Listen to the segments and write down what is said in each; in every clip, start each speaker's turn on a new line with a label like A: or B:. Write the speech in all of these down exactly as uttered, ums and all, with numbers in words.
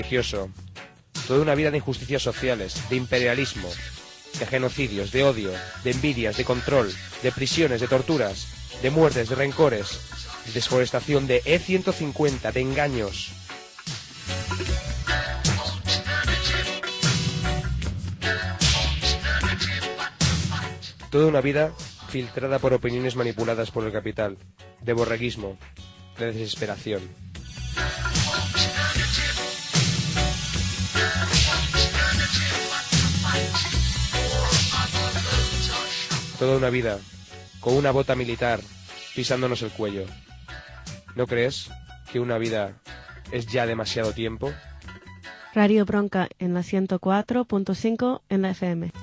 A: religioso, toda una vida de injusticias sociales, de imperialismo, de genocidios, de odio, de envidias, de control, de prisiones, de torturas, de muertes, de rencores, de desforestación, de E ciento cincuenta, de engaños. Toda una vida filtrada por opiniones manipuladas por el capital, de borreguismo, de desesperación. Toda una vida con una bota militar pisándonos el cuello. ¿No crees que una vida es ya demasiado tiempo?
B: Radio Bronca en la ciento cuatro punto cinco en la F M.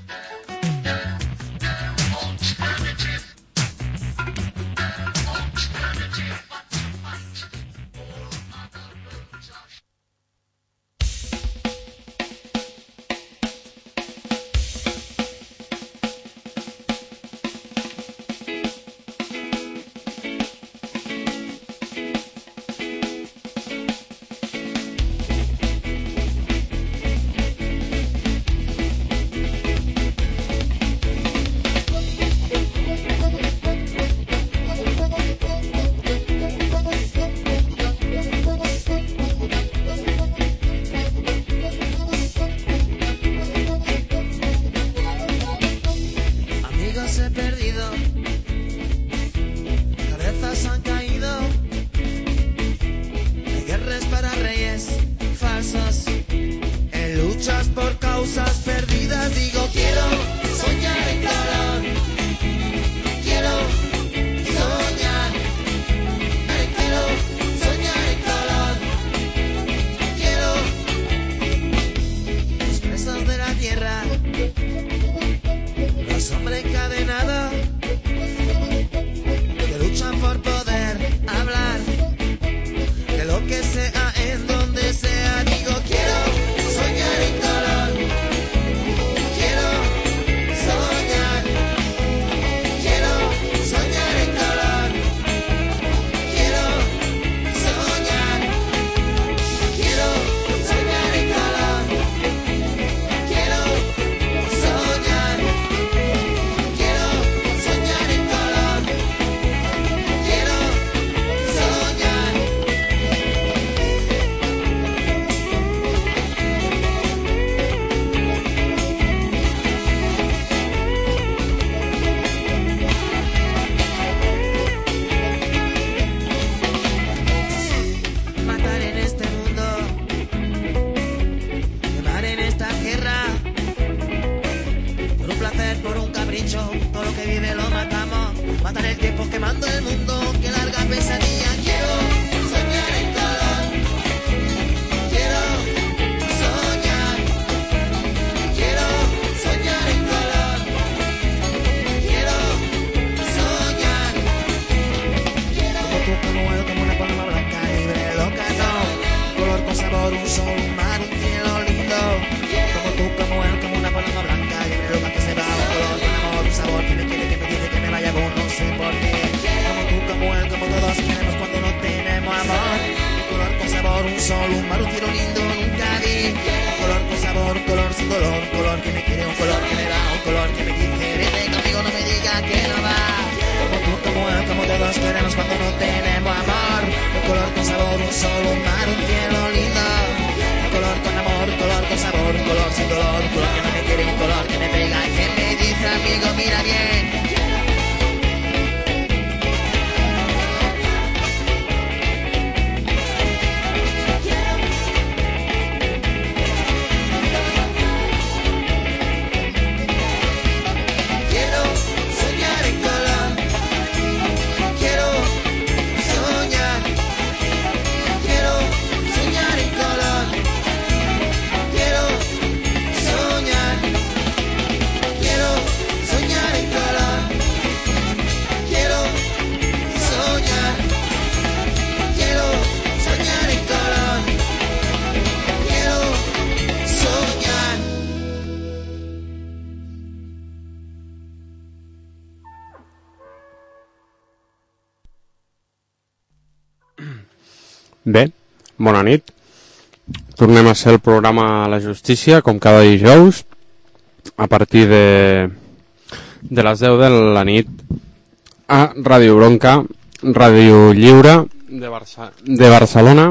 C: Bé, bona nit. tornem a ser el programa La Justícia, com cada dijous, a partir de, de les deu de la nit, a Ràdio Bronca, Ràdio Lliure de, Barça, de Barcelona.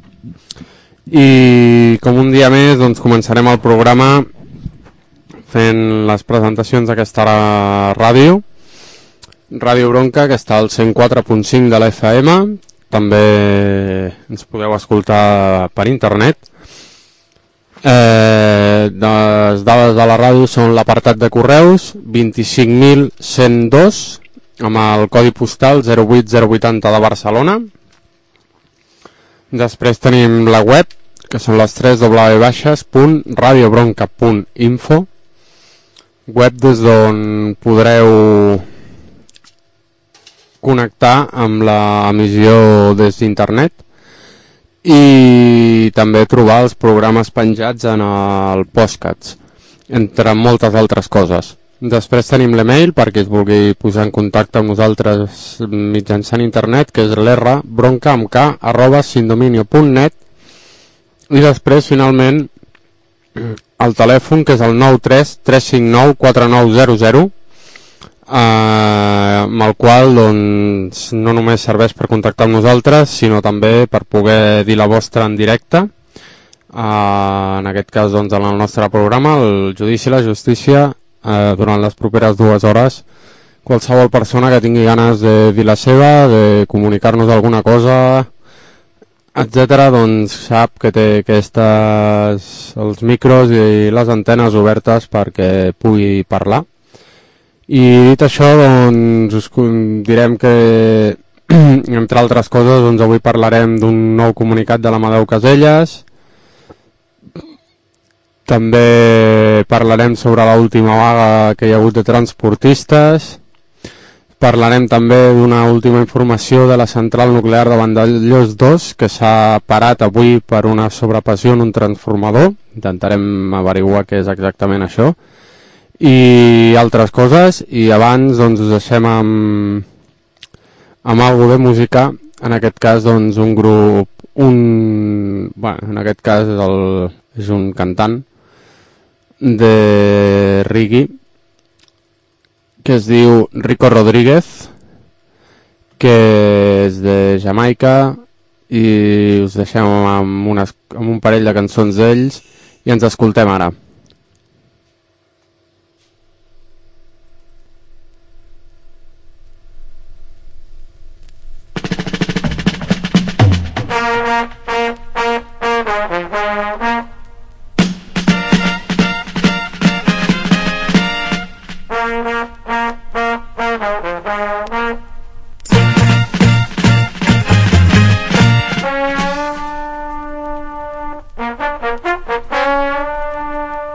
C: I com un dia més, doncs començarem el programa fent les presentacions d'aquesta ràdio. Ràdio Bronca, que està al cent quatre punt cinc de la F M, també ens podeu escoltar per internet. Eh, les dades de la ràdio són l'apartat de correus vint-i-cinc mil cent dos amb el codi postal zero vuit zero vuitanta de Barcelona. Després tenim la web, que són les tres w punt radiobronca punt info, web des d'on podreu connectar amb l'emissió des d'internet i també trobar els programes penjats en el podcast, entre moltes altres coses. Després tenim l'email per qui es vulgui posar en contacte amb nosaltres mitjançant internet, que és l'r bronca amb k arroba sindominio punt net, i després finalment el telèfon, que és el nou tres tres cinc nou quatre nou zero zero, Uh, amb el qual doncs, no només serveix per contactar amb nosaltres, sinó també per poder dir la vostra en directe, uh, en aquest cas doncs, en el nostre programa, el Judici i la Justícia, uh, durant les properes dues hores. Qualsevol persona que tingui ganes de dir la seva, de comunicar-nos alguna cosa, etcètera, doncs sap que té aquestes, els micros i les antenes obertes perquè pugui parlar. I dit això, doncs, us direm que, entre altres coses, doncs, avui parlarem d'un nou comunicat de l'Amadeu Caselles. També parlarem sobre l'última vaga que hi ha hagut de transportistes. Parlarem també d'una última informació de la central nuclear de Vandellòs dos, que s'ha parat avui per una sobrepassió en un transformador. Intentarem averiguar què és exactament això. I altres coses, i abans doncs us deixem amb amb algo de música, en aquest cas doncs un grup, un bueno, en aquest cas és, el, és un cantant de reggae que es diu Rico Rodríguez, que és de Jamaica, i us deixem amb, unes, amb un parell de cançons d'ells i ens escoltem ara.
D: Thank you.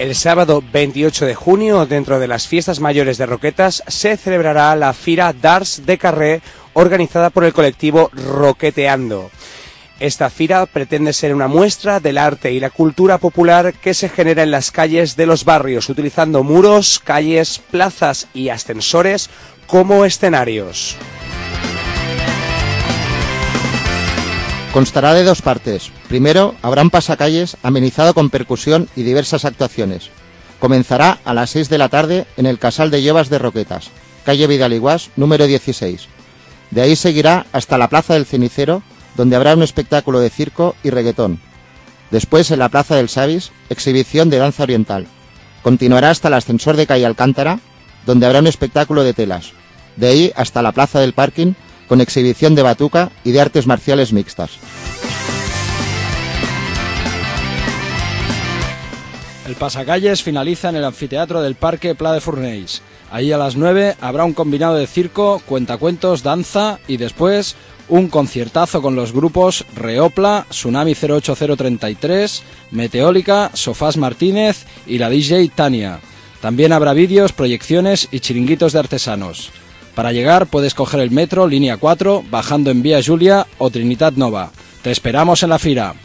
A: El sábado veintiocho de junio, dentro de las fiestas mayores de Roquetas, se celebrará la Fira d'Arts de Carrer, organizada por el colectivo Roqueteando. Esta fira pretende ser una muestra del arte y la cultura popular que se genera en las calles de los barrios, utilizando muros, calles, plazas y ascensores como escenarios.
D: Constará de dos partes. Primero, habrá un pasacalles amenizado con percusión y diversas actuaciones. Comenzará a las seis de la tarde en el Casal de Llevas de Roquetas, calle Vidal y Guas, número dieciséis. De ahí seguirá hasta la Plaza del Cenicero, donde habrá un espectáculo de circo y reggaetón. Después, en la Plaza del Savis, exhibición de danza oriental. Continuará hasta el ascensor de calle Alcántara, donde habrá un espectáculo de telas. De ahí hasta la Plaza del Parking, con exhibición de batuca y de artes marciales mixtas.
E: El pasacalles finaliza en el anfiteatro del Parque Pla de Fornells. Ahí a las nueve habrá un combinado de circo, cuentacuentos, danza y después un conciertazo con los grupos Reopla, Tsunami cero ocho cero treinta y tres, Meteólica, Sofás Martínez y la D J Tania. También habrá vídeos, proyecciones y chiringuitos de artesanos. Para llegar puedes coger el metro, línea cuatro, bajando en Vía Julia o Trinitat Nova. Te esperamos en la fira.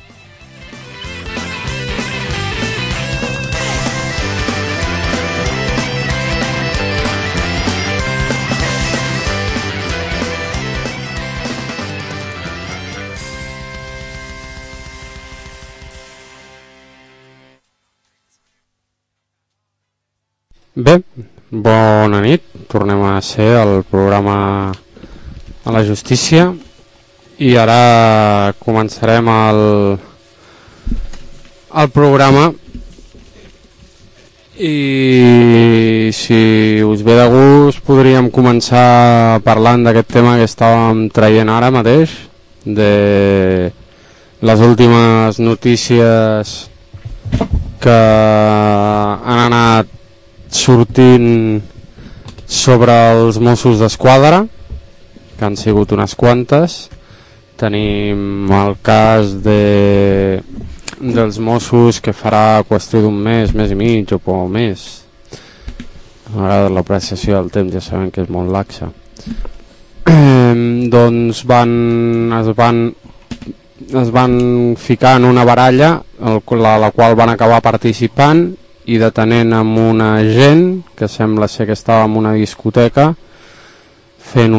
C: Bé, bona nit. Tornem a ser al programa a la justícia i ara començarem el, el programa i si us ve de gust podríem començar parlant d'aquest tema que estàvem traient ara mateix, de les últimes notícies que han anat sortint sobre els Mossos d'Esquadra, que han sigut unes quantes. Tenim el cas de, dels Mossos, que farà qüestió d'un mes, mes i mig o poc més. A vegades l'apreciació del temps ja sabem que és molt laxa. Eh, doncs van, es van es van ficar en una baralla a la, la qual van acabar participant i detenent amb una gent que sembla ser que estava en una discoteca fent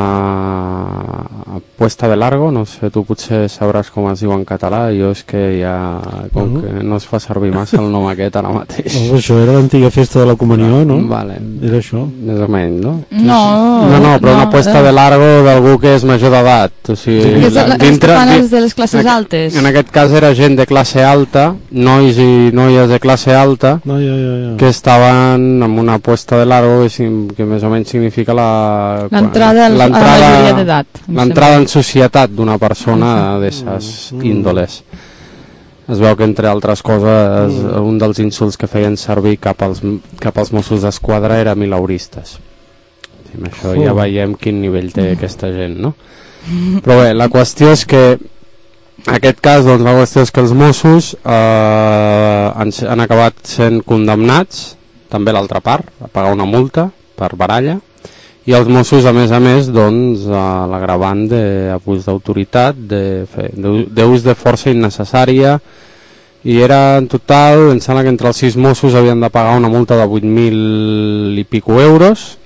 C: una puesta de largo, no sé, tu potser sabràs com es diu en català, jo és que ja, com uh -huh. que no es fa servir massa el nom aquest ara mateix.
F: No, això era l'antiga festa de la comunió, no?
C: Vale.
F: Era això.
C: Més o menys, no?
G: No,
C: no, no però no, una puesta de largo d'algú que és major d'edat. O sigui,
G: sí. És el, dintre, els que fan de les classes
C: en,
G: altes.
C: En aquest cas era gent de classe alta, nois i noies de classe alta,
F: no, ja, ja, ja.
C: que estaven amb una puesta de largo que, que més o menys significa la...
G: L'entrada a la majoria d'edat.
C: L'entrada en societat d'una persona d'esses mm. índoles. Es veu que, entre altres coses, mm. un dels insults que feien servir cap als, cap als Mossos d'Esquadra era milauristes. I amb això oh. ja veiem quin nivell té aquesta gent, no? Però bé, la qüestió és que en aquest cas, doncs, la qüestió és que els Mossos eh, han, han acabat sent condemnats, també l'altra part, a pagar una multa per baralla, i els Mossos, a més a més, doncs, a l'agravant d'abús d'autoritat, d'ús de força innecessària, i era en total, em sembla que entre els sis Mossos havien de pagar una multa de vuit mil i pico euros.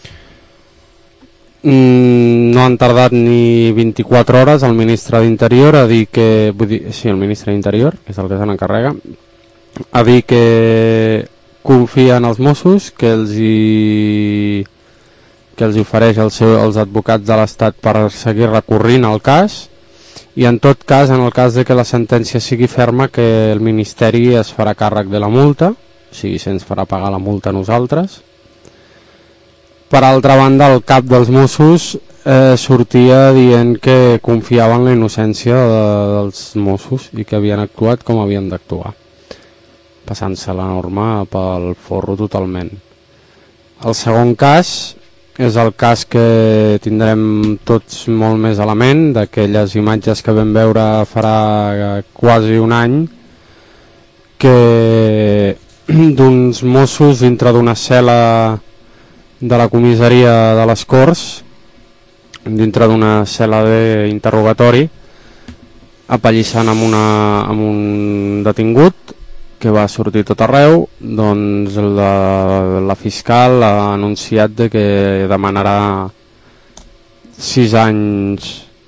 C: Mm, no han tardat ni vint-i-quatre hores el ministre d'Interior a dir que... Vull dir, sí, el ministre d'Interior, que és el que se n'encarrega, a dir que confia en els Mossos, que els hi... que els ofereix el seu, els advocats de l'Estat per seguir recorrint el cas, i en tot cas, en el cas de que la sentència sigui ferma, que el Ministeri es farà càrrec de la multa, o sigui, se'ns farà pagar la multa a nosaltres. Per altra banda, el cap dels Mossos eh, sortia dient que confiava en la innocència de, dels Mossos i que havien actuat com havien d'actuar, passant-se la norma pel forro totalment. El segon cas és el cas que tindrem tots molt més a la ment, d'aquelles imatges que vam veure farà quasi un any, que d'uns Mossos dintre d'una cel·la de la comissaria de les Corts, dintre d'una cel·la d'interrogatori, apallissant amb, una, amb un detingut que va sortir tot arreu. Doncs la, la fiscal ha anunciat de que demanarà sis anys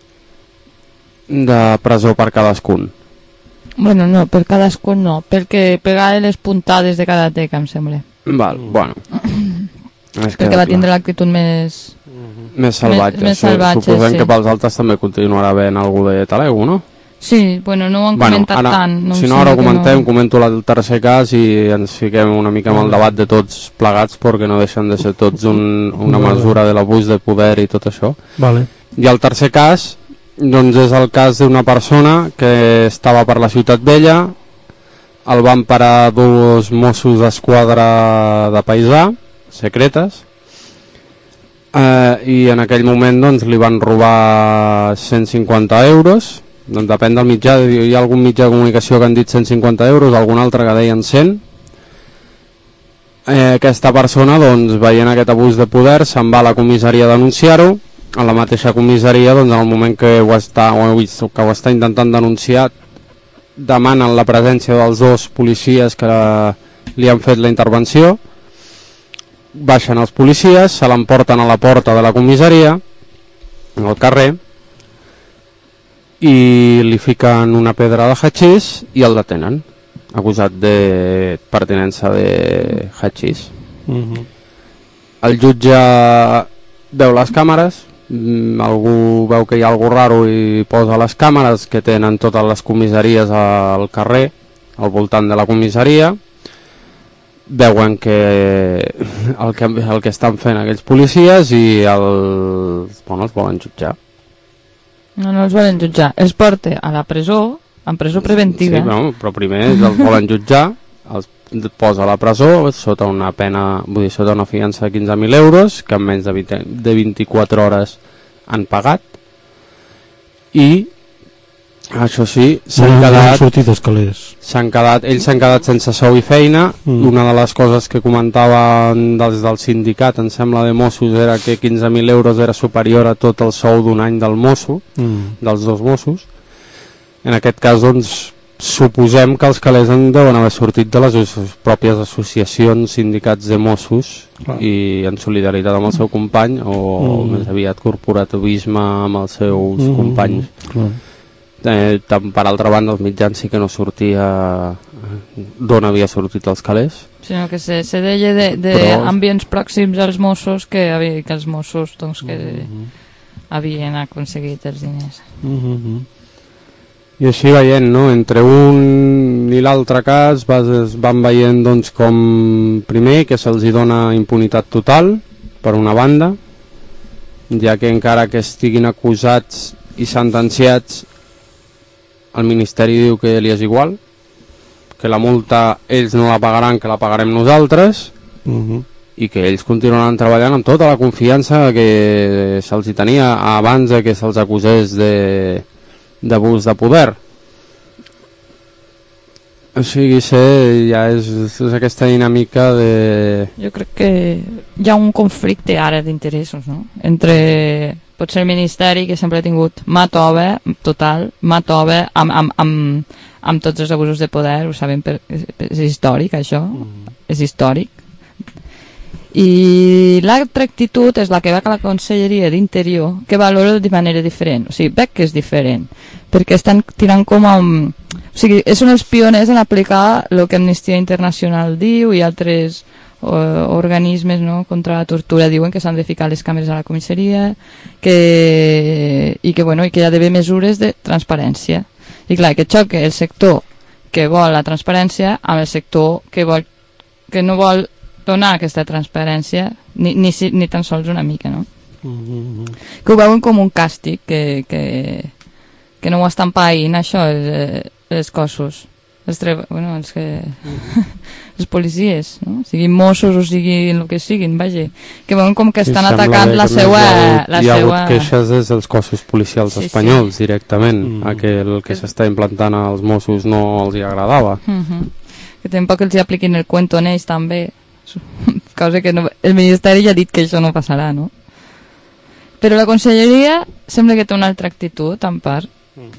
C: de presó per cadascun.
G: Bueno, no, per cadascun no, perquè pegava les puntades de karateka, em sembla.
C: Val, bueno.
G: Perquè va tindre l'actitud més...
C: més salvatge.
G: Més, més salvatge,
C: suposem
G: sí.
C: que pels altres també continuarà havent algú de talego, no?
G: Sí, bueno, no ho han
C: bueno,
G: comentat
C: ara,
G: tant. No
C: si no, ara ho comentem,
G: no...
C: comento el tercer cas i ens fiquem una mica amb el debat de tots plegats, perquè no deixen de ser tots un, una mesura de l'abús de poder i tot això.
F: Vale.
C: I el tercer cas, doncs és el cas d'una persona que estava per la Ciutat Vella, el van parar dos Mossos d'Esquadra de paisà, secretes, eh, i en aquell moment doncs, li van robar cent cinquanta euros. Doncs depèn del mitjà, hi ha algun mitjà de comunicació que han dit cent cinquanta euros, algun altre que deien cent. Eh, aquesta persona, doncs, veient aquest abús de poder, se'n va a la comissaria a denunciar-ho. A la mateixa comissaria, doncs, en el moment que ho està, o he vist, que ho està intentant denunciar, demanen la presència dels dos policies que li han fet la intervenció. Baixen els policies, se l'emporten a la porta de la comissaria, al carrer, i li fiquen una pedra de hachís i el detenen, acusat de pertinença de hachís.
F: Uh-huh.
C: El jutge veu les càmeres, algú veu que hi ha algú raro i posa les càmeres que tenen totes les comissaries al carrer, al voltant de la comissaria. Veuen que el que, el que estan fent aquells policies i el, bueno, els volen jutjar.
G: No, no els volen jutjar, els porta a la presó, en presó preventiva.
C: Sí, bueno, però primer els volen jutjar, els posa a la presó sota una pena, vull dir, sota una fiança de quinze mil euros, que en menys de, vint, de vint-i-quatre hores han pagat, i això sí, s'han quedat, s'han quedat, ells s'han quedat sense sou i feina. Mm. Una de les coses que comentaven des del sindicat, em sembla, de Mossos, era que quinze mil euros era superior a tot el sou d'un any del Mosso, mm. dels dos Mossos. En aquest cas, doncs, suposem que els calés en deuen haver sortit de les pròpies associacions, sindicats de Mossos, clar, i en solidaritat amb el seu company, o mm. més aviat corporativisme amb els seus mm. companys. Clar. Eh, per altra banda, els mitjans sí que no sortia d'on havia sortit els calés,
G: sinó que se, se deia d'ambients Però... pròxims als Mossos, que, havia, que els Mossos doncs, que mm-hmm. havien aconseguit els diners.
C: Mm-hmm. I així veient, no? Entre un i l'altre cas vas, van veient doncs, com primer que se'ls hi dona impunitat total per una banda, ja que encara que estiguin acusats i sentenciats, el Ministeri diu que li és igual, que la multa ells no la pagaran, que la pagarem nosaltres, uh-huh. i que ells continuaran treballant amb tota la confiança que se'ls hi tenia abans de que se'ls acusés de d'abús de poder. O sigui, ser, ja és, és aquesta dinàmica de...
G: Jo crec que hi ha un conflicte ara d'interessos, no? Entre potser el Ministeri, que sempre ha tingut mà tova, total, mà tova amb, amb, amb, amb tots els abusos de poder, ho sabem, per, és, és històric això, mm. és històric. I l'altra actitud és la que va a la Conselleria d'Interior, que valora de manera diferent. O sigui, veig que és diferent, perquè estan tirant com a... Un... O sigui, són els pioners en aplicar el que Amnistia Internacional diu i altres uh, organismes, no, contra la tortura diuen que s'han de ficar les càmeres a la comissaria, que... i que, bueno, i que hi ha d'haver mesures de transparència. I clar, que xoque el sector que vol la transparència amb el sector que, vol... que no vol donar aquesta transparència ni, ni, ni tan sols una mica, no? Mm-hmm. Que ho veuen com un càstig, que, que, que no ho estan païnt això els, els cossos, els, tre... bueno, els, que... els policies, no? Siguin Mossos o siguin el que siguin, vaja, que veuen com que estan sí, atacant la seva... La
C: hi ha
G: seua...
C: hagut queixes des dels cossos policials sí, espanyols sí. directament, mm. a que el que s'està implantant als Mossos no els hi agradava.
G: Mm-hmm. que tampoc els hi apliquin el cuento en ells també, cosa que no, el Ministeri ja ha dit que això no passarà, no? Però la Conselleria sembla que té una altra actitud, en part.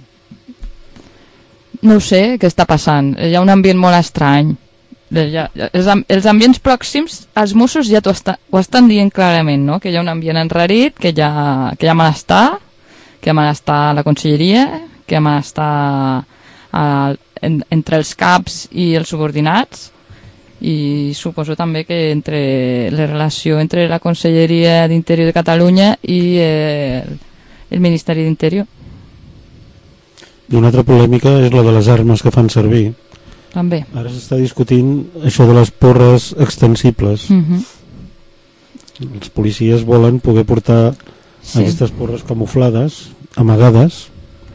G: No ho sé, què està passant? Hi ha un ambient molt estrany. Ja, els, els ambients pròxims, els Mossos ja està, ho estan dient clarament, no? Que hi ha un ambient enrarit, que hi ha, que hi ha malestar, que hi ha malestar a la Conselleria, que hi ha malestar a, en, entre els caps i els subordinats, i suposo també que entre la relació entre la Conselleria d'Interior de Catalunya i eh, el Ministeri d'Interior.
F: I una altra polèmica és la de les armes que fan servir.
G: També.
F: Ara s'està discutint això de les porres extensibles.
G: Uh-huh.
F: Els policies volen poder portar sí. aquestes porres camuflades, amagades,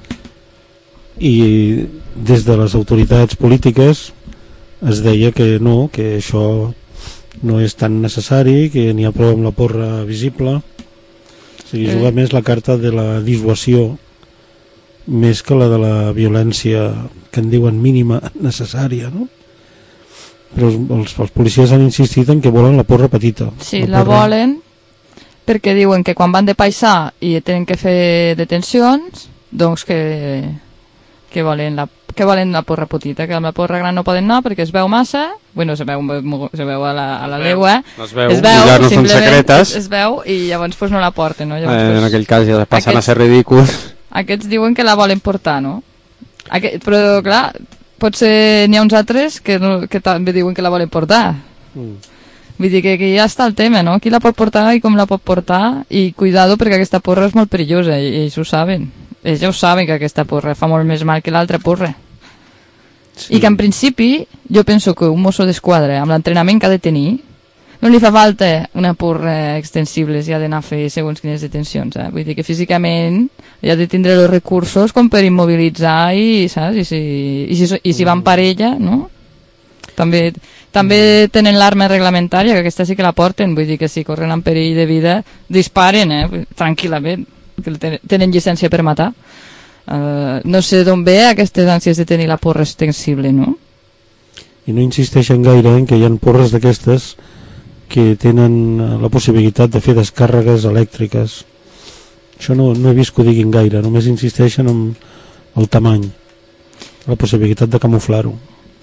F: i des de les autoritats polítiques es deia que no, que això no és tan necessari, que n'hi ha prou amb la porra visible. O sigui, jugar eh. més la carta de la dissuasió més que la de la violència que en diuen mínima necessària, no? Però els, els, els policies han insistit en que volen la porra petita.
G: Sí, la, la porra... volen perquè diuen que quan van de paisà i tenen que fer detencions, doncs que, que volen la que volen la porra petita, que amb la porra gran no poden anar perquè es veu massa, bueno, se veu, se veu a la, a la legua,
C: es veu,
G: es veu,
C: ja no són secretes,
G: es, es veu i llavors pues, no la porten, no? Llavors,
C: eh,
G: pues,
C: en aquell cas ja passen aquests, a ser ridículs.
G: Aquests diuen que la volen portar, no? Aquest, però clar, potser n'hi ha uns altres que, no, que també diuen que la volen portar. Mm. Vull dir que, que ja està el tema, no? Qui la pot portar i com la pot portar, i cuidado perquè aquesta porra és molt perillosa i, i ells ho saben. Ells ja ho saben que aquesta porra fa molt més mal que l'altra porra. Sí. I que en principi jo penso que un mosso d'esquadra amb l'entrenament que ha de tenir no li fa falta una porra extensible si ha d'anar a fer segons quines detencions, eh? Vull dir que físicament ha de tindre els recursos com per immobilitzar i, saps? I si, i si, i si van parella, no? També, també tenen l'arma reglamentària, que aquesta sí que la porten, vull dir que si corren en perill de vida disparen, eh? Tranquil·lament, que tenen llicència per matar. Uh, no sé d'on ve aquestes ànsies de tenir la porra extensible, no?
F: I no insisteixen gaire en que hi ha porres d'aquestes que tenen la possibilitat de fer descàrregues elèctriques. Això no, no he vist que ho diguin gaire, només insisteixen en el tamany, la possibilitat de camuflar-ho.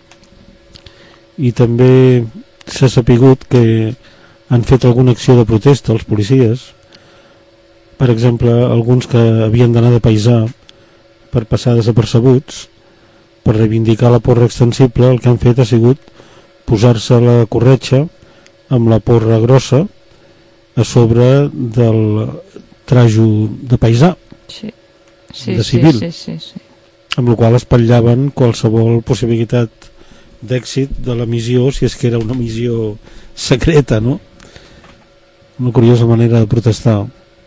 F: I també s'ha sapigut que han fet alguna acció de protesta els policies, per exemple, alguns que havien d'anar de paisà per passar desapercebuts, per reivindicar la porra extensible, el que han fet ha sigut posar-se la corretxa amb la porra grossa a sobre del trajo de paisà,
G: sí. Sí,
F: de civil,
G: sí, sí, sí, sí.
F: amb la qual espatlhaven qualsevol possibilitat d'èxit de la missió, si és que era una missió secreta, no? Una curiosa manera de protestar.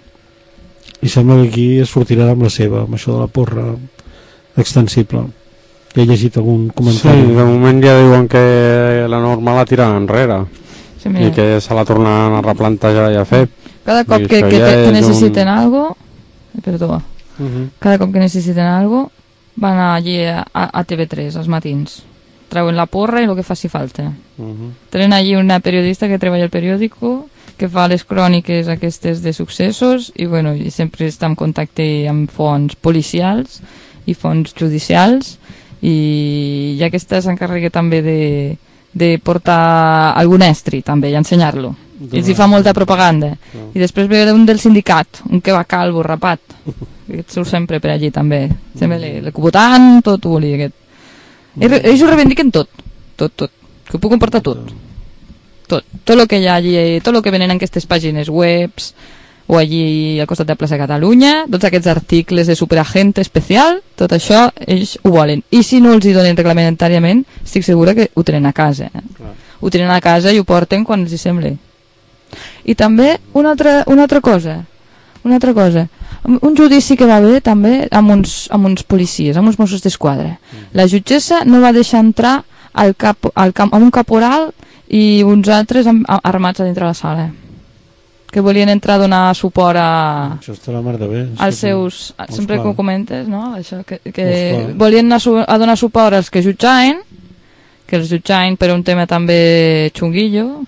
F: I sembla que aquí es sortirà amb la seva, amb això de la porra extensible. He llegit algun comentari.
C: Sí, de moment ja diuen que la norma la tiren enrere, sí, i que se la tornen a replantejar i a fer.
G: Cada cop que, que, te, que necessiten un... algo, perdó, uh -huh. cada cop que necessiten algo van allí a, a T V tres als matins, treuen la porra i el que faci falta. Uh -huh. Tenen allí una periodista que treballa al periòdico, que fa les cròniques aquestes de successos i, bueno, i sempre està en contacte amb fonts policials i fonts judicials, i, i aquesta s'encarrega també de, de portar algun estri també i ensenyar-lo, i els hi fa molta propaganda. No. I després ve un del sindicat, un que va calvo, rapat, aquest surt sempre per allí també, sempre mm. l'ecubotant, tot ho volia aquest. Mm. Ells ho reivindiquen tot, tot, tot, que ho puc comportar tot. Tot, tot el que hi ha allí, tot el que venen en aquestes pàgines webs o allí al costat de Plaça Catalunya, tots aquests articles de superagente especial, tot això ells ho volen, i si no els hi donen reglamentàriament estic segura que ho tenen a casa, eh? Ho tenen a casa i ho porten quan els hi sembla. I també una altra, una altra cosa una altra cosa un judici que va haver també amb uns, amb uns policies, amb uns Mossos d'Esquadra. La jutgessa no va deixar entrar al cap, al camp, amb un caporal i uns altres amb, armats a dintre la sala, que volien entrar a donar suport a,
F: això està la mar de bé,
G: als seus, sempre que ho comentes, no? Això, que, que volien anar a donar suport als que jutjaven, que els jutjaven per un tema també xunguillo,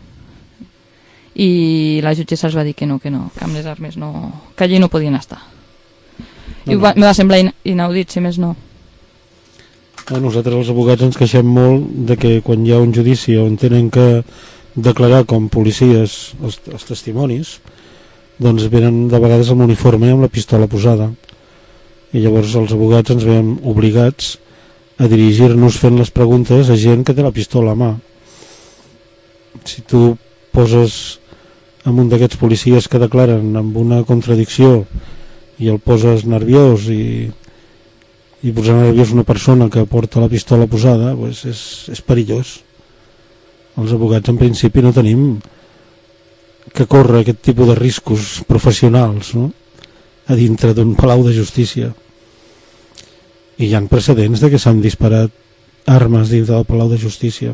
G: i la jutgessa els va dir que no, que no, que amb les armes no, que allí no podien estar. I va, me va semblar inaudit, si més no.
F: A nosaltres els abogats ens queixem molt de que quan hi ha un judici on tenen que declarar com policies els, els testimonis, doncs venen de vegades amb l'uniforme i amb la pistola posada, i llavors els abogats ens veiem obligats a dirigir-nos fent les preguntes a gent que té la pistola a mà. Si tu poses amb un d'aquests policies que declaren amb una contradicció i el poses nerviós i, i posar nerviós una persona que porta la pistola posada, pues és, és perillós. Els abogats en principi no tenim que córrer aquest tipus de riscos professionals, no?, a dintre d'un palau de justícia. I hi ha precedents de que s'han disparat armes dintre del palau de justícia,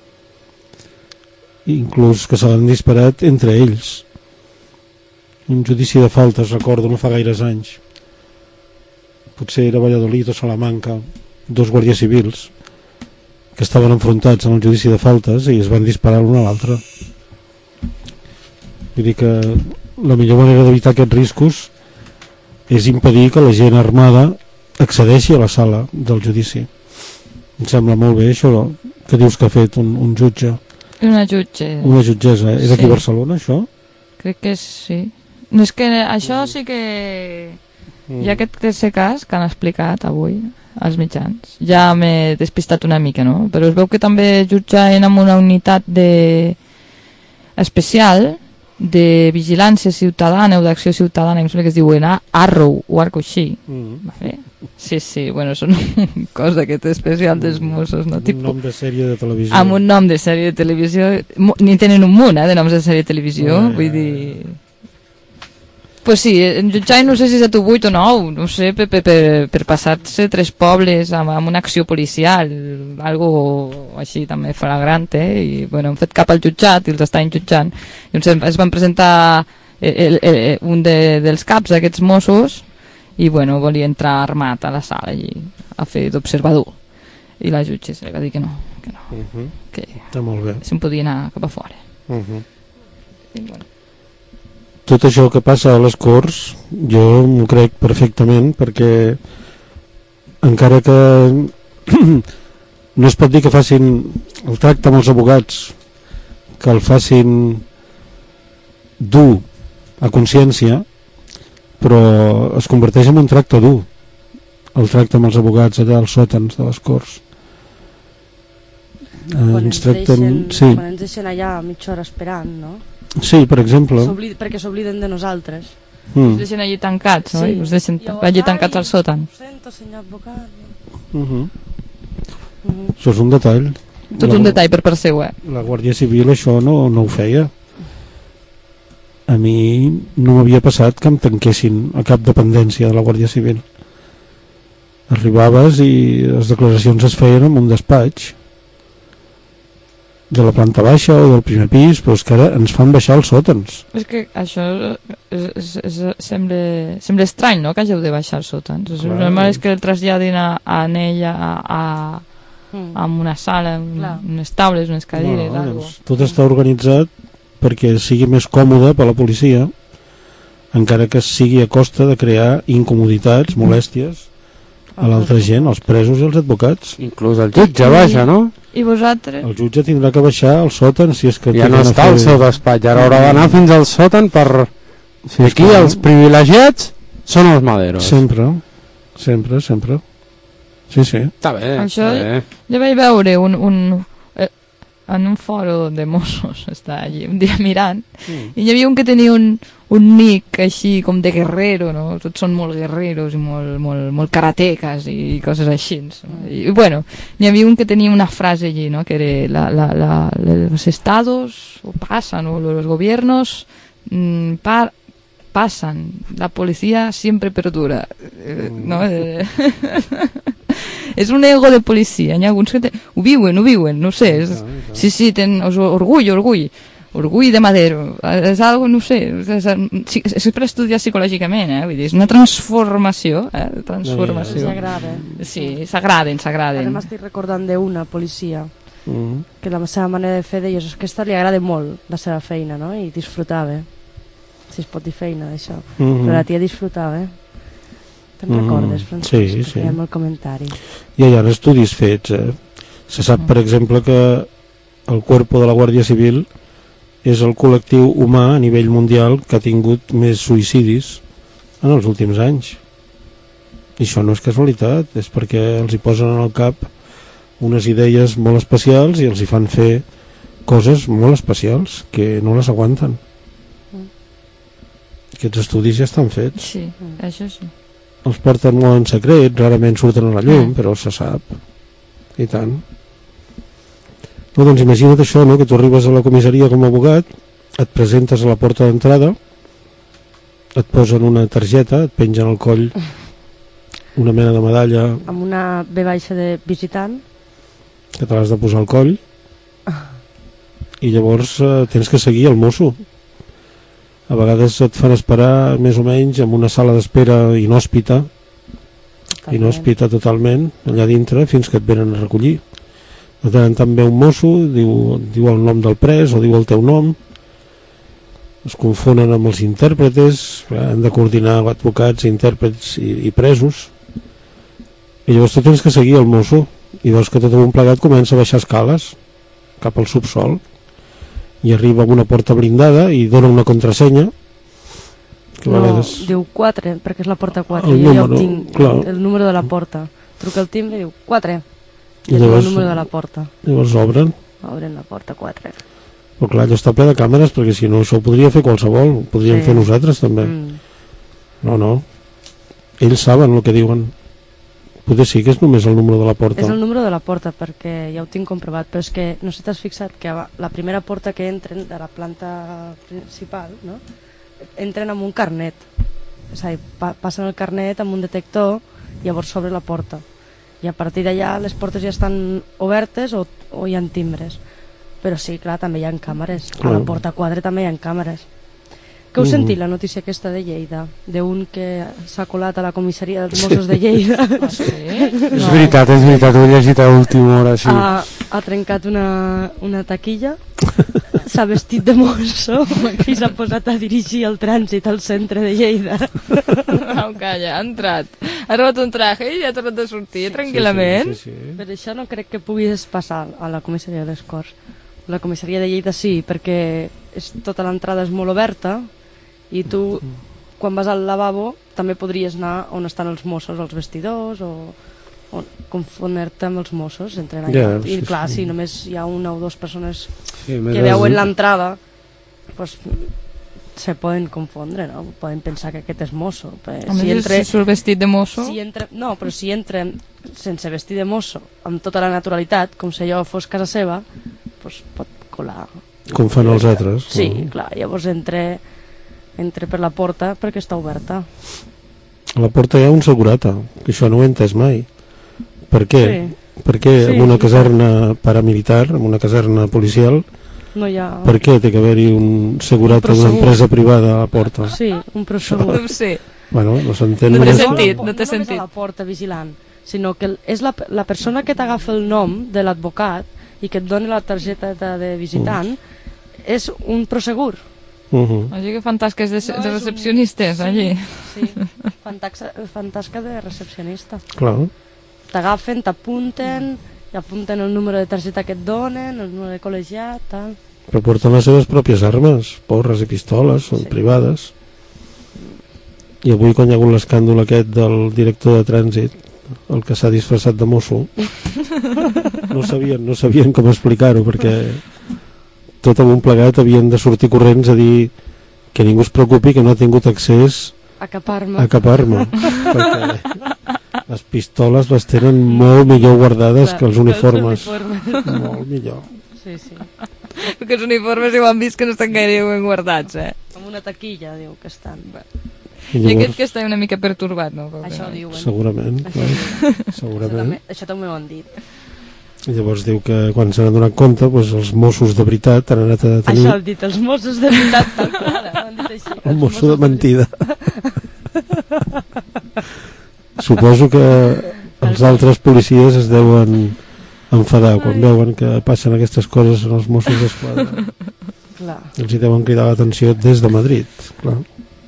F: inclús que se l'han disparat entre ells. Un judici de faltes, recordo, no fa gaires anys, potser era Valladolid o Salamanca, dos guàrdies civils que estaven enfrontats en el judici de faltes i es van disparar l'un a l'altre. Vull dir que la millor manera d'evitar aquests riscos és impedir que la gent armada accedeixi a la sala del judici. Em sembla molt bé això que dius que ha fet un, un jutge.
G: Una jutge.
F: Una jutgessa. És aquí a Barcelona, això?
G: Crec que sí. No, és que això sí que... Mm. Hi ha aquest tercer cas que han explicat avui als mitjans. Ja m'he despistat una mica, no? Però es veu que també jutjaven amb una unitat de... especial de vigilància ciutadana o d'acció ciutadana, que em sembla que es diuen Arrow o arco així. Mm. Sí, sí, bueno, són un cos d'aquest especial dels Mossos, no?
F: Un nom de sèrie de televisió.
G: Amb un nom de sèrie de televisió, ni tenen un munt, eh, de noms de sèrie de televisió, oh, vull dir... Pues sí, en jutjant no sé si és a tu vuit o nou, no sé, per, per, per, per passar-se tres pobles amb, amb una acció policial, algo així també flagrant, eh? I bueno, han fet cap al jutjat i els estaven jutjant. I es van presentar el, el, el, un de, dels caps d'aquests Mossos i bueno, volia entrar armat a la sala allí, a fer d'observador. I la jutge se li va dir que no, que no, uh -huh. que
F: està molt bé.
G: Se'n podia anar cap a fora. Uh -huh. I bueno.
F: Tot això que passa a les Corts jo m'ho crec perfectament, perquè encara que no es pot dir que facin el tracte amb els abogats, que el facin dur a consciència, però es converteix en un tracte dur el tracte amb els abogats allà als sòtans de les Corts.
B: Quan
F: ens
B: ens
F: tracten...
B: deixen,
F: sí.
B: quan ens deixen allà mitja hora esperant, no?
F: Sí, per exemple.
B: Perquè s'obliden de nosaltres.
G: Mm. Us deixen allí tancats, no? Sí. Us deixen allí tancats al sòtan.
B: Ho sento, senyor advocat.
F: Uh -huh. Uh -huh. Això és un detall.
G: Tot la, un detall per part seva.
F: La Guàrdia Civil això no, no ho feia. A mi no m'havia passat que em tanquessin a cap dependència de la Guàrdia Civil. Arribaves i les declaracions es feien en un despatx de la planta baixa o del primer pis, però és que ara ens fan baixar els sòtans.
G: És que això és, és, és, sembla, sembla estrany, no?, que hàgeu de baixar els sòtans. El normal és que el traslladin a, a ella a, a, a una sala, un, unes taules, unes cadires, no, algo.
F: Doncs tot està organitzat perquè sigui més còmode per la policia, encara que sigui a costa de crear incomoditats, molèsties a l'altra gent, als presos i als advocats.
C: Inclús el jutge baixa, no?
G: I vosaltres?
F: El jutge tindrà que baixar al sòtan si és que...
C: Ja no està al seu despatx, ara haurà d'anar fins al sòtan per... Si aquí els privilegiats són els maderos.
F: Sempre, sempre, sempre. Sí, sí.
C: Està bé.
G: Això
C: està bé.
G: jo vaig veure un, un, eh, en un foro de Mossos, està allí un dia mirant, mm. i hi havia un que tenia un, un nick així com de guerrero, no? Tots són molt guerreros i molt, molt, molt karatecas i coses així, no? I bueno, n'hi havia un que tenia una frase allí, no?, que era la, la, la, los estados o pasan, o los gobiernos mmm, par, pasan, la policía siempre perdura, eh, no? Eh, és un ego de policia, n'hi ha alguns que te... ho viuen, ho viuen, no sé, és... sí, sí, ten orgull, orgull orgull de Madero, és algo, no sé, és, és, és per estudiar psicològicament, eh? Vull dir, és una transformació, eh? Transformació.
B: S'agraden.
G: Sí, s'agraden, s'agraden.
B: Ara m'estic recordant d'una policia
F: Mm.
H: que la seva manera de fer d'ells és que aquesta li agrada molt la seva feina, no? I disfrutava, si es pot dir feina d'això,
F: Mm-hmm.
H: però la tia disfrutava. Te'n
F: Mm.
H: recordes, Francesc?
F: Sí,
H: que
F: sí.
H: fèiem el comentari.
F: Ja hi ha estudis fets, eh? Se sap, per exemple, que el Cuerpo de la Guàrdia Civil és el col·lectiu humà a nivell mundial que ha tingut més suïcidis en els últims anys. I això no és casualitat, és perquè els hi posen en el cap unes idees molt especials i els hi fan fer coses molt especials que no les aguanten.
H: Mm.
F: Aquests estudis ja estan fets.
G: Sí, això sí.
F: Els porten molt en secret, rarament surten a la llum, però se sap. I tant. No, doncs imagina't això, no? Que tu arribes a la comissaria com a abogat, et presentes a la porta d'entrada, et posen una targeta, et pengen al coll una mena de medalla
H: Amb una B baixa de visitant.
F: que te l'has de posar al coll, i llavors eh, tens que seguir el mosso. A vegades et fan esperar més o menys en una sala d'espera inhòspita, inhòspita totalment, allà dintre, fins que et venen a recollir. De tant en tant ve un mosso, diu, diu el nom del pres o diu el teu nom, es confonen amb els intèrpretes, han de coordinar advocats, intèrprets i, i presos, i llavors tu tens que seguir el mosso, i veus que tot un plegat comença a baixar escales cap al subsol, i arriba a una porta blindada i dona una contrasenya que a
H: No,
F: vegades...
H: diu quatre, perquè és la porta quatre.
F: El
H: Jo ja
F: número,
H: obtinc
F: clar.
H: el número de la porta. Truca el timbre i diu quatre.
F: I
H: És
F: llavors-
H: el número de la porta.
F: Llavors obren.
H: Obren la porta quatre.
F: Però clar, allò està ple de càmeres, perquè si no això ho podria fer qualsevol, ho podríem
H: Sí.
F: fer nosaltres també.
H: Mm.
F: No, no. Ells saben el que diuen. Potser sí que és només el número de la porta.
H: És el número de la porta, perquè ja ho tinc comprovat, però és que no sé si t'has fixat que la primera porta que entren de la planta principal, no? Entren amb un carnet. És a dir, pa passen el carnet amb un detector i llavors s'obre la porta. I a partir d'allà les portes ja estan obertes o, o hi ha timbres. Però sí, clar, també hi ha càmeres. A la
F: Clar.
H: porta quatre també hi ha càmeres. Que heu
F: Mhm.
H: sentit la notícia aquesta de Lleida? D'un que s'ha colat a la comissaria dels Mossos de Lleida.
G: Ah, sí?
C: És veritat, és veritat, ho he llegit a última hora, sí.
H: ha, ha trencat una, una taquilla, s'ha vestit de mosso i s'ha posat a dirigir el trànsit al centre de Lleida.
G: No, calla, ha entrat. Ha robat un traje i ja ha tornat a sortir tranquil·lament.
F: Sí, sí, sí, sí.
H: Per això no crec que puguis passar a la comissaria de les Corts. La comissaria de Lleida sí, perquè és, tota l'entrada és molt oberta i tu, quan vas al lavabo, també podries anar on estan els Mossos, als vestidors, o, o confondre-te amb els Mossos, entren allà.
F: Ja,
H: I
F: sí,
H: clar,
F: sí.
H: si només hi ha una o dues persones
F: Sí, més
H: que
F: és-
H: veuen l'entrada, pues, se poden confondre, no? Poden pensar que aquest és mosso. Pues,
G: A més,
H: si entre,
G: si surt vestit de mosso...
H: si entre, no, però si entra sense vestir de mosso, amb tota la naturalitat, com si allò fos casa seva, pues, pot colar.
F: Com fan els altres.
H: Sí,
F: no?
H: clar, llavors entre, entre per la porta perquè està oberta.
F: A la porta hi ha un segurata, que això no ho he entès mai. Per què?
H: Sí.
F: Per què
H: Sí.
F: en una caserna paramilitar, en una caserna policial,
H: No hi ha...
F: per què té que haver-hi un segurata
H: Un
F: d'una
H: prosegur.
F: empresa privada a la porta?
H: Sí, un prosegur.
G: Sí.
F: Bueno, no s'entén
G: No té
F: només-
G: sentit, no té
H: no només
G: sentit.
H: a la porta vigilant, sinó que el- és la, la persona que t'agafa el nom de l'advocat i que et dona la targeta de, de visitant
F: Mm.
H: és un prosegur.
F: Uh -huh.
G: Així que fan tasques de,
H: No
G: de
H: és un-
G: recepcionistes,
H: sí,
G: allí.
H: Sí, fan, taxa, fan tasca de recepcionista.
F: Clar.
H: T'agafen, t'apunten, i apunten el número de targeta que et donen, el número de col·legiat, tal.
F: Però porten les seves pròpies armes, porres i pistoles, són
H: Sí.
F: privades. I avui, quan hi ha hagut l'escàndol aquest del director de trànsit, el que s'ha disfressat de mosso, no sabien, no sabien com explicar-ho, perquè tot amb un plegat havien de sortir corrents a dir que ningú es preocupi que no ha tingut accés
H: A capar-me.
F: a capar-me, perquè les pistoles les tenen molt millor guardades
H: Clar,
F: que els uniformes.
H: els uniformes.
F: Molt millor.
H: Sí, sí.
G: Perquè els uniformes ja ho han vist que no estan gaire ben guardats, eh?
H: Amb una taquilla, diu, que estan.
F: I
G: I
F: llavors,
G: aquest que està una mica pertorbat, no?
H: Això diuen.
F: segurament,
H: Això,
F: clar,
H: Això
F: segurament.
H: també, això també ho han dit.
F: I llavors diu que quan s'han adonat compte, doncs els Mossos de veritat han anat a tenir
H: Això han dit els Mossos de veritat, tal qual, ho han dit així.
F: un
H: Els
F: mosso de
H: Mossos
F: mentida. Suposo que els altres policies es deuen enfadar quan veuen que passen aquestes coses en els Mossos d'Esquadra.
H: Clar.
F: Els hi deuen cridar l'atenció des de Madrid, clar.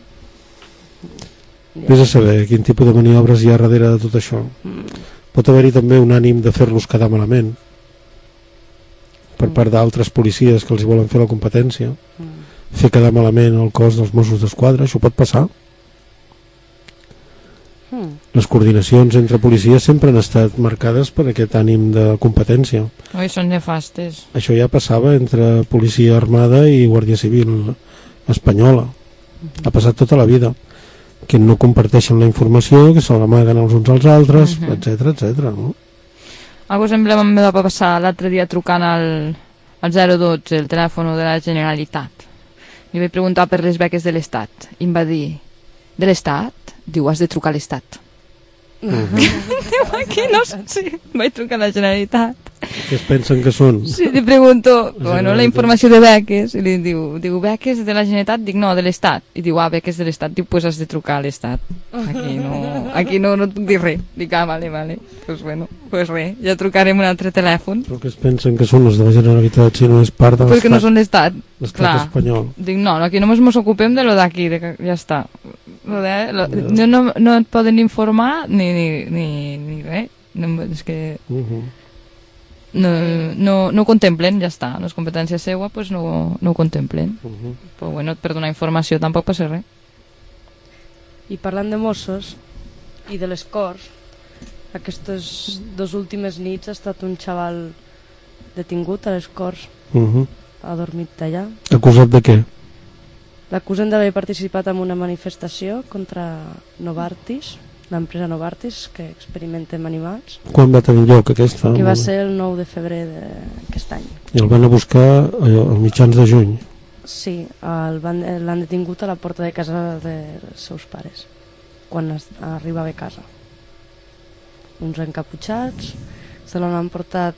F: Vés a saber quin tipus de maniobres hi ha darrere de tot això. Pot haver-hi també un ànim de fer-los quedar malament per part d'altres policies que els hi volen fer la competència, fer quedar malament el cos dels Mossos d'Esquadra. Això pot passar. Les coordinacions entre policies sempre han estat marcades per aquest ànim de competència.
G: Oi, són nefastes.
F: Això ja passava entre policia armada i Guàrdia Civil espanyola. Ha passat tota la vida, que no comparteixen la informació, que se l'amaguen els uns als altres,
G: Mhm.
F: etcètera, etcètera, no?
G: Algo sembla me va passar l'altre dia trucant al, al zero dotze, el telèfon de la Generalitat. Li vaig preguntar per les beques de l'Estat i em va dir, de l'Estat? Diu, has de trucar a l'Estat. Diu, aquí no sé. Sí, vaig trucar a la Generalitat.
F: Què es pensen que són?
G: Sí, li pregunto, bueno, la informació de beques, i li diu, diu, beques de la Generalitat? Dic, no, de l'Estat. I diu, ah, beques de l'Estat. Diu, pues has de trucar a l'Estat. Aquí no, aquí no, no et puc dir res. Dic, ah, vale, vale. Pues bueno, pues res, ja trucarem un altre telèfon.
F: Però que es pensen que són els de la Generalitat si no és part de
G: Pues que no
F: l'estat,
G: són l'Estat.
F: l'estat
G: Clar.
F: espanyol?
G: Dic, no, aquí només mos ocupem de lo d'aquí, de que ja està. Lo de, lo, no, no, no et poden informar ni, ni, ni, ni res. No, és que
F: Uh -huh.
G: no, no, no ho contemplen, ja està. No és competència seua, pues no, no ho contemplen.
F: Uh -huh.
G: Però bueno, per donar informació tampoc passa res.
H: I parlant de Mossos i de les Corts, aquestes dues últimes nits ha estat un xaval detingut a les Corts,
F: Uh -huh.
H: ha dormit allà.
F: Acusat de què?
H: L'acusen d'haver participat en una manifestació contra Novartis, l'empresa Novartis, que experimenta amb animals,
F: Quan va tenir lloc aquesta?
H: que va ser el nou de febrer d'aquest any.
F: I el van a buscar allò, als mitjans de juny.
H: Sí, el van- l'han detingut a la porta de casa dels seus pares, quan es- arribava a casa. Uns encaputxats, se l'han portat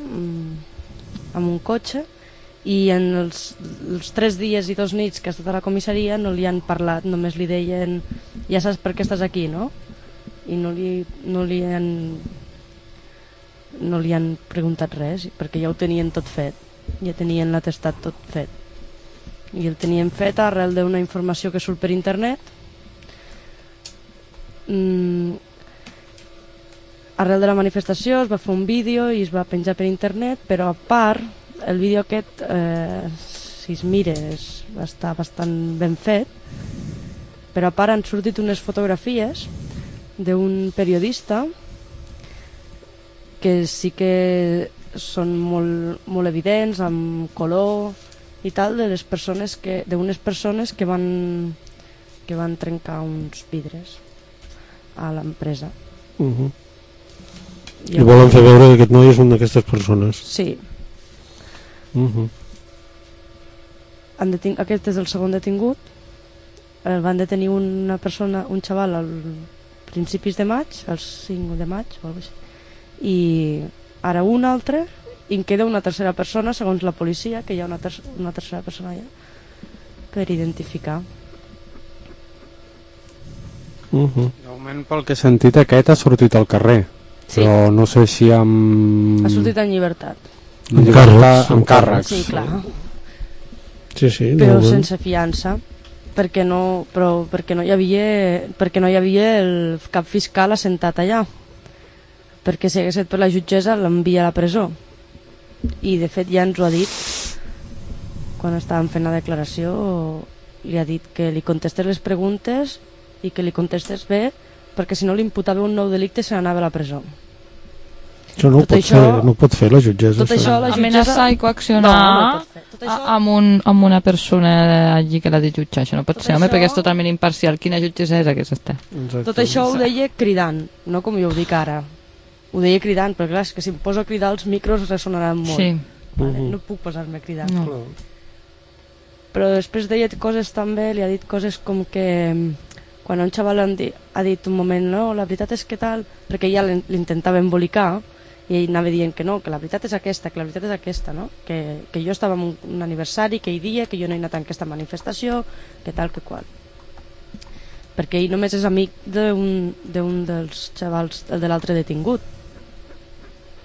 H: mm, amb un cotxe, i en els, els tres dies i dos nits que ha estat a la comissaria no li han parlat, només li deien, ja saps per què estàs aquí, no? I no li, no li han no li han preguntat res, perquè ja ho tenien tot fet, ja tenien l'atestat tot fet, i el tenien fet arrel d'una informació que surt per internet. mm, arrel de la manifestació es va fer un vídeo i es va penjar per internet, però a part el vídeo aquest, eh, si es mires, està bastant ben fet, però a part han sortit unes fotografies d'un periodista que sí que són molt, molt evidents, amb color i tal, de les persones que, d'unes persones que van que van trencar uns vidres a l'empresa.
F: Uh -huh. I volen fer veure que aquest noi és una d'aquestes persones.
H: Sí.
F: Uh -huh.
H: Han detin... Aquest és el segon detingut. El van detenir una persona, un xaval al principis de maig, el cinc de maig o alguna cosa així. I ara un altre, i en queda una tercera persona, segons la policia, que hi ha una, ter una tercera persona allà per identificar.
F: Uh -huh.
C: De moment, pel que he sentit, aquest ha sortit al carrer,
H: Sí.
C: però no sé si amb...
H: Ha sortit en llibertat.
F: Amb
C: llibertat,
F: càrrecs,
C: amb
F: amb
C: càrrecs.
H: Sí, clar.
F: Sí, sí.
H: Però
F: no,
H: sense fiança, perquè no, però perquè no hi havia, perquè no hi havia el cap fiscal assentat allà. Perquè si hagués estat per la jutgessa l'envia a la presó. I de fet ja ens ho ha dit quan estàvem fent la declaració, li ha dit que li contestés les preguntes i que li contestés bé, perquè si no li imputava un nou delicte i se n'anava a la presó.
F: Això no ho
H: Tot
F: pot
H: això-
F: fer, no ho pot fer la jutgessa.
H: Tot això la jutgessa...
G: Amenaçar i coaccionar
H: No, no pot fer. Tot això...
G: a- amb, un, amb una persona allí que l'ha de jutjar. Això no pot
H: Tot
G: ser, home,
H: això-
G: perquè és totalment imparcial. Quina jutgessa és aquesta?
F: Exacte.
H: Tot això ho deia cridant, no com jo ho dic ara. Ho deia cridant, però clar, és que si em poso a cridar els micros ressonaran molt.
G: Sí.
H: Vale,
F: Mhm.
H: no puc posar-me a cridar.
G: No.
F: Clar.
H: Però després deia coses també, li ha dit coses com que mm, quan un xaval ha dit, ha dit un moment, no, la veritat és que tal, perquè ja l'in- l'intentava embolicar i ell anava dient que no, que la veritat és aquesta, que la veritat és aquesta, no? Que, que jo estava en un, un aniversari, que hi dia, que jo no he anat en aquesta manifestació, que tal, que qual. Perquè ell només és amic d'un d'un dels xavals, el de l'altre detingut.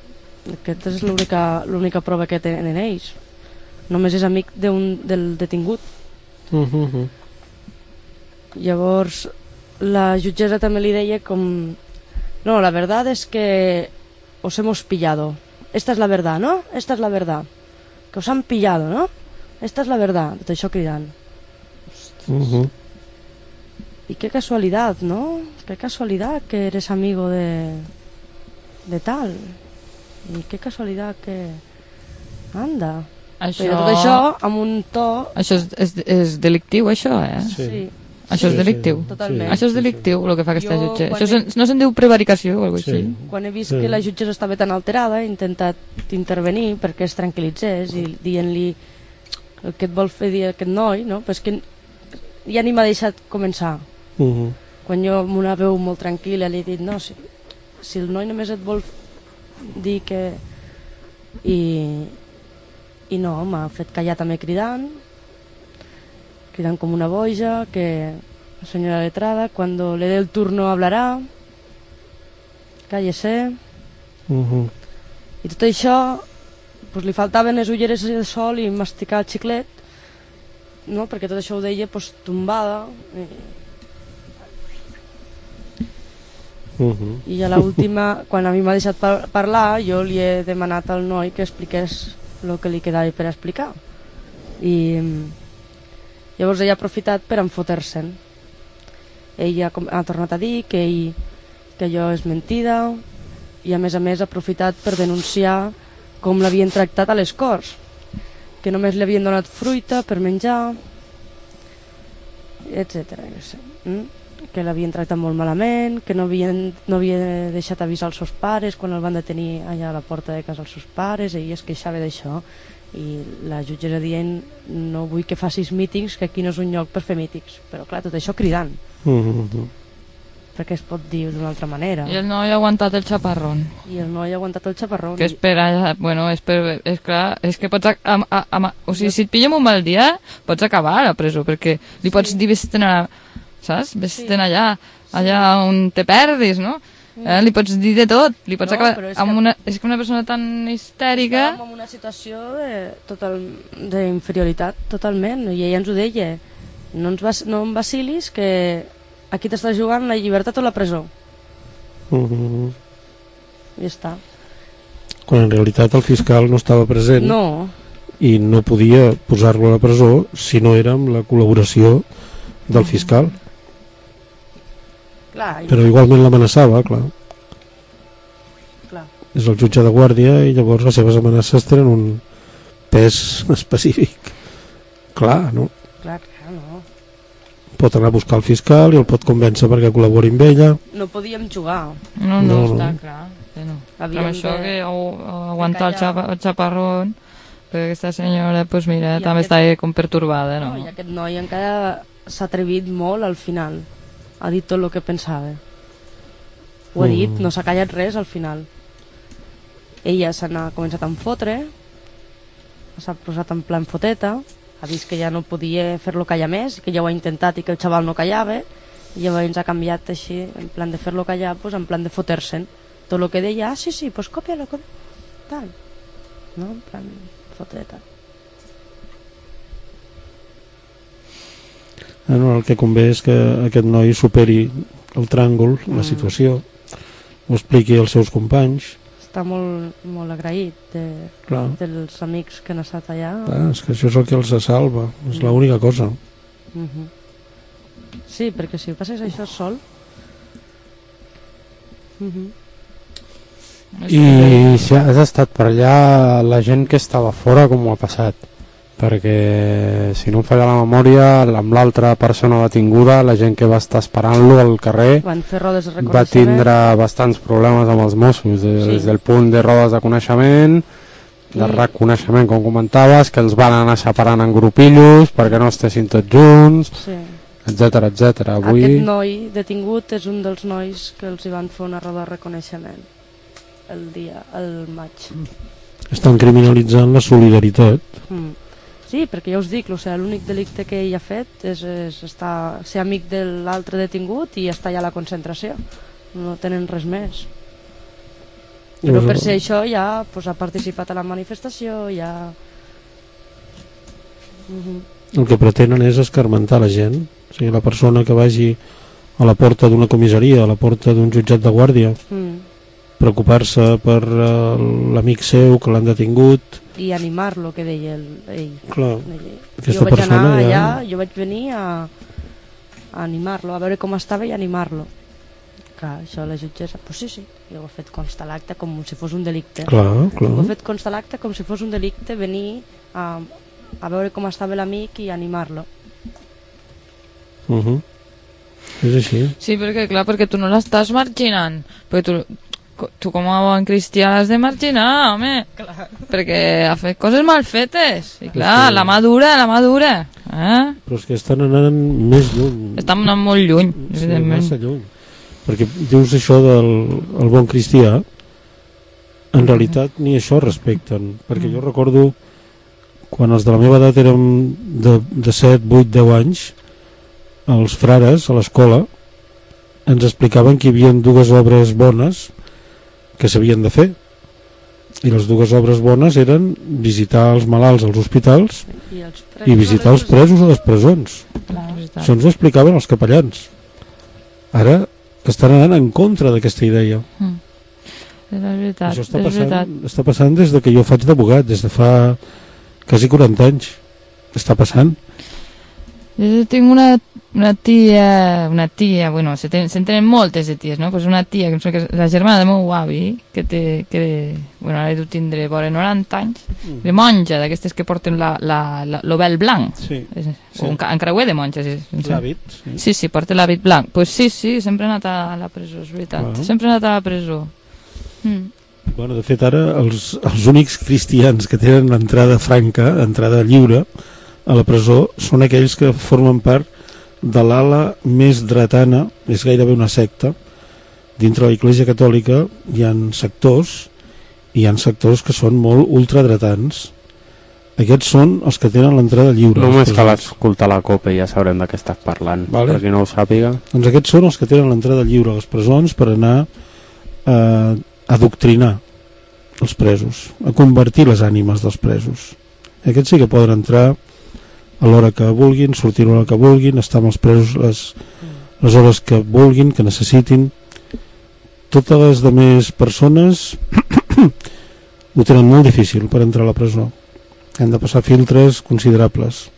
H: Aquesta és l'única l'única prova que tenen ells. Només és amic d'un, del detingut.
F: Uh -huh.
H: Llavors la jutgessa també li deia com no, la verdad es que os hemos pillado, esta es la verdad, ¿no? Esta es la verdad, que os han pillado, ¿no? Esta es la verdad, tot això cridant.
F: Uh -huh.
H: Y qué casualidad, ¿no? Qué casualidad que eres amigo de de tal, y qué casualidad que anda.
G: Això...
H: Però tot això amb un to...
G: Això és, és, és delictiu, això, eh?
F: Sí.
H: Sí.
G: Això
F: Sí,
G: és delictiu.
F: sí.
H: Totalment.
G: Això és delictiu, el que fa aquesta
H: Jo,
G: jutge.
H: quan
G: Això
H: he-
G: se, no se'n diu prevaricació o alguna cosa
F: Sí.
G: així.
H: Quan he vist
F: Sí.
H: que la jutgessa estava tan alterada, he intentat intervenir perquè es tranquil·litzés i dient-li el que et vol fer dir aquest noi, no? Però és que ja ni m'ha deixat començar.
F: Uh -huh.
H: Quan jo amb una veu molt tranquil·la li he dit no, si, si el noi només et vol dir que... I, i no, m'ha fet callar també cridant, cridant com una boja, que la senyora letrada, cuando le dé el turno hablará, cállese.
F: Uh -huh.
H: I tot això pues, li faltaven les ulleres de sol i masticar el xiclet, no? Perquè tot això ho deia pues, tombada i,
F: Uh -huh.
H: i a l'última, quan a mi m'ha deixat par parlar, jo li he demanat al noi que expliqués el que li quedava per explicar i llavors ell ha aprofitat per enfotre-se'n. Ell ha, ha tornat a dir que, ell, que allò és mentida i a més a més ha aprofitat per denunciar com l'havien tractat a les Corts, que només li havien donat fruita per menjar, etcètera. Mm? Que l'havien tractat molt malament, que no havien, no havia deixat avisar als seus pares quan el van detenir allà a la porta de casa els seus pares. Ell es queixava d'això i la jutgessa dient no vull que facis mítings, que aquí no és un lloc per fer mítings, però clar, tot això cridant,
F: Uh -huh.
H: perquè es pot dir d'una altra manera.
G: I el noi ha aguantat el xaparrón.
H: I el noi ha aguantat el xaparrón.
G: Que és per allà, bueno, és per, és clar, és que pots, a, a, a, o sigui, si et pillen un mal dia, pots acabar a la presó, perquè li pots
H: Sí.
G: dir vés-te'n a, saps? Vés-te'n
H: Sí.
G: allà, allà on te perdis, no? Eh, li pots dir de tot, li pots
H: No,
G: acabar
H: però és
G: amb
H: que-
G: una, és que una persona tan histèrica...
H: Estàvem en una situació de total d'inferioritat, totalment, i ella ens ho deia. No, ens vas, no em vacilis, que aquí t'estàs jugant la llibertat o la presó.
F: Uh -huh.
H: I ja està.
F: Quan en realitat el fiscal no estava present
H: No,
F: i no podia posar-lo a la presó si no era amb la col·laboració del fiscal.
H: clar, i-
F: Però igualment l'amenaçava, clar.
H: clar.
F: És el jutge de guàrdia i llavors les seves amenaces tenen un pes específic. Clar, no?
H: Clar, clar, no.
F: Pot anar a buscar el fiscal i el pot convèncer perquè col·labori amb ella.
H: No podíem jugar.
G: No, no,
F: No,
G: està
F: no.
G: clar. Que no.
H: Havíem
G: Però això
H: de-
G: que heu aguantat el,
H: callar.
G: xapa, el xaparrón, perquè aquesta senyora, pues mira,
H: I
G: també
H: aquest-
G: està com pertorbada, no?
H: No, I aquest noi encara s'ha atrevit molt al final. Ha dit tot el que pensava. Ho ha dit,
F: Mm.
H: no s'ha callat res al final. Ella se n'ha començat a enfotre, s'ha posat en plan foteta, ha vist que ja no podia fer-lo callar més, que ja ho ha intentat i que el xaval no callava, i llavors ha canviat així, en plan de fer-lo callar, pues, en plan de fotre-se'n. Tot el que deia, ah, sí, sí, pues còpia-lo, còpia tal. No? En plan foteta.
F: Bueno, el que convé és que aquest noi superi el tràngol, la
H: Mm.
F: situació, ho expliqui als seus companys.
H: Està molt, molt agraït de,
F: Clar,
H: dels amics que han estat allà.
F: clar, és que això és el que els salva, és l'única cosa.
H: Mhm. Sí, perquè si passes això sol... Mhm.
C: I si has estat per allà, la gent que estava fora, com ho ha passat? Perquè, si no em falla la memòria, amb l'altra persona detinguda, la gent que va estar esperant-lo al carrer
H: Van fer rodes de
C: va
H: reconeixement.
C: tindre bastants problemes amb els Mossos, des,
H: Sí.
C: des del punt de rodes de coneixement, de
H: I-
C: reconeixement, com comentaves, que els van anar separant en grupillos perquè no estessin tots junts,
H: Sí.
C: etcètera, etcètera. Avui...
H: Aquest noi detingut és un dels nois que els hi van fer una roda de reconeixement el dia, el maig.
F: Estan criminalitzant la solidaritat.
H: Mm. Sí, perquè ja us dic, o sigui, l'únic delicte que ell ha fet és, és estar, ser amic de l'altre detingut i estar allà a la concentració. No tenen res més. Però per ser això ja pues, ha participat a la manifestació, ja... Uh-huh.
F: El que pretenen és escarmentar la gent. O sigui, la persona que vagi a la porta d'una comissaria, a la porta d'un jutjat de guàrdia, mm. preocupar-se per uh, l'amic seu que l'han detingut...
H: I animar-lo, que deia el, ell.
F: Clar,
H: jo vaig anar ja... allà, jo vaig venir a, a animar-lo, a veure com estava i animar-lo. Clar, això la jutgessa, pues sí, sí, jo ho he fet constar l'acte com si fos un delicte.
F: Clar, clar.
H: Ho he fet constar l'acte com si fos un delicte venir a, a veure com estava l'amic i animar-lo.
F: Uh-huh. És així.
G: Sí, perquè clar, perquè tu no l'estàs marginant, perquè tu... Tu com a bon cristià l'has de marginar, home, clar. Perquè ha fet coses mal fetes i clar, sí. la mà dura, la mà dura eh?
F: Però és que estan anant més lluny.
G: Estan anant molt lluny,
F: sí, massa lluny. Perquè dius això del el bon cristià, en mm. realitat ni això respecten, perquè mm. jo recordo quan els de la meva edat érem de, de set, vuit, deu anys, els frares a l'escola ens explicaven que hi havia dues obres bones que s'havien de fer, i les dues obres bones eren visitar els malalts als hospitals i, els i visitar els presos a les presons. Clar, això ens ho explicaven els capellans. Ara estan anant en contra d'aquesta idea.
G: Mm. És veritat,
F: això està
G: és
F: passant,
G: veritat.
F: està passant des de que jo faig d'abogat, des de fa quasi quaranta anys. Està passant.
G: Jo tinc una, una tia, una tia, bueno, se ten, se'n tenen moltes de ties, no? Pues una tia, que, que és la germana del meu avi, que té, que, bueno, ara deu tindre vora noranta anys, mm. de monja, d'aquestes que porten la, la, la, l'ovel blanc,
F: sí.
G: És,
F: sí.
G: o un, un creuer de monja, sí,
F: l'hàbit, sí.
G: sí, sí, porta l'hàbit blanc, pues sí, sí, sempre ha anat a la presó, és veritat, bueno. sempre ha anat a la presó. Mm.
F: Bueno, de fet, ara els, els únics cristians que tenen l'entrada franca, entrada lliure, a la presó, són aquells que formen part de l'ala més dretana, és gairebé una secta. Dintre la Iglesia Catòlica hi ha sectors, i hi ha sectors que són molt ultradretans. Aquests són els que tenen l'entrada lliure.
C: Només cal escoltar la copa i ja sabrem de què estàs parlant, vale. Per qui no ho sàpiga.
F: Doncs aquests són els que tenen l'entrada lliure a les presons per anar a adoctrinar els presos, a convertir les ànimes dels presos. Aquests sí que poden entrar a l'hora que vulguin, sortir a l'hora que vulguin, estar amb els presos les, les hores que vulguin, que necessitin. Totes les demés persones ho tenen molt difícil per entrar a la presó. Han de passar filtres considerables.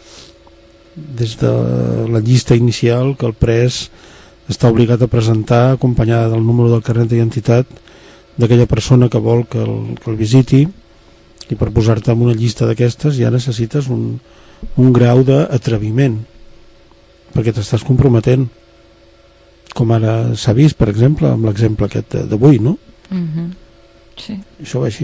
F: Des de la llista inicial que el pres està obligat a presentar, acompanyada del número del carnet d'identitat d'aquella persona que vol que el, que el visiti, i per posar-te en una llista d'aquestes ja necessites un un grau d'atreviment, perquè t'estàs comprometent, com ara s'ha vist, per exemple, amb l'exemple aquest d'avui, no?
G: Mm-hmm. Sí.
F: Això va així.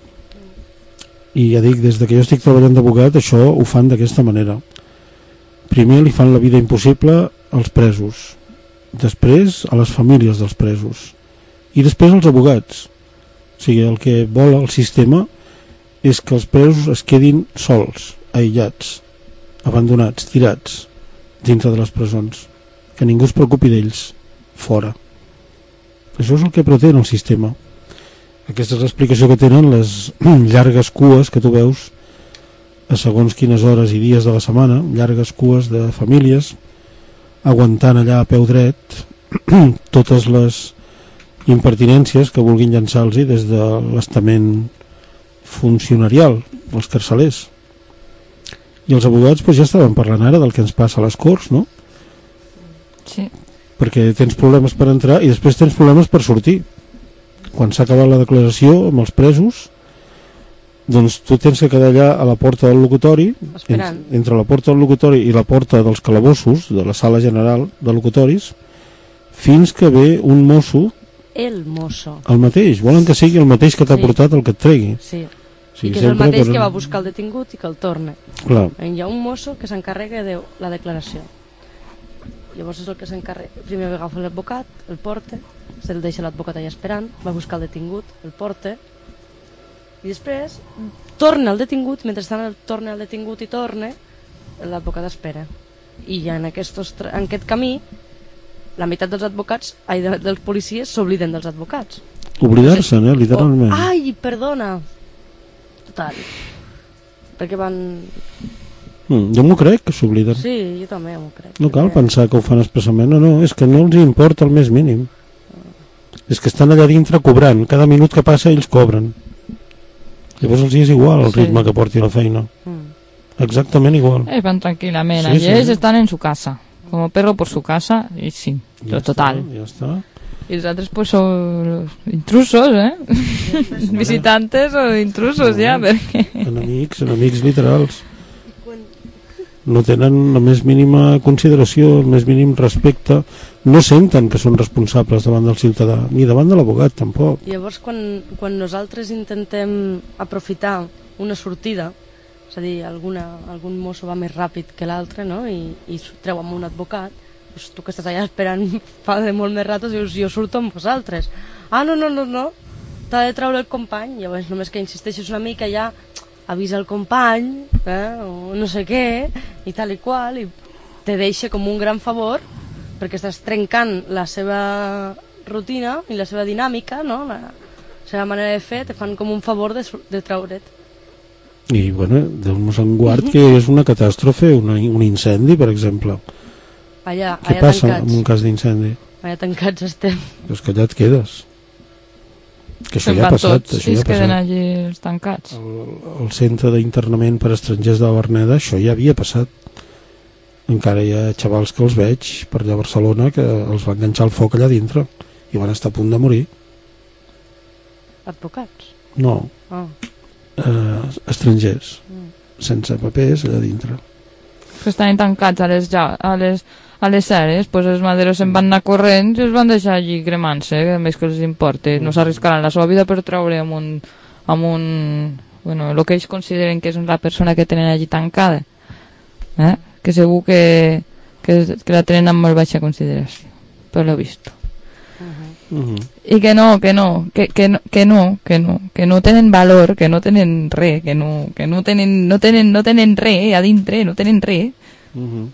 F: I ja dic, des de que jo estic treballant d'abogat, això ho fan d'aquesta manera. Primer li fan la vida impossible als presos, després a les famílies dels presos, i després als abogats. O sigui, el que vol el sistema és que els presos es quedin sols, aïllats, abandonats, tirats dintre de les presons, que ningú es preocupi d'ells fora. Això és el que pretén el sistema. Aquesta és l'explicació que tenen les llargues cues que tu veus a segons quines hores i dies de la setmana, llargues cues de famílies aguantant allà a peu dret totes les impertinències que vulguin llançar-los des de l'estament funcionarial dels carcelers. I els abogats doncs, ja estaven parlant ara del que ens passa a les Corts, no?
G: Sí.
F: Perquè tens problemes per entrar i després tens problemes per sortir. Quan s'ha acabat la declaració amb els presos, doncs tu tens que quedar allà a la porta del locutori, en, entre la porta del locutori i la porta dels calabossos, de la sala general de locutoris, fins que ve un mosso.
H: El mosso.
F: El mateix, volen que sigui el mateix que t'ha sí. portat el que et tregui.
H: Sí.
F: Sí,
H: i que és el mateix per... que va buscar el detingut i que el torna.
F: Clar.
H: Hi ha un mosso que s'encarrega de la declaració. Llavors és el que s'encarrega. Primer agafa l'advocat, el porta, se'l deixa l'advocat allà esperant, va buscar el detingut, el porta, i després torna el detingut, mentrestant el torna el detingut i torna, l'advocat espera. I ja en, aquestos, en aquest camí, la meitat dels advocats, ai, dels policies, s'obliden dels advocats.
F: Oblidar-se, eh, literalment.
H: Oh, ai, perdona. Total. Perquè van...
F: Mm, jo m'ho crec, que s'obliden.
H: Sí, jo també m'ho crec.
F: No cal
H: perquè...
F: pensar que ho fan expressament, no, no, és que no els importa el més mínim. És que estan allà dintre cobrant, cada minut que passa ells cobren. Llavors els és igual el
G: Sí.
F: ritme que porti la feina.
H: Mm.
F: Exactament igual.
G: Ells van tranquil·lament,
F: Sí,
G: sí,
F: sí.
G: ells estan en su casa, como perro por su casa, y sí,
F: Ja
G: lo total.
F: Està, ja està.
G: Y los otros pues son los intrusos, ¿eh? Visitantes o intrusos, ja, perquè...
F: Enemics, enemics literals. No tenen la més mínima consideració, el més mínim respecte, no senten que són responsables davant del ciutadà, ni davant de l'abogat tampoc.
H: Llavors, quan, quan nosaltres intentem aprofitar una sortida, és a dir, alguna, algun mosso va més ràpid que l'altre, no? I, i treu amb un advocat, doncs tu que estàs allà esperant fa de molt més rato, dius, jo surto amb vosaltres. Ah, no, no, no, no, t'ha de treure el company. Llavors, només que insisteixes una mica ja, avisa el company, eh? O no sé què, i tal i qual, i te deixa com un gran favor, perquè estàs trencant la seva rutina i la seva dinàmica, no? La seva manera de fer, te fan com un favor de, de treure't.
F: I, bueno, Déu-nos en guard que és una catàstrofe, una, un incendi, per exemple.
H: Allà,
F: Què
H: allà
F: passa
H: tancats.
F: en un cas d'incendi?
H: Allà tancats estem.
F: Doncs que allà et quedes. Que això
G: Se'n
F: ja ha
G: van
F: passat.
G: tots,
F: Això
G: i
F: ja
G: es
F: ha
G: queden
F: passat.
G: allí els tancats.
F: El, el centre d'internament per estrangers de la Verneda, això ja havia passat. Encara hi ha xavals que els veig per allà a Barcelona que els va enganxar el foc allà dintre i van estar a punt de morir.
H: Advocats?
F: No,
H: Ah.
F: eh, estrangers,
H: Mm.
F: sense papers allà dintre.
G: Que estaven tancats a les, ja, a les, a les sèries, pues els maderos se'n van anar corrents i els van deixar allí cremant-se, que més que els importa. No s'arriscaran la seva vida per treure amb un, amb un... Bueno, el que ells consideren que és la persona que tenen allí tancada. Eh? Que segur que, que, que la tenen amb molt baixa consideració. Però l'he vist.
H: Uh-huh.
F: Uh -huh.
G: I que no, que no, que, que no, que no, que no, que no tenen valor, que no tenen res, que no, que no tenen, no tenen, no tenen res a dintre, no tenen res.
F: Uh -huh.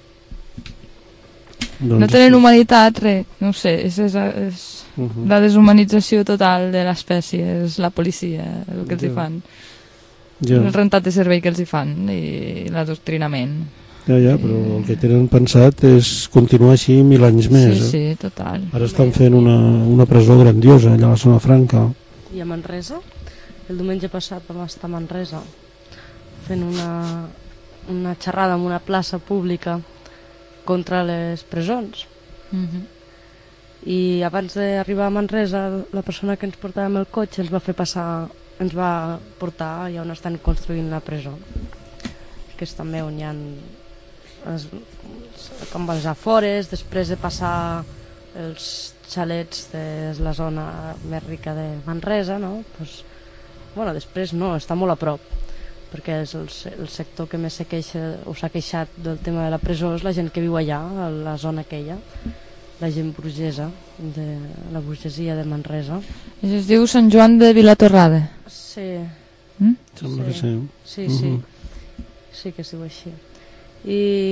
G: No tenen humanitat, res, no ho sé, és, és, és
F: uh -huh.
G: la deshumanització total de l'espècie, és la policia, el que els hi
F: Ja.
G: fan,
F: Ja,
G: el rentat de servei que els hi fan i l'adoctrinament.
F: ja, ja, però el que tenen pensat és continuar així mil anys més.
G: Sí,
F: eh?
G: sí, total.
F: Ara estan fent una, una presó grandiosa allà a la zona franca.
H: I a Manresa? El diumenge passat vam estar a Manresa fent una, una xerrada en una plaça pública contra les presons.
G: Mhm.
H: I abans d'arribar a Manresa, la persona que ens portava amb el cotxe ens va fer passar, ens va portar allà on estan construint la presó, que és també on hi ha es, com els afores, després de passar els xalets de la zona més rica de Manresa, no? Pues, bueno, després no, està molt a prop, perquè és el, el sector que més se queixa o s'ha queixat del tema de la presó és la gent que viu allà, a la zona aquella, la gent burgesa, de la burgesia de Manresa.
G: I es diu Sant Joan de Vilatorrada.
H: Sí,
G: Mm?
F: Sembla que
H: sí,
F: sí.
H: sí, sí,
F: Mhm.
H: sí que es diu així. I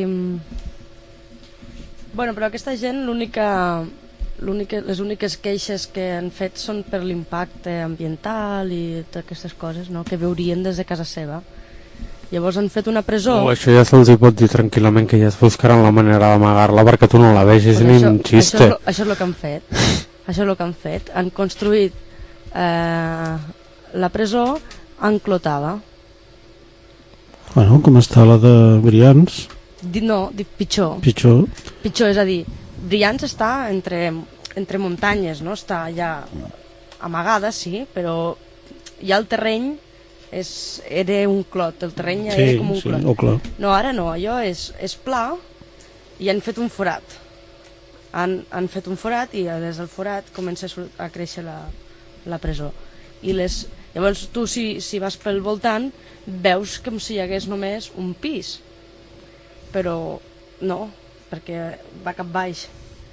H: bueno, però aquesta gent l'única l'única les úniques queixes que han fet són per l'impacte ambiental i totes aquestes coses, no?, que veurien des de casa seva. Llavors han fet una presó.
C: Oh, això ja se'ls hi pot dir tranquil·lament, que ja es buscaran la manera d'amagar-la perquè tu no la vegis,
H: Pues
C: ni
H: això,
C: un
H: això,
C: xiste.
H: és lo, això és el que han fet. Això és el que han fet. Han construït eh, la presó enclotada.
F: Bueno, com està la de Brians,
H: Di- No, dic pitjor.
F: pitjor.
H: Pitjor, és a dir, Brians està entre, entre muntanyes, no? Està allà amagada, sí, però ja el terreny és, era un clot, el terreny ja
F: Sí,
H: era com un
F: sí,
H: clot.
F: oh, clar.
H: No, ara no, allò és, és pla i han fet un forat. Han, han fet un forat i des del forat comença a, sur- a créixer la, la presó. I les, llavors tu si, si vas pel voltant veus com si hi hagués només un pis, però no, perquè va cap baix.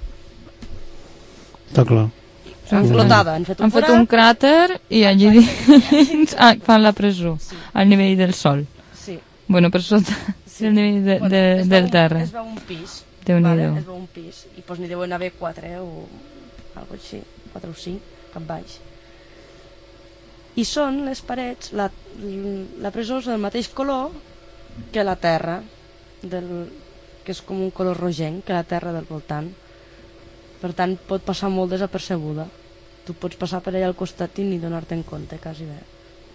F: Està clar.
H: Enclotada, han fet un
G: Han fet
H: forat.
G: un cràter i allí dins ah, fan la presó,
H: Sí.
G: al nivell del sol.
H: Sí.
G: Bueno, per sota
H: Sí.
G: del nivell de,
H: Bueno,
G: de,
H: es veu
G: del
H: un-
G: terra.
H: Es veu un pis,
G: Déu-n'hi-do.
H: vale? Es veu un pis, i doncs n'hi deuen haver quatre o alguna així, quatre o cinc, cap baix. i són les parets, la, la presó és del mateix color que la terra, del, que és com un color rogenc, que la terra del voltant. Per tant, pot passar molt desapercebuda. Tu pots passar per allà al costat i ni donar-te en compte, quasi bé.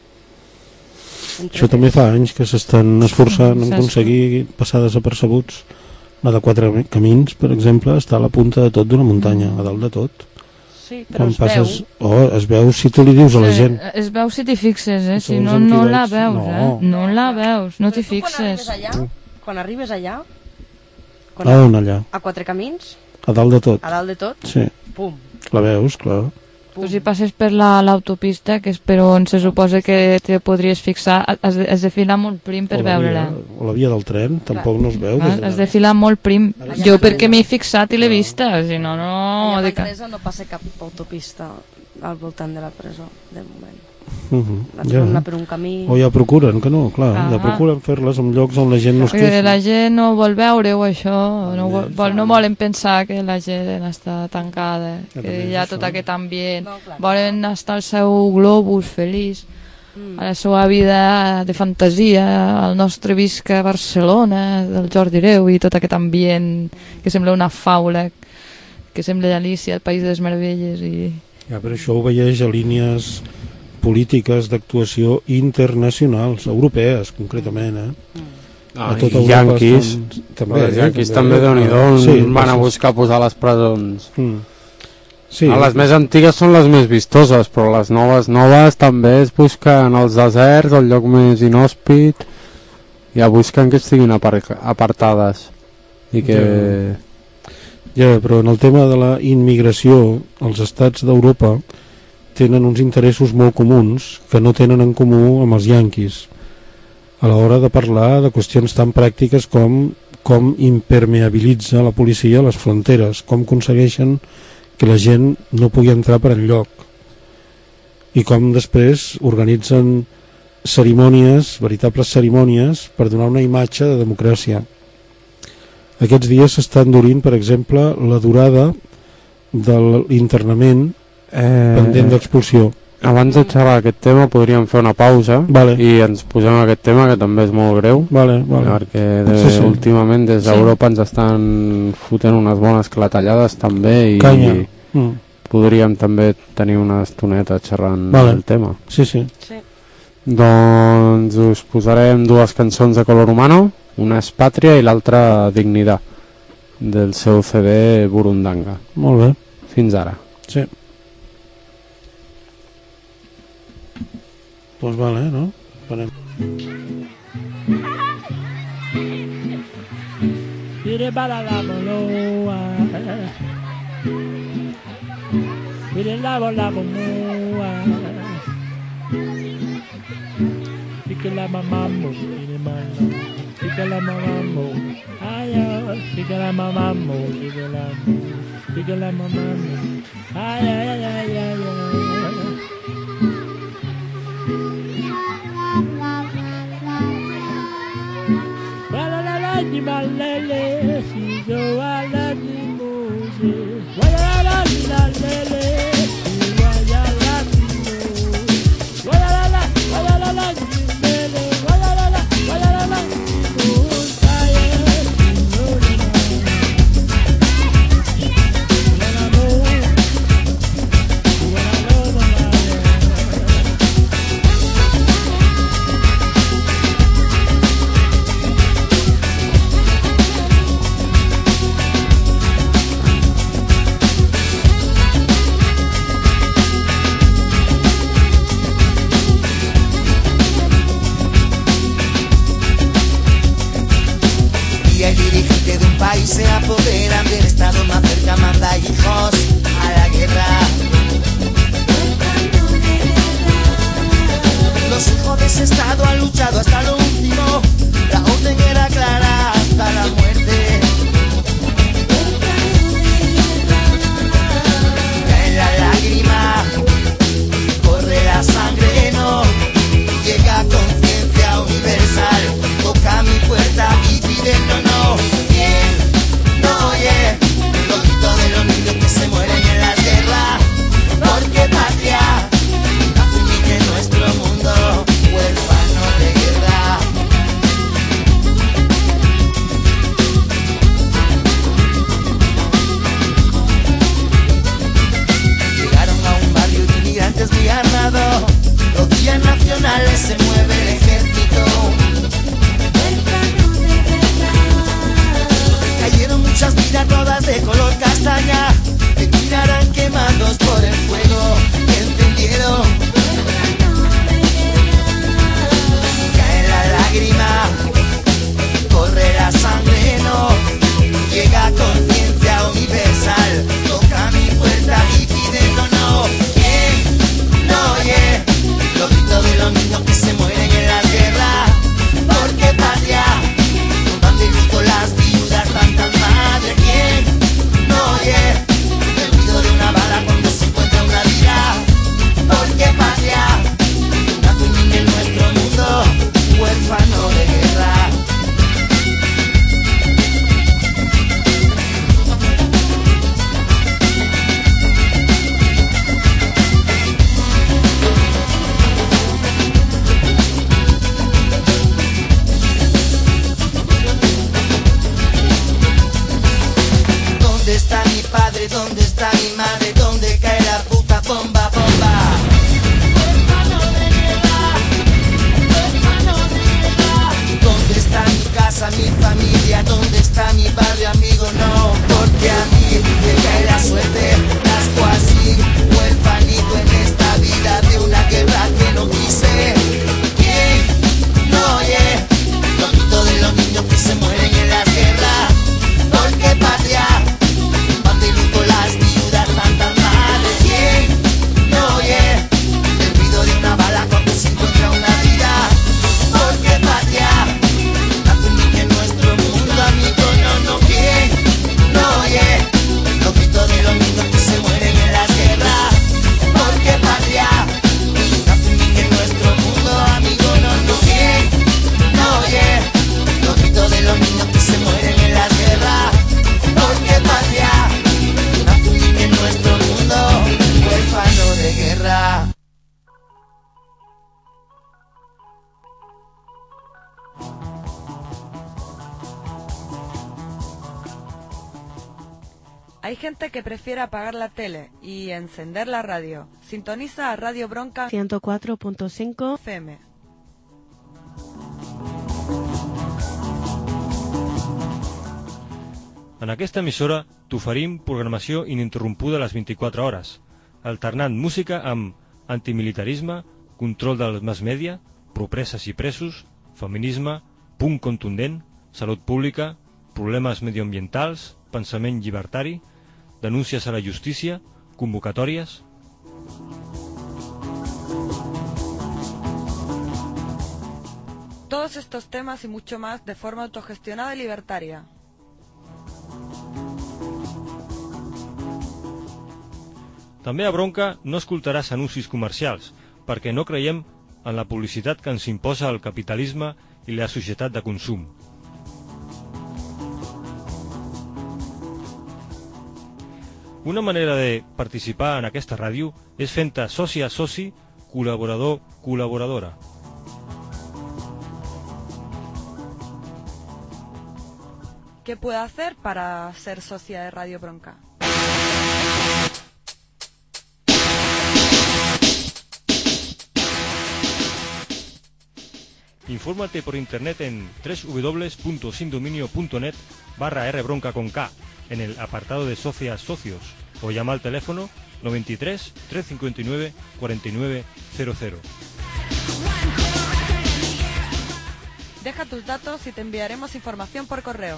H: Entre
F: Això també fa anys que s'estan esforçant en aconseguir passar desapercebuts. La de Quatre Camins, per exemple, està a la punta de tot d'una muntanya, a dalt de tot.
H: Sí, però
F: Quan
H: es
F: passes...
H: veu.
F: Oh, es veu si tu li dius a la gent.
G: Sí, es veu si t'hi fixes, eh? Si
F: Segons
G: no,
F: amb qui
G: no
F: vaig.
G: la veus,
F: No.
G: eh? No la veus, no t'hi
H: Però tu quan
G: fixes.
H: arribes allà, quan arribes allà, quan
F: A on allà?
H: a Quatre Camins,
F: A dalt de tot.
H: a dalt de tot,
F: Sí,
H: pum,
F: la veus, clar.
G: Però si passes per la- l'autopista, que és per on se suposa que te podries fixar, has de, has de filar molt prim per
F: O la
G: veure-la.
F: via- O la via del tren, tampoc no es veu.
G: Ah,
F: des
G: has de filar molt prim.
H: Allà
G: Jo
H: a
G: perquè
H: Manresa.
G: m'he fixat i l'he vista, si no, no...
H: allà a
G: de ca-
H: Manresa no passa cap autopista al voltant de la presó, de moment.
F: Uh -huh.
H: La
F: ja.
H: torna per un camí...
F: O ja procuren, que no, clar,
G: Ah.
F: ja procuren fer-les en llocs on la gent no es
G: Perquè
F: queixi.
G: la gent no vol veure-ho, això, no, vol,
F: També,
G: vol, no volen pensar que la gent està tancada,
F: Ja,
G: que
F: també
G: hi ha
F: és
G: tot
F: això.
G: aquest ambient,
H: No, clar.
G: volen estar al seu globus feliç,
H: Mm.
G: a la seva vida de fantasia, al nostre visca Barcelona, del Jordi Reu i tot aquest ambient que sembla una faula, que sembla Alicia, el País de les Meravelles. I...
F: Ja, però això obeeix a línies polítiques d'actuació internacionals, europees, concretament, eh?
C: Ah,
F: A tota
C: i
F: Europa
C: yanquis,
F: estan- també,
C: els
F: eh,
C: yanquis
F: també.
C: també, Déu-n'hi-do,
F: Sí,
C: van a
F: passes.
C: buscar posar les presons.
F: Mm. Sí,
C: Ah, les més antigues són les més vistoses, però les noves noves també es busquen als deserts, el lloc més inhòspit, ja busquen que estiguin apar- apartades i que...
F: ja, però en el tema de la immigració, els estats d'Europa tenen uns interessos molt comuns que no tenen en comú amb els yanquis a l'hora de parlar de qüestions tan pràctiques com com impermeabilitza la policia les fronteres, com aconsegueixen que la gent no pugui entrar per enlloc i com després organitzen cerimònies, veritables cerimònies per donar una imatge de democràcia. Aquests dies s'està endurint, per exemple, la durada de l'internament
C: Eh,
F: pendent d'expulsió.
C: abans de xerrar aquest tema podríem fer una pausa
F: Vale.
C: i ens posem a aquest tema que també és molt greu.
F: Vale, vale.
C: Perquè de,
F: Sí, sí.
C: últimament des
G: Sí.
C: d'Europa ens estan fotent unes bones clatellades també i
F: Canya. Mm.
C: podríem també tenir una estoneta xerrant
F: Vale.
C: el tema.
F: Sí, sí.
H: Sí.
C: Doncs us posarem dues cançons de Color Humano, una és Pàtria i l'altra Dignidad, del seu C D Burundanga.
F: Molt bé.
C: Fins ara.
F: Sí. Doncs vale, no? Anem.
I: Mire para la boloa, mire la bola bomoa, y que la mamamo, mire mano, y que la mamamo, ay ay, y que la mamamo, y que la, y que la mamamo, ay ay ay ay ay ay. Wala la la ni malele, si yo wala ni mose. Wala la la ni la lele, si wala la ni mo. Wala la la, wala la la ni lele, wala la la, wala la la ni mose. Ay, ay, no ni ma. Wala mo, wala lo mo ma.
J: Y el dirigente de un país se apoderan del estado más cerca, manda hijos a la guerra. Los hijos de ese estado han luchado hasta lo último, la orden era clara hasta la muerte. Cae la lágrima, corre la sangre, no llega conciencia universal, toca mi puerta y pide no, no, bien, no oye, el grito de los niños que se mueren. ¿dónde está mi barrio amigo? No, porque a mí me cae la suerte, nazco así, huerfanito en esta vida de una guerra que no quise. ¿Quién no oye los gritos de los niños que se mueren en la guerra? Porque patria, van de luto las viudas tan tan mal. ¿Quién no oye el ruido de una bala cuando se encuentra una vida? Porque patria, nace un niño en nuestro mundo, amigo, no, no. ¿Quién no oye los gritos de los niños que se mueren en las guerras? Porque patria, nace un niño en nuestro mundo, amigo, no, no. ¿Quién no oye los gritos de los niños que se mueren en las guerras? Porque patria, nace un niño en nuestro mundo, huérfano de guerra.
K: Hay gente que prefiere apagar la tele y encender la radio. Sintoniza a Radio Bronca
B: ciento cuatro punto cinco
K: F M.
L: En aquesta emissora t'oferim programació ininterrompuda a les vint-i-quatre hores, alternant música amb antimilitarisme, control dels mass media, propreses i presos, feminisme, punt contundent, salut pública, problemes medioambientals, pensament llibertari, denúncies a la justícia, convocatòries.
K: Todos estos temas y mucho más de forma autogestionada y libertaria.
L: També a Bronca no escoltaràs anuncis comercials, perquè no creiem en la publicitat que ens imposa el capitalisme i la societat de consum. Una manera de participar en aquesta ràdio és fent-te soci a soci, col·laborador, col·laboradora.
K: ¿Qué puede hacer para ser socia de Radio Bronca?
L: Infórmate por internet en doble u doble u doble u punto sindominio punto net barra rbronca con K en el apartado de socias socios o llama al teléfono noventa y tres, trescientos cincuenta y nueve, cuarenta y nueve cero cero.
K: Deja tus datos y te enviaremos información por correo.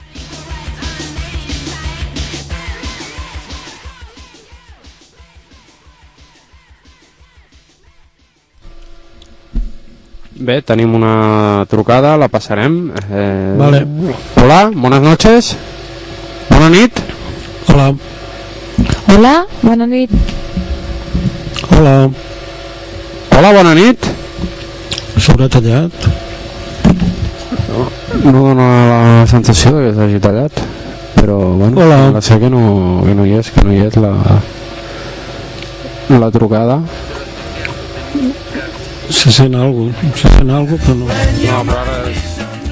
C: Bé, tenim una trucada, la passarem. Eh...
F: Vale.
C: Hola, buenas noches. Bona nit.
F: Hola.
G: Hola, bona nit.
F: Hola.
C: Hola, bona nit.
F: S'haurà tallat?
C: No, no dona la sensació que s'hagi tallat, però bueno, la sé que no, que no hi és, que no hi és la, la trucada.
F: Se sent algo, se sent algo, però no.
C: No, però ara és...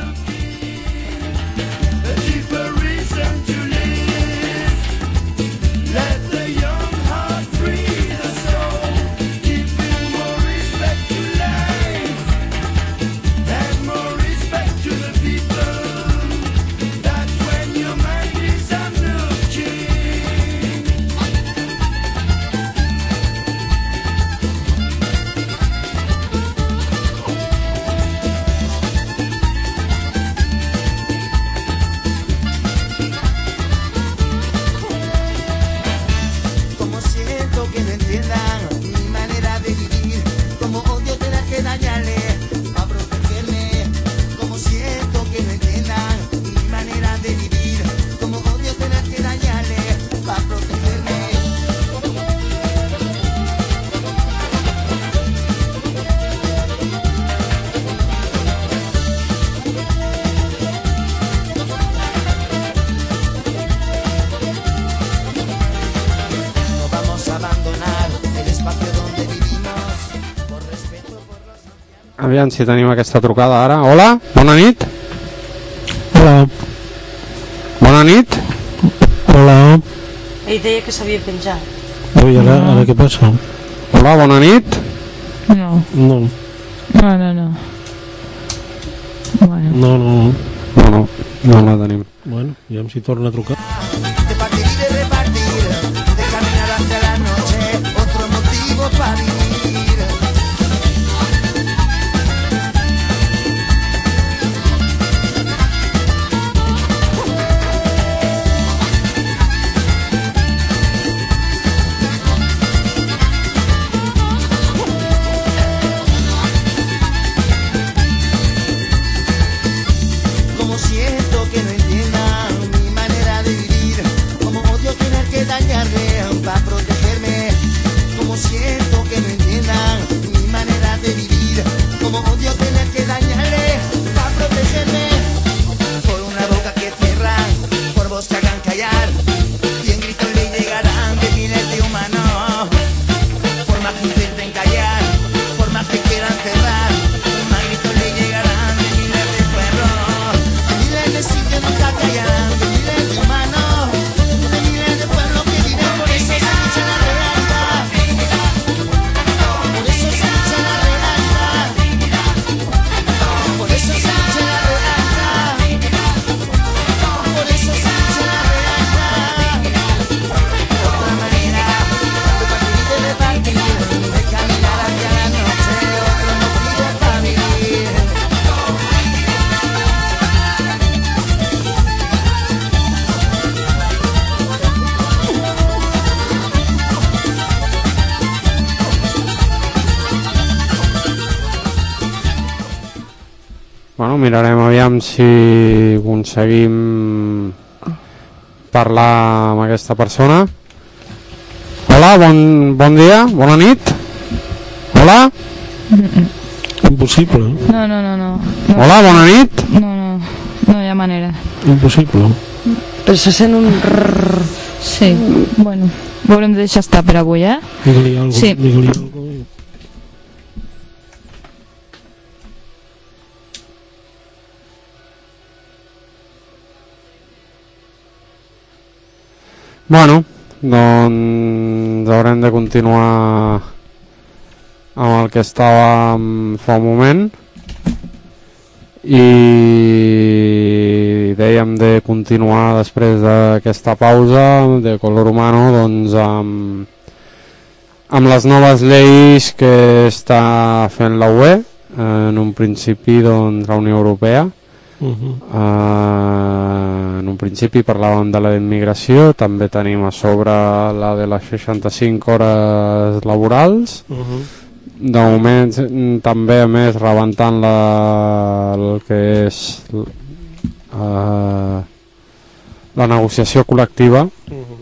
C: Aviam si tenim aquesta trucada ara. Hola, bona nit.
F: Hola.
C: Bona nit.
F: Hola.
H: Ell deia que s'havia penjat.
F: Ui, ara, ara què passa?
C: Hola, bona nit.
G: No.
F: No.
G: No, no, no. Bueno.
F: No, no.
C: No, no. No la tenim.
F: Bueno, ja em si torna a trucar.
J: De partir y de repartir, de caminar hacia la noche, otro motivo para vivir. Como siento que no entiendan mi manera de vivir, como odio tener que dañarle para protegerme, como siento que no entiendan mi manera de vivir, como odio tener que dañarle para protegerme, por una boca que cierran, por voz que hagan callar, cien gritos le llegarán de miles de humanos, por más que intenten callar, por más que quieran cerrar, más gritos le llegarán de miles de pueblos, de miles de sitios nunca callan, de miles de humanos, de miles de pueblos que viven, por eso se escucha la realidad, por eso se escucha la realidad, por eso se escucha la realidad, por eso se escucha la realidad, otra manera de partir y de repartir, de caminar hacia la noche, otro motivo para vivir.
C: Bueno, mirarem aviam si aconseguim parlar amb aquesta persona. Hola, bon, bon dia, bona nit. Hola,
F: Impossible.
G: No, no, no, no. no.
C: hola, bona nit.
G: No, no, no hi ha manera.
F: Impossible.
H: Però se sent un rrrr.
G: Sí, bueno, ho haurem de deixar estar per avui, eh?
F: Digue-li alguna cosa.
G: Sí.
F: Digue-li alguna cosa.
C: Bueno, doncs haurem de continuar amb el que estàvem fa un moment i dèiem de continuar després d'aquesta pausa de Color Humano doncs amb, amb les noves lleis que està fent la U E, en un principi doncs la Unió Europea. Uh-huh. Uh, en un principi parlàvem de la d'immigració, també tenim a sobre la de les seixanta-cinc hores laborals. Uh-huh. De moment també a més rebentant la, el que és uh, la negociació col·lectiva. Uh-huh.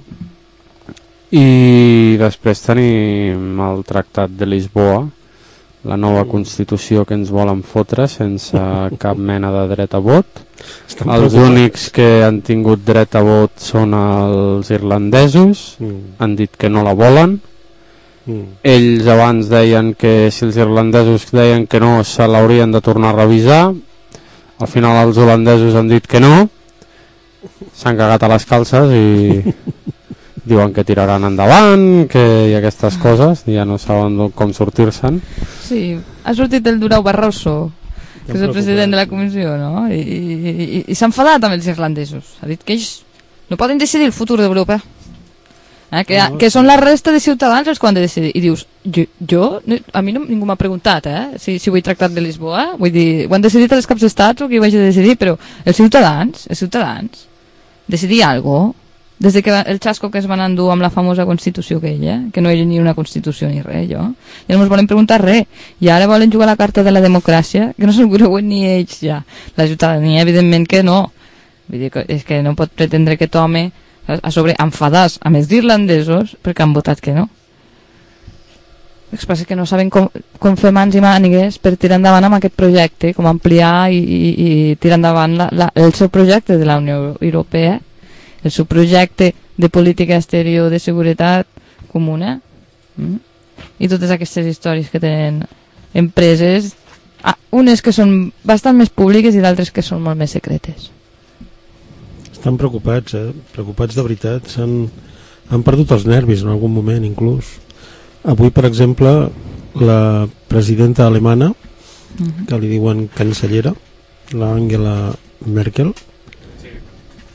C: I després tenim el Tractat de Lisboa, la nova Constitució que ens volen fotre sense cap mena de dret a vot. Estan els preocupats. Únics que han tingut dret a vot són els irlandesos, mm. han dit que no la volen. Mm. Ells abans deien que si els irlandesos deien que no se l'haurien de tornar a revisar, al final els holandesos han dit que no, s'han cagat a les calces i diuen que tiraran endavant, que hi ha aquestes coses, ja no saben com sortir-se'n.
G: Sí, ha sortit el Durão Barroso, que és el president de la comissió, no? I, i, i, i s'ha enfadat amb els irlandesos. Ha dit que ells no poden decidir el futur d'Europa. Eh? Que, no, que són la resta de ciutadans els que han de decidir. I dius, jo, jo a mi no, ningú m'ha preguntat eh? si, si vull tractat de Lisboa. Vull dir, ho han decidit els caps d'estat o qui ho hagi de decidir, però els ciutadans, els ciutadans, decidir alguna cosa. Des de que el xasco que es van endur amb la famosa Constitució aquella, que no era ni una Constitució ni res, jo, ja no ens volen preguntar res, i ara volen jugar la carta de la democràcia, que no se'n creuen ni ells ja. La ciutadania, evidentment que no. Vull dir que és que no pot pretendre que tome a sobre enfadats amb els irlandesos perquè han votat que no. El que passa que no saben com, com fer mans i mànigues per tirar endavant amb aquest projecte, com ampliar i, i, i tirar endavant la, la, el seu projecte de la Unió Europea, el seu projecte de política exterior de seguretat comuna, mm? I totes aquestes històries que tenen empreses, ah, unes que són bastant més públiques i d'altres que són molt més secretes.
F: Estan preocupats, eh? Preocupats de veritat. Han, han perdut els nervis en algun moment, inclús. Avui, per exemple, la presidenta alemana, uh-huh. que li diuen cancellera, la Angela Merkel,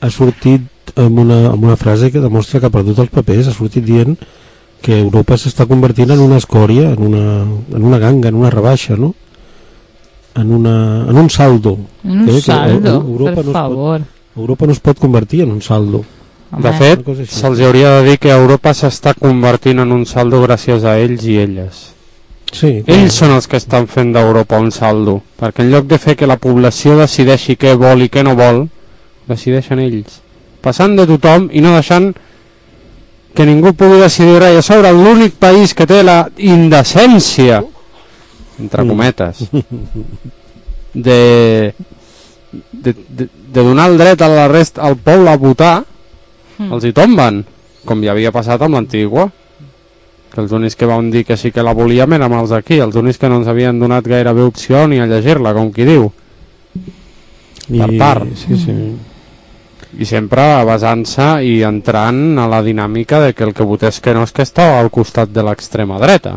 F: ha sortit amb una, amb una frase que demostra que ha perdut els papers, ha sortit dient que Europa s'està convertint en una escòria, en una, en una ganga, en una rebaixa, no? En, una, en un saldo.
G: En un
F: que,
G: saldo,
F: que Europa
G: per
F: no
G: favor.
F: Pot, Europa no es pot convertir en un saldo.
G: Home.
C: De fet, se'ls hauria de dir que Europa s'està convertint en un saldo gràcies a ells i elles.
F: Sí,
C: ells són els que estan fent d'Europa un saldo, perquè en lloc de fer que la població decideixi què vol i què no vol, decideixen ells, passant de tothom i no deixant que ningú pugui decidir res. A sobre, l'únic país que té la indecència, entre cometes, de, de, de, de donar el dret a la resta, al poble a votar, els hi tomben, com ja havia passat amb l'Antigua, que els únics que van dir que sí que la volíem érem els d'aquí, els únics que no ens havien donat gairebé opció ni a llegir-la, com qui diu. I, per part.
F: Sí, sí.
C: I sempre basant-se i entrant a la dinàmica de que el que votés que no és que estava al costat de l'extrema dreta.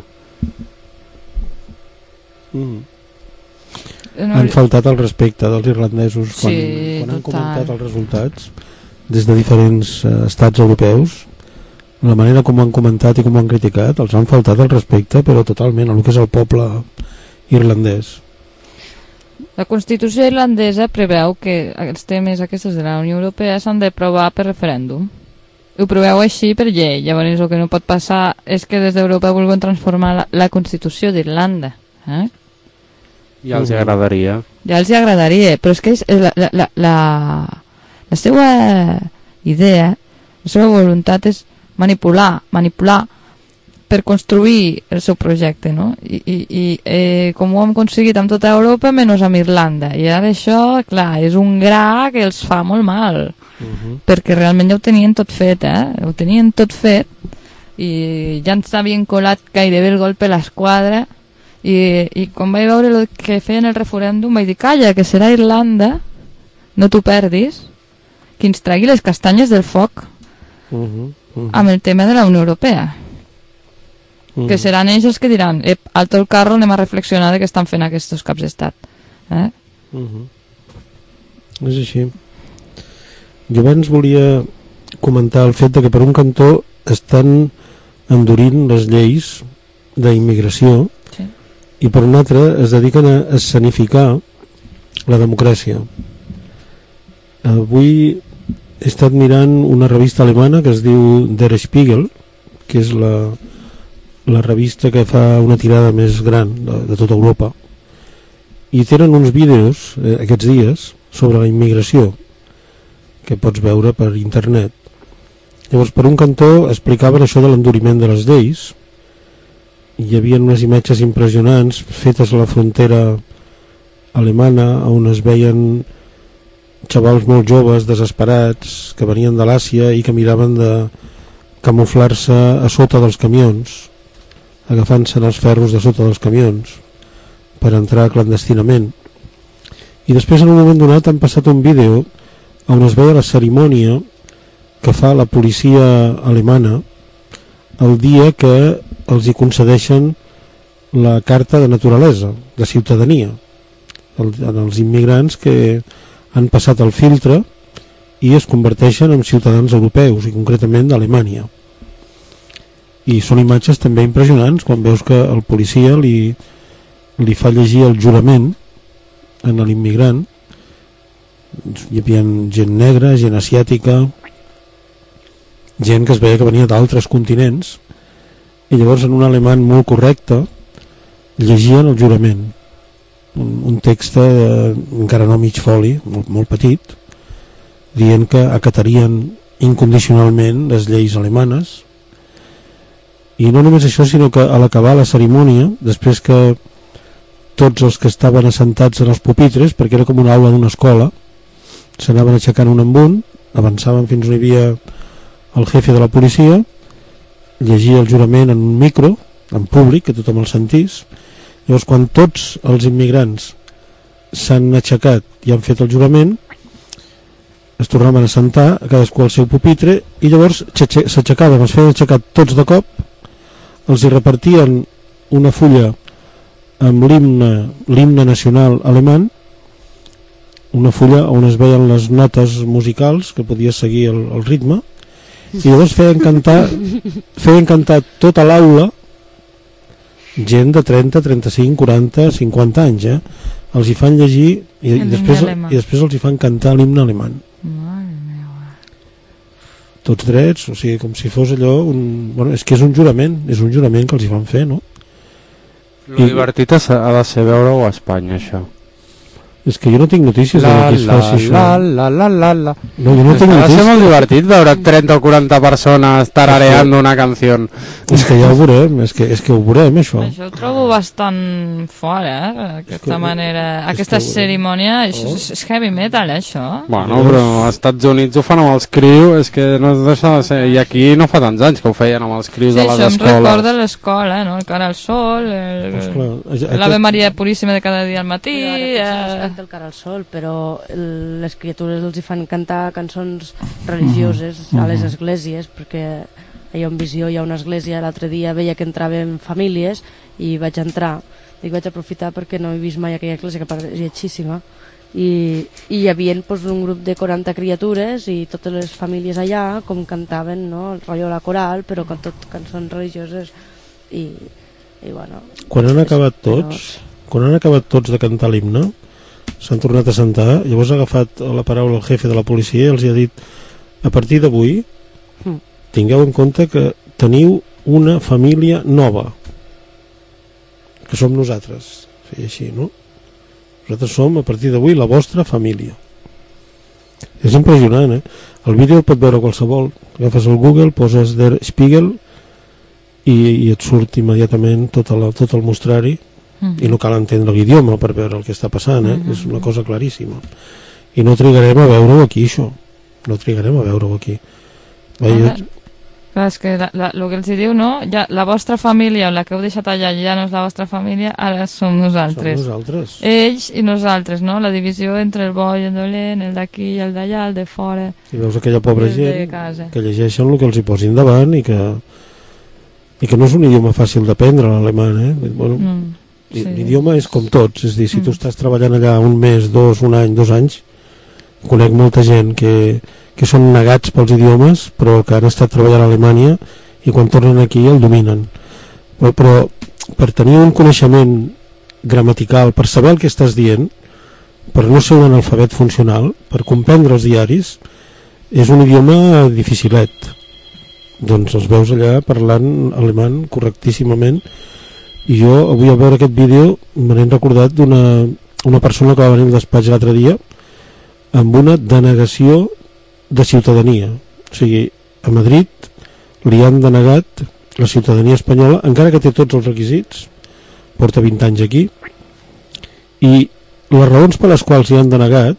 F: Mm. Han faltat el respecte dels irlandesos quan,
G: sí,
F: quan han
G: total.
F: comentat els resultats des de diferents uh, estats europeus. La manera com han comentat i com han criticat, els han faltat el respecte, però totalment, a el que és el poble irlandès.
G: La Constitució irlandesa preveu que els temes aquests de la Unió Europea s'han d'aprovar per referèndum. Ho preveu així per llei. Llavors el que no pot passar és que des d'Europa vulguin transformar la, la Constitució d'Irlanda. Eh?
C: Ja els agradaria.
G: Ja els agradaria, però és que és la, la, la, la, la seva idea, la seva voluntat és manipular, manipular per construir el seu projecte, no? I, i, i eh, com ho hem aconseguit amb tota Europa menys amb Irlanda, i ara això, clar, és un gra que els fa molt mal, uh-huh. perquè realment ja ho tenien tot fet, eh? Ho tenien tot fet i ja ens havien colat gairebé el golpe a l'esquadra i, i quan vaig veure el que feien el referèndum vaig dir, calla, que serà Irlanda, no t'ho perdis, que ens tregui les castanyes del foc
F: uh-huh. Uh-huh.
G: amb el tema de la Unió Europea, uh-huh. que seran ells els que diran, ep, alto el carro, anem a reflexionar de què estan fent aquests caps d'estat, eh?
F: Uh-huh. És així. Jo abans volia comentar el fet de que per un cantó estan endurint les lleis d'immigració, sí. i per un altre es dediquen a escenificar la democràcia. Avui he estat mirant una revista alemana que es diu Der Spiegel, que és la, la revista que fa una tirada més gran de, de tota Europa, i tenen uns vídeos eh, aquests dies sobre la immigració que pots veure per internet. Llavors, per un cantó explicaven això de l'enduriment de les lleis. Hi havia unes imatges impressionants fetes a la frontera alemana on es veien xavals molt joves, desesperats, que venien de l'Àsia i que miraven de camuflar-se a sota dels camions, agafant-se en els ferros de sota dels camions per entrar clandestinament. I després, en un moment donat, han passat un vídeo on es veia la cerimònia que fa la policia alemana el dia que els hi concedeixen la carta de naturalesa, de ciutadania, el, els immigrants que han passat el filtre i es converteixen en ciutadans europeus, i concretament d'Alemanya. I són imatges també impressionants quan veus que el policia li, li fa llegir el jurament a l'immigrant. Hi havia gent negra, gent asiàtica, gent que es veia que venia d'altres continents, i llavors en un alemany molt correcte llegien el jurament, un, un text eh, encara no mig foli, molt, molt petit, dient que acatarien incondicionalment les lleis alemanes. I no només això, sinó que a l'acabar la cerimònia, després que tots els que estaven assentats en els pupitres, perquè era com una aula d'una escola, s'anaven aixecant un amb un, avançaven fins on hi havia el jefe de la policia, llegia el jurament en un micro, en públic, que tothom el sentís. Llavors, quan tots els immigrants s'han aixecat i han fet el jurament, es tornaven a sentar, a cadascú al seu pupitre, i llavors s'aixecaven, es feien aixecar tots de cop, els hi repartien una fulla amb l'himne l'himne nacional alemany, una fulla on es veien les notes musicals que podies seguir el, el ritme, i llavors feien cantar feien cantar tota l'aula gent de trenta, trenta-cinc, quaranta, cinquanta anys, eh? Els hi fan llegir i, i, després, i després els hi fan cantar l'himne alemany. Tots drets, o sigui, com si fos allò un... bueno, és que és un jurament, és un jurament que els hi fan fer, no?
C: Lo I... divertit ha de ser veure-ho a Espanya, això.
F: És que jo no tinc notícies la, de que es faci això.
C: La, la, la, la, la.
F: No, jo no tinc notícies.
C: Va ser molt divertit veure trenta o quaranta persones tarareando una canció.
F: És que ja ho veurem, és que, és que ho veurem, això.
G: Això ho trobo bastant fora, eh? Aquesta que, manera, aquesta cerimònia, això és, és heavy metal, eh, això.
C: Bueno, però als Estats Units ho fan amb els crius, és que no deixa de ser... I aquí no fa tants anys que ho feien amb els crius sí, de les escoles. Sí, això em recorda
G: l'escola, no? El cara al sol, el, pues clar, l'Ave Maria Puríssima de cada dia al matí...
H: Eh... del cara al sol, però les criatures els hi fan cantar cançons religioses mm -hmm. a les esglésies, perquè allà on Visió hi ha una església. L'altre dia veia que entraven famílies i vaig entrar, dic vaig aprofitar perquè no he vist mai aquella església que pareix lletgíssima, i, i hi havia pues, un grup de quaranta criatures i totes les famílies allà com cantaven, no? El rotllo de la coral, però con tot cançons religioses i, i bueno,
F: quan han acabat tots quan han acabat tots de cantar l'himne s'han tornat a sentar, llavors ha agafat la paraula el jefe de la policia i els ha dit a partir d'avui mm. tingueu en compte que teniu una família nova, que som nosaltres, feia així, no? Nosaltres som a partir d'avui la vostra família. És impressionant, eh? El vídeo el pot veure qualsevol, agafes el Google, poses Der Spiegel i, i et surt immediatament tot, la, tot el mostrari. I no cal entendre l'idioma per veure el que està passant, eh? Uh -huh. És una cosa claríssima. I no trigarem a veure-ho aquí, això. No trigarem a veure-ho aquí.
G: Veia... Clar, és que la, la, el que els diu, no? Ja, la vostra família, la que heu deixat allà, ja no és la vostra família, ara som nosaltres.
F: Som nosaltres.
G: Ells i nosaltres, no? La divisió entre el bo i el dolent, el d'aquí i el d'allà, el de fora.
F: I veus aquella pobra gent que llegeixen el que els hi posin davant i que, i que no és un idioma fàcil d'aprendre, l'alemany, eh? Bueno... Mm. Sí. L'idioma és com tots, és a dir, si tu estàs treballant allà un mes, dos, un any, dos anys, conec molta gent que, que són negats pels idiomes, però que han estat treballant a Alemanya i quan tornen aquí el dominen. Però, però per tenir un coneixement gramatical, per saber el que estàs dient, per no ser un analfabet funcional, per comprendre els diaris, és un idioma dificilet. Doncs els veus allà parlant alemany correctíssimament. I jo avui al veure aquest vídeo me n'he recordat d'una una persona que va venir al despatx l'altre dia amb una denegació de ciutadania, o sigui, a Madrid li han denegat la ciutadania espanyola, encara que té tots els requisits, porta vint anys aquí, i les raons per les quals li han denegat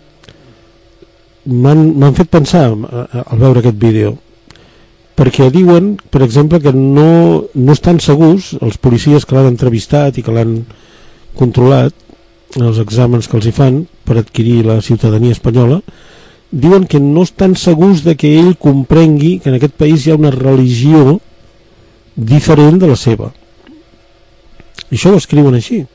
F: m'han fet pensar al veure aquest vídeo, perquè diuen, per exemple, que no, no estan segurs, els policies que l'han entrevistat i que l'han controlat, els exàmens que els hi fan per adquirir la ciutadania espanyola, diuen que no estan segurs de que ell comprengui que en aquest país hi ha una religió diferent de la seva. I això ho escriuen així.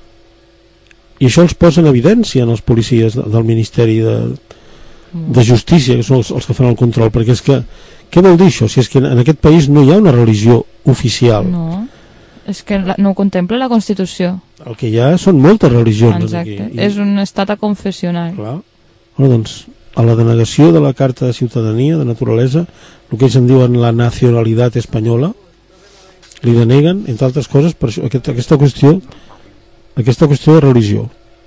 F: I això els posa en evidència en els policies del Ministeri de, de Justícia, que són els, els que fan el control, perquè és que què vol dir això? Si és que en aquest país no hi ha una religió oficial.
G: No, és que la, no ho contempla la Constitució.
F: El que hi ha són moltes religions.
G: Exacte,
F: aquí.
G: I... és un estat aconfessional.
F: Clar. Bueno, doncs, a la denegació de la Carta de Ciutadania, de naturalesa, el que ells en diuen la nacionalitat espanyola, li deneguen, entre altres coses, per això, aquesta, aquesta qüestió aquesta qüestió de religió.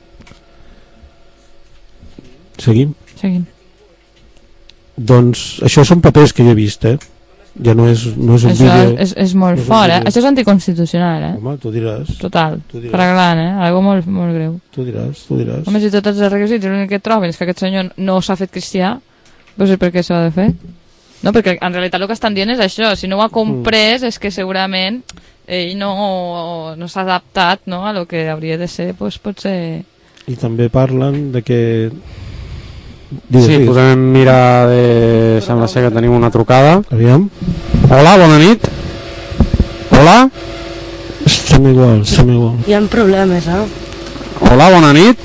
F: Seguim?
G: Seguim.
F: Doncs això són papers que jo he vist, eh? Ja no és, no és un
G: això
F: vídeo...
G: és, és molt no fort, eh? Això és anticonstitucional, eh?
F: Home, tu diràs.
G: Total,
F: tu diràs.
G: fraglant, eh? Algo molt, molt greu.
F: Tu diràs, tu diràs.
G: Home, si tots els requisits l'únic que troben és que aquest senyor no s'ha fet cristià, no sé per què s'ha de fer. No, perquè en realitat el que estan dient és això, si no ho ha comprès mm. és que segurament ell no, no s'ha adaptat, no, a lo que hauria de ser, doncs potser...
F: I també parlen de que...
C: Digues, sí, digues. Podem mirar de... Sembla ser que tenim una trucada.
F: Aviam.
C: Hola, bona nit. Hola.
F: Estem igual, estem igual.
H: Hi ha problemes, eh?
C: Hola, bona nit.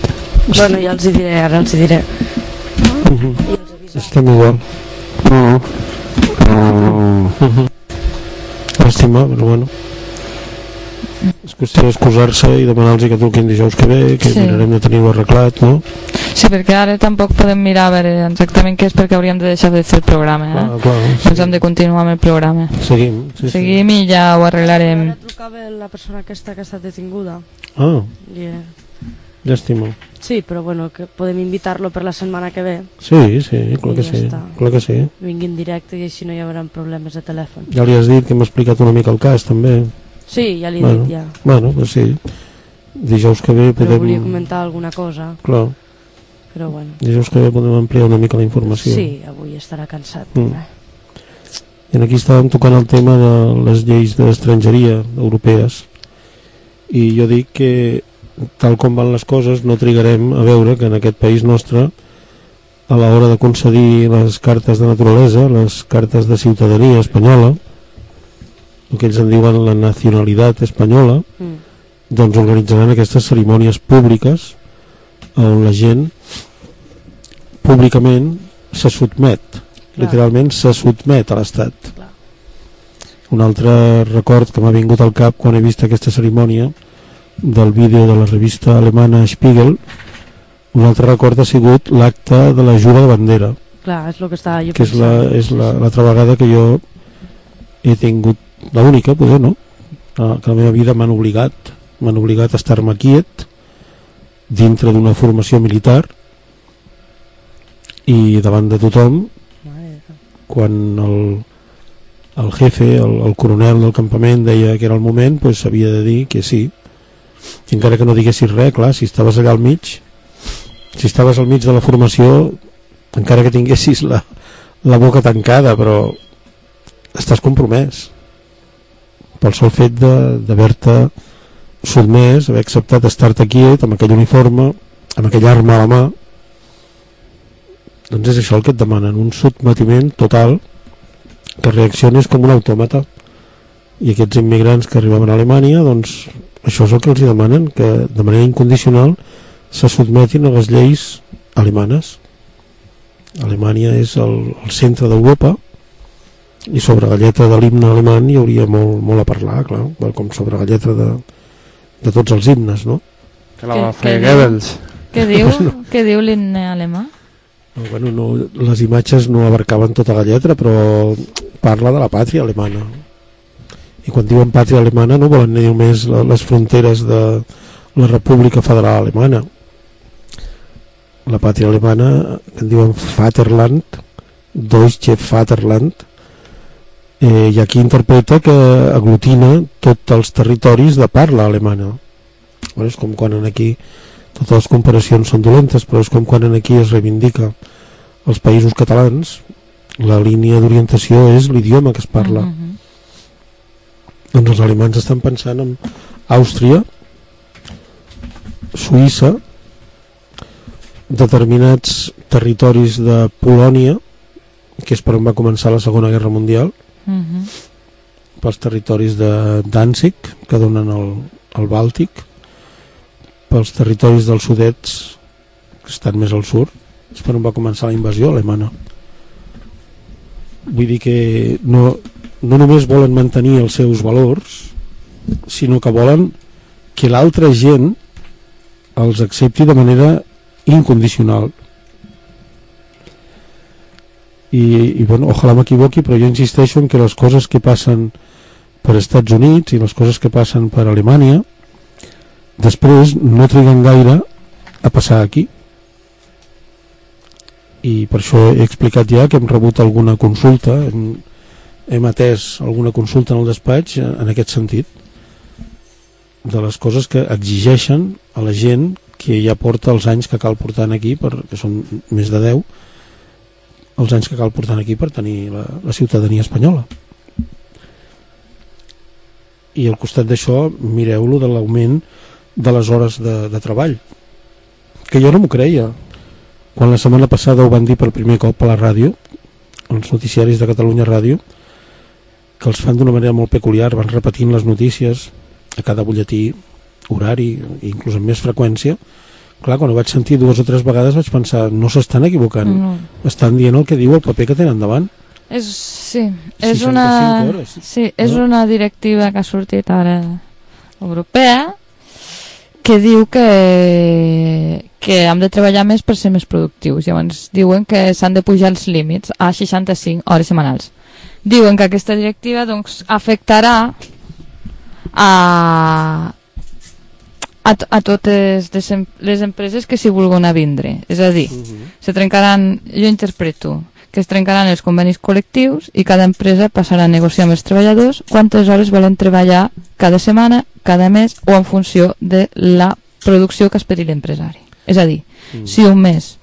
H: Bueno, ja els hi diré, ara els hi diré.
F: Uh -huh. Estem igual. No, no. Uh -huh. Llàstima, però bueno. És qüestió d'excusar-se i demanar-los que truquin dijous que ve, que sí. Mirarem de tenir-ho arreglat, no?
G: Sí, perquè ara tampoc podem mirar a veure exactament què és, perquè hauríem de deixar de fer el programa, eh?
F: Clar, clar, sí.
G: Doncs hem de continuar amb el programa.
F: Seguim. Sí,
G: Seguim
F: sí.
G: I ja ho arreglarem.
H: Ara trucava la persona aquesta que ha estat detinguda.
F: Ah,
H: yeah.
F: Llàstima.
H: Sí, però bueno, que podem invitar-lo per la setmana que ve.
F: Sí, sí, clar que
H: ja
F: sí,
H: està.
F: clar que sí.
H: Vingui en directe i així no hi haurà problemes de telèfon.
F: Ja li has dit que m'ha explicat una mica el cas, també.
H: Sí, ja l'he
F: bueno,
H: dit, ja.
F: Bueno, pues sí. Dijous que ve podem...
H: Però volia comentar alguna cosa.
F: Clar.
H: Però bueno.
F: Dijous que ve podem ampliar una mica la informació.
H: Sí, avui estarà cansat.
F: Mm. I aquí estàvem tocant el tema de les lleis d'estrangeria europees. I jo dic que, tal com van les coses, no trigarem a veure que en aquest país nostre, a l'hora de concedir les cartes de naturalesa, les cartes de ciutadania espanyola, el que ells en diuen la nacionalitat espanyola, mm. doncs organitzaran aquestes cerimònies públiques on la gent públicament se sotmet, clar. Literalment se sotmet a l'Estat. Clar. Un altre record que m'ha vingut al cap quan he vist aquesta cerimònia del vídeo de la revista alemana Spiegel, un altre record ha sigut l'acte de la jura de bandera.
H: Clar, és el que estava jo
F: que és la, és la, l'altra vegada que jo he tingut, l'única, poder, no? Que la meva vida m'han obligat, m'han obligat a estar-me quiet dintre d'una formació militar i davant de tothom, quan el, el jefe, el, el coronel del campament deia que era el moment, doncs s'havia de dir que sí. I encara que no diguessis res, clar, si estaves allà al mig, si estaves al mig de la formació, encara que tinguessis la, la boca tancada, però estàs compromès pel sol fet d'haver-te sotmès, haver acceptat estar-te quiet amb aquell uniforme, amb aquella arma a la mà. Doncs és això el que et demanen, un sotmetiment total, que reacciones com un autòmata. I aquests immigrants que arribaven a Alemanya, doncs això és el que els demanen, que de manera incondicional se sotmetin a les lleis alemanes. Alemanya és el, el centre d'Europa, i sobre la lletra de l'himne alemany hi hauria molt, molt a parlar, clar, com sobre la lletra de, de tots els himnes, no?
C: Que la va fer Goebbels.
G: Què diu, no. Què diu l'himne alemà?
F: No, bueno, no, les imatges no abarcaven tota la lletra, però parla de la pàtria alemana. I quan diuen pàtria alemana no volen dir només les fronteres de la República Federal Alemana. La pàtria alemana, que en diuen Vaterland, Deutsche Vaterland, eh, i aquí interpreta que aglutina tots els territoris de parla alemana. Bueno, és com quan aquí totes les comparacions són dolentes, però és com quan aquí es reivindica els països catalans, la línia d'orientació és l'idioma que es parla. Mm-hmm. Doncs els alemans estan pensant en Àustria, Suïssa, determinats territoris de Polònia, que és per on va començar la Segona Guerra Mundial, mm-hmm. pels territoris de Danzig, que donen el, el Bàltic, pels territoris dels Sudets, que estan més al sud, és per on va començar la invasió alemana. Vull dir que no, no només volen mantenir els seus valors, sinó que volen que l'altra gent els accepti de manera incondicional. I, i bueno, ojalà m'equivoqui, però jo insisteixo en que les coses que passen per Estats Units i les coses que passen per Alemanya després no triguen gaire a passar aquí. I per això he explicat ja que hem rebut alguna consulta, hem, hem atès alguna consulta en el despatx en aquest sentit, de les coses que exigeixen a la gent que ja porta els anys que cal portar aquí, per, que són més de deu, els anys que cal portar aquí per tenir la, la ciutadania espanyola. I al costat d'això mireu-lo de l'augment de les hores de, de treball, que jo no m'ho creia quan la setmana passada ho van dir per primer cop a la ràdio, els noticiaris de Catalunya Ràdio, que els fan d'una manera molt peculiar, van repetint les notícies a cada butlletí horari, inclús amb més freqüència, Clar, quan ho vaig sentir dues o tres vegades vaig pensar, no s'estan equivocant,
G: No.
F: estan dient el que diu el paper que tenen davant.
G: És, sí, és una,
F: seixanta-cinc hores.
G: sí, és
F: No?
G: una directiva que ha sortit ara europea que diu que, que hem de treballar més per ser més productius. Llavors diuen que s'han de pujar els límits a seixanta-cinc hores setmanals. Diuen que aquesta directiva doncs, afectarà a, a, a totes les, em, les empreses que s'hi vulguin a vindre. És a dir, uh -huh. se trencaran, jo interpreto que es trencaran els convenis col·lectius i cada empresa passarà a negociar amb els treballadors quantes hores volen treballar cada setmana, cada mes o en funció de la producció que esperi l'empresari. És a dir, mm. si un mes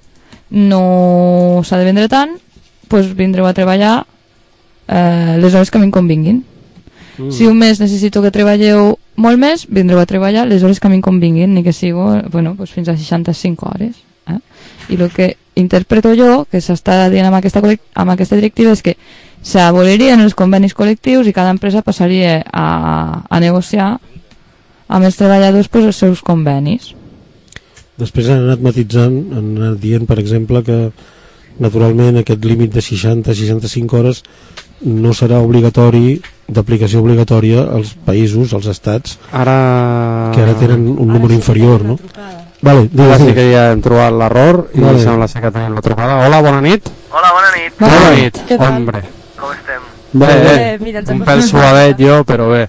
G: no s'ha de vendre tant, doncs vindreu a treballar eh, les hores que m'hi convinguin. Mm. Si un mes necessito que treballeu molt més, vindreu a treballar les hores que m'hi convinguin, ni que sigo bueno, doncs fins a seixanta-cinc hores. Eh? I el que interpreto jo, que s'està dient amb aquesta, amb aquesta directiva, és que s'abolirien els convenis col·lectius i cada empresa passaria a, a negociar amb els treballadors pues, els seus convenis.
F: Després han anat matitzant, han anat dient, per exemple, que naturalment aquest límit de seixanta a seixanta-cinc hores no serà obligatori, d'aplicació obligatòria als països, als estats,
C: ara...
F: que ara tenen un número inferior, no? Vale,
C: ara
F: digues,
C: sí que ja hem trobat l'error i
F: vale.
C: Sembla ser que tenim la trucada. Hola, bona nit.
M: Hola, bona nit.
C: Bona nit,
B: Què tal?
C: hombre.
M: Com estem?
C: Bé,
B: Bé,
C: bé,
B: mira, ens
C: un
B: hem
C: pèl
B: posat-
C: suavet jo, però bé.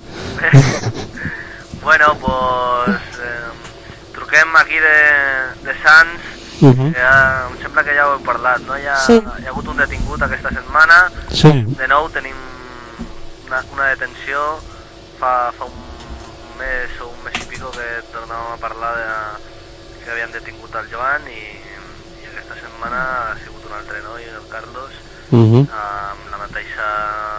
M: Bueno, pues eh, truquem aquí de, de Sants,
C: Uh -huh.
M: que ja, em sembla que ja ho heu parlat, no? Hi ha,
B: Sí.
M: hi ha hagut un detingut aquesta setmana,
F: Sí.
M: de nou tenim una, una detenció, fa, fa un mes o un mes i pico que tornàvem a parlar de que havien detingut el Joan i, i aquesta setmana ha sigut un altre noi, el Carlos,
F: Uh -huh.
M: amb la mateixa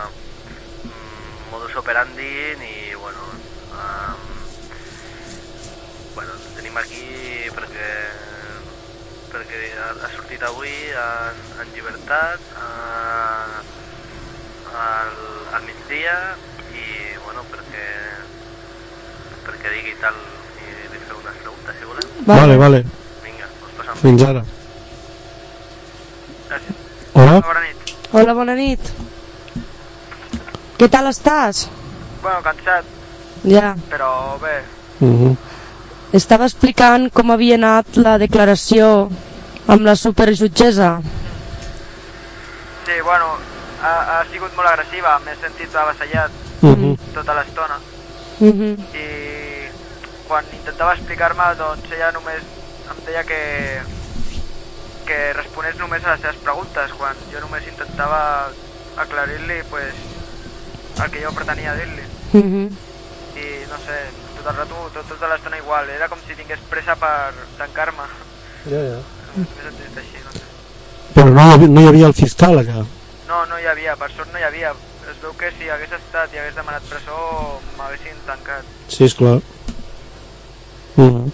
M: mm, modus operandi i bueno, um, bueno, tenim aquí perquè perquè ha, ha sortit avui en, en llibertat uh, al, al migdia i bueno, perquè perquè digui tal i li feu unes preguntes si voleu.
F: Vale, vale.
M: Vinga, us passam.
F: Fins ara.
M: Gràcies.
F: Hola.
M: Bona nit.
B: Hola, bona nit. Què tal estàs?
M: Bueno, cansat,
B: Ja.
M: però bé.
F: Uh -huh.
B: Estava explicant com havia anat la declaració amb la superjutgessa.
M: Sí, bueno, ha, ha sigut molt agressiva, m'he sentit avassallat
F: Uh -huh.
M: tota l'estona
B: Uh -huh.
M: i quan intentava explicar-me, doncs ella només em deia que que responés només a les seves preguntes, quan jo només intentava aclarir-li pues, el que jo pretenia dir-li.
B: Uh -huh.
M: I no sé, tot el rato, tot, tota l'estona igual, era com si tingués pressa per tancar-me.
F: Ja, ja.
M: M'he sentit així, no sé.
F: Però no, hi havia- no hi havia el fiscal allà.
M: No, no hi havia, per sort no hi havia. Es veu que si hagués estat i hagués demanat presó m'haguessin tancat.
F: Sí, esclar. Uh -huh.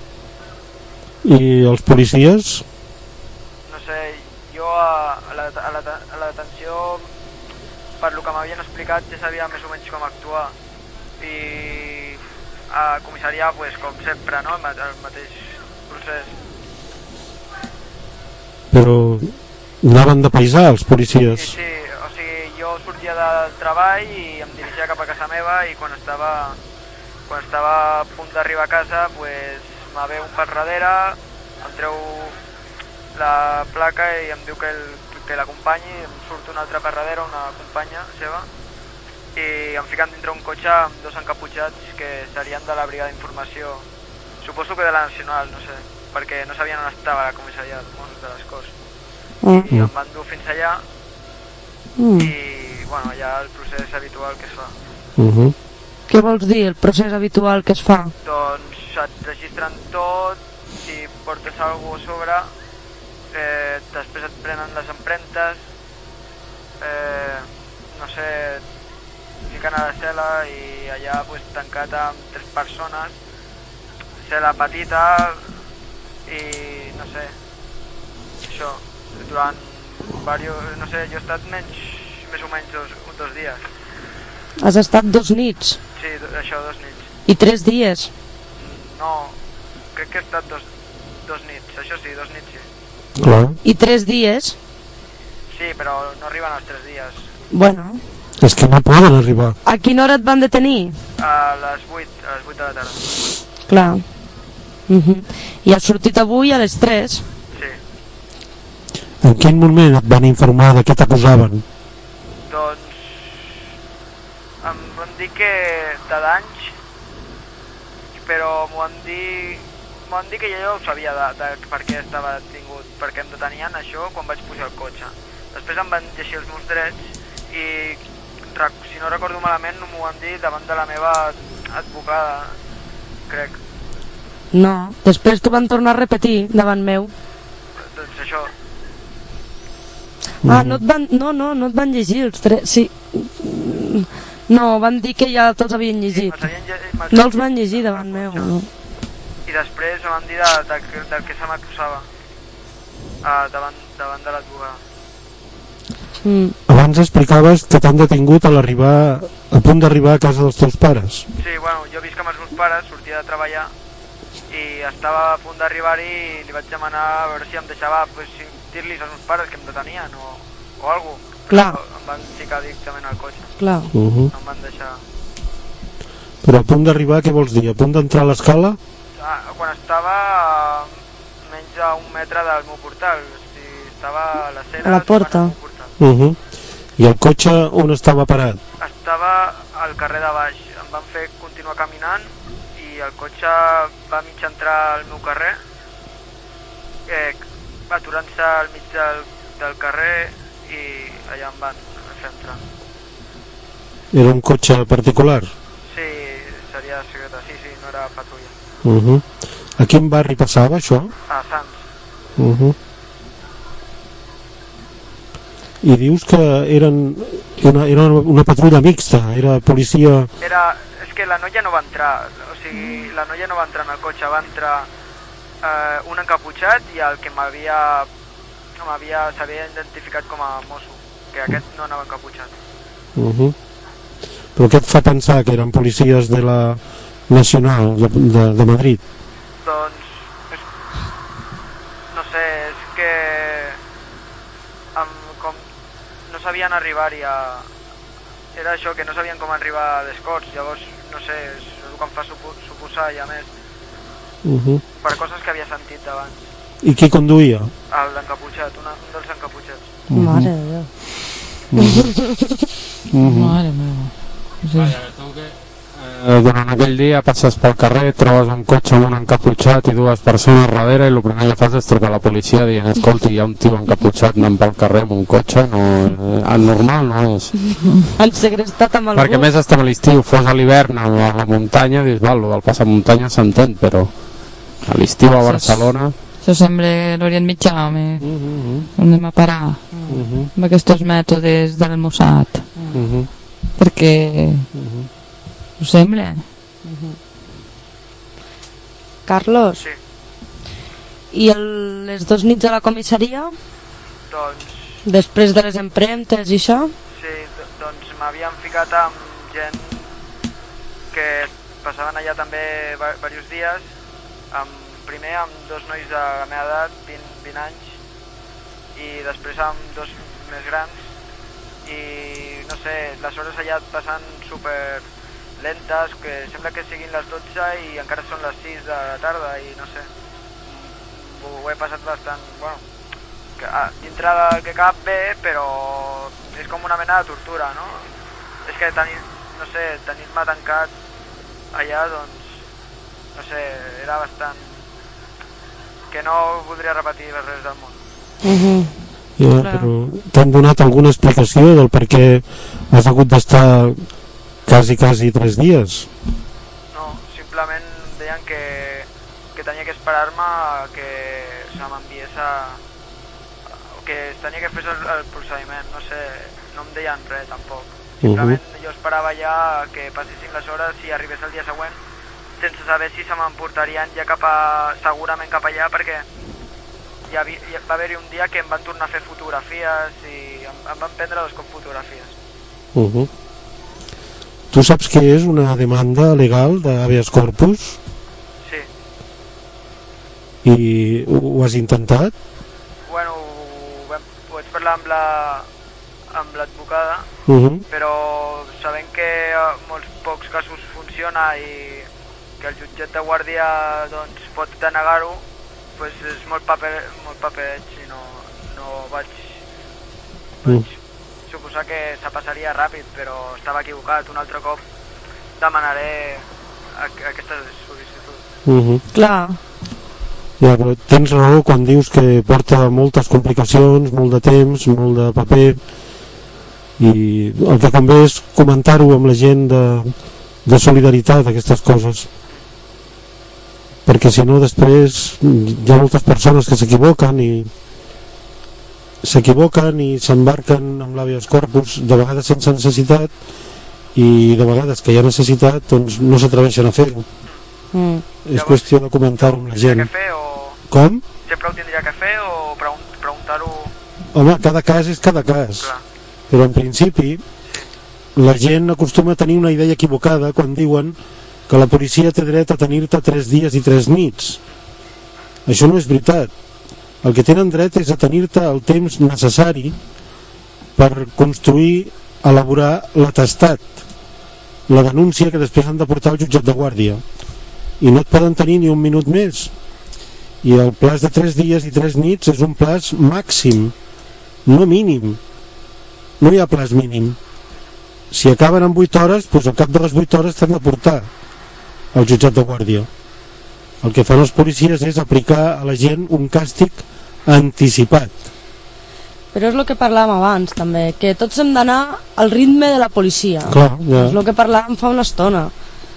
F: I els policies?
M: No sé, jo a, a, la, a, la, a la detenció, per lo que m'havien explicat, ja sabia més o menys com actuar. I a comissaria, pues, com sempre, no? El, ma- el mateix procés.
F: Però anaven de paisà els policies.
M: Sí, sí, o sigui, jo sortia del treball i em dirigia cap a casa meva i quan estava, quan estava a punt d'arribar a casa, pues, me ve un per darrere, em treu la placa i em diu que, el, que l'acompanyi, em surt un altre per darrere, una companya seva, i em fiquen dintre un cotxe amb dos encaputxats que serien de la brigada d'informació, suposo que de la Nacional, no sé, perquè no sabien on estava la comissaria dels Mossos de les Corts.
B: Mm.
M: I em van dur fins allà
B: Mm.
M: i bueno, ja el procés habitual que es fa.
F: Uh -huh.
B: Què vols dir, el procés habitual que es fa?
M: Doncs et registren tot, si portes alguna cosa a sobre, eh, després et prenen les empremtes, eh, no sé, fiquen a la cel·la i allà pues, tancat amb tres persones, cel·la petita i no sé, això, durant varios, no sé, jo he estat menys, més o menys dos, dos dies.
B: Has estat dos nits
M: Sí, do- això, dos nits.
B: i tres dies.
M: No, crec que he estat dos, dos nits, això sí, dos nits sí.
F: Clar.
B: I tres dies?
M: Sí, però no arriben els tres dies.
B: Bueno.
F: És que no poden arribar.
B: A quina hora et van detenir?
M: A les vuit, a les vuit de la tarda.
B: Clar. Uh-huh. I has sortit avui a les tres?
M: Sí.
F: En quin moment et van informar de què t'acusaven?
M: Doncs em van dir que de danys, però m'ho van dir m'ho van dir que jo ho sabia de, de per què estava detingut, perquè em detenien això quan vaig pujar al cotxe. Després em van llegir els meus drets i si no recordo malament m'ho van dir davant de la meva advocada, crec.
B: No, després t'ho van tornar a repetir davant meu.
M: Doncs això.
B: Ah, no et van, no, no, no et van llegir els tres, sí. No, van dir que ja te'ls havien llegit. No els van llegir davant meu, no.
M: I després em van dir de, de, de, del que se m'acusava uh, davant, davant de l'advocada.
B: Mm.
F: Abans explicaves que t'han detingut a l'arribar, a punt d'arribar a casa dels teus pares.
M: Sí, bueno, jo visc amb els meus pares, sortia de treballar i estava a punt d'arribar-hi i li vaig demanar a veure si em deixava pues, si, dir-li als meus pares que em detenien o, o alguna cosa.
B: Clar.
M: Em van ficar directament al cotxe.
B: Clar.
F: Uh-huh.
M: Em van deixar...
F: Però a punt d'arribar, què vols dir? A punt d'entrar a l'escala?
M: Ah, quan estava a menys d'un metre del meu portal, o sigui, estava a la cera...
B: A la porta.
F: Uh-huh. I el cotxe on estava parat?
M: Estava al carrer de baix, em van fer continuar caminant i el cotxe va mig entrar al meu carrer, eh, aturant-se al mig del, del carrer i allà em van fer entrar.
F: Era un cotxe particular?
M: Sí, seria secreta, sí, sí, no era patrulla.
F: Uh-huh. A quin barri passava això?
M: A Sants.
F: Uh-huh. I dius que eren una, era una patrulla mixta, era policia...
M: Era, és que la noia no va entrar, o sigui, la noia no va entrar en el cotxe, va entrar eh, un encaputxat i el que m'havia m'havia s'havia identificat com a mosso, que aquest no anava encaputxat.
F: Uh-huh. Però què et fa pensar que eren policies de la Nacional de, de, de Madrid?
M: Doncs, és, no sé, és que amb, com no sabien arribar-hi a... Era això, que no sabien com arribar a les Corts, llavors, no sé, és el que em fa supo, suposar, i a més,
F: Uh-huh.
M: per coses que havia sentit d'abans.
F: I qui conduïa?
M: L'encaputxat, un dels encaputxats.
B: Uh-huh. Mare de Déu.
F: Uh-huh.
G: Mare meva. Sí.
C: Eh, durant aquell dia passes pel carrer, trobes un cotxe amb un encaputxat i dues persones darrere i el primer que fas és trucar a la policia dient escolti, hi ha un tio encaputxat anant pel carrer amb un cotxe, no, eh, anormal no és.
B: Han segrestat amb algú.
C: Perquè més estem a l'estiu, fos a l'hivern a la muntanya, dius, val, el passamuntanya s'entén, però a l'estiu a Barcelona...
G: Això sembla l'Orient Mitjà, home.
C: Uh -huh.
G: On anem a parar?
C: Uh -huh.
G: Amb aquests mètodes del Mossad.
C: Uh -huh.
G: Perquè...
C: Uh -huh.
G: Ho sembla?
B: Uh-huh. Carlos?
M: Sí.
B: I el, les dos nits a la comissaria?
M: Doncs...
B: Després de les empremtes i això?
M: Sí, doncs m'havien ficat amb gent que passaven allà també diversos dies, amb, primer amb dos nois de la meva edat, vint, vint anys, i després amb dos més grans, i no sé, les hores allà passen super lentes, que sembla que siguin les dotze i encara són les sis de la tarda, i no sé, ho he passat bastant, bueno, que, ah, dintre del que cap bé, però és com una mena de tortura, no? És que tenir, no sé, tenir-me tancat allà, doncs, no sé, era bastant... que no voldria repetir res del món.
B: Uh-huh.
F: Ja, però t'han donat alguna explicació del per què has hagut d'estar quasi, quasi tres dies?
M: No, simplement deien que, que tenia que esperar-me que se m'enviés a... que tenia que fer el, el procediment, no sé, no em deien res tampoc. Simplement uh-huh. jo esperava ja que passessin les hores i arribés el dia següent sense saber si se m'emportarien ja cap a, segurament cap allà, perquè hi, havia, hi va haver-hi un dia que em van tornar a fer fotografies i em, em van prendre dos cops fotografies.
F: Uh-huh. Tu saps què és una demanda legal d'habeas corpus?
M: Sí.
F: I ho, ho has intentat?
M: Bueno, ho, vam, ho vaig parlar amb la amb l'advocada,
F: Uh -huh.
M: però sabent que en molts pocs casos funciona i que el jutjat de guàrdia doncs, pot denegar-ho, pues és molt paper, molt papereig i no, no vaig, vaig
F: Mm.
M: suposar que se passaria ràpid, però estava equivocat. Un altre cop demanaré a- aquesta sol·licitud.
F: Uh -huh.
H: Clar.
F: Ja, però tens raó quan dius que porta moltes complicacions, molt de temps, molt de paper, i el que convé és comentar-ho amb la gent de, de solidaritat, aquestes coses, perquè si no després hi ha moltes persones que s'equivoquen i s'equivoquen i s'embarquen amb l'habeas corpus, de vegades sense necessitat, i de vegades que hi ha necessitat doncs no s'atreveixen a fer-ho.
H: Mm.
F: És qüestió de comentar-ho amb la gent.
M: Que fer o...
F: Com?
M: Sempre ho tindria que fer o pregun preguntar-ho...
F: Home, cada cas és cada cas.
M: Clar.
F: Però en principi la gent acostuma a tenir una idea equivocada quan diuen que la policia té dret a tenir-te tres dies i tres nits. Això no és veritat. El que tenen dret és a tenir-te el temps necessari per construir, elaborar l'atestat, la denúncia que després han de portar al jutjat de guàrdia, i no et poden tenir ni un minut més. I el plaç de tres dies i tres nits és un plaç màxim, no mínim. No hi ha plaç mínim. Si acaben en vuit hores, doncs al cap de les vuit hores t'han de portar al jutjat de guàrdia. El que fan els policies és aplicar a la gent un càstig anticipat.
H: Però és el que parlàvem abans també, que tots hem d'anar al ritme de la policia.
F: Clar, ja.
H: És el que parlàvem fa una estona.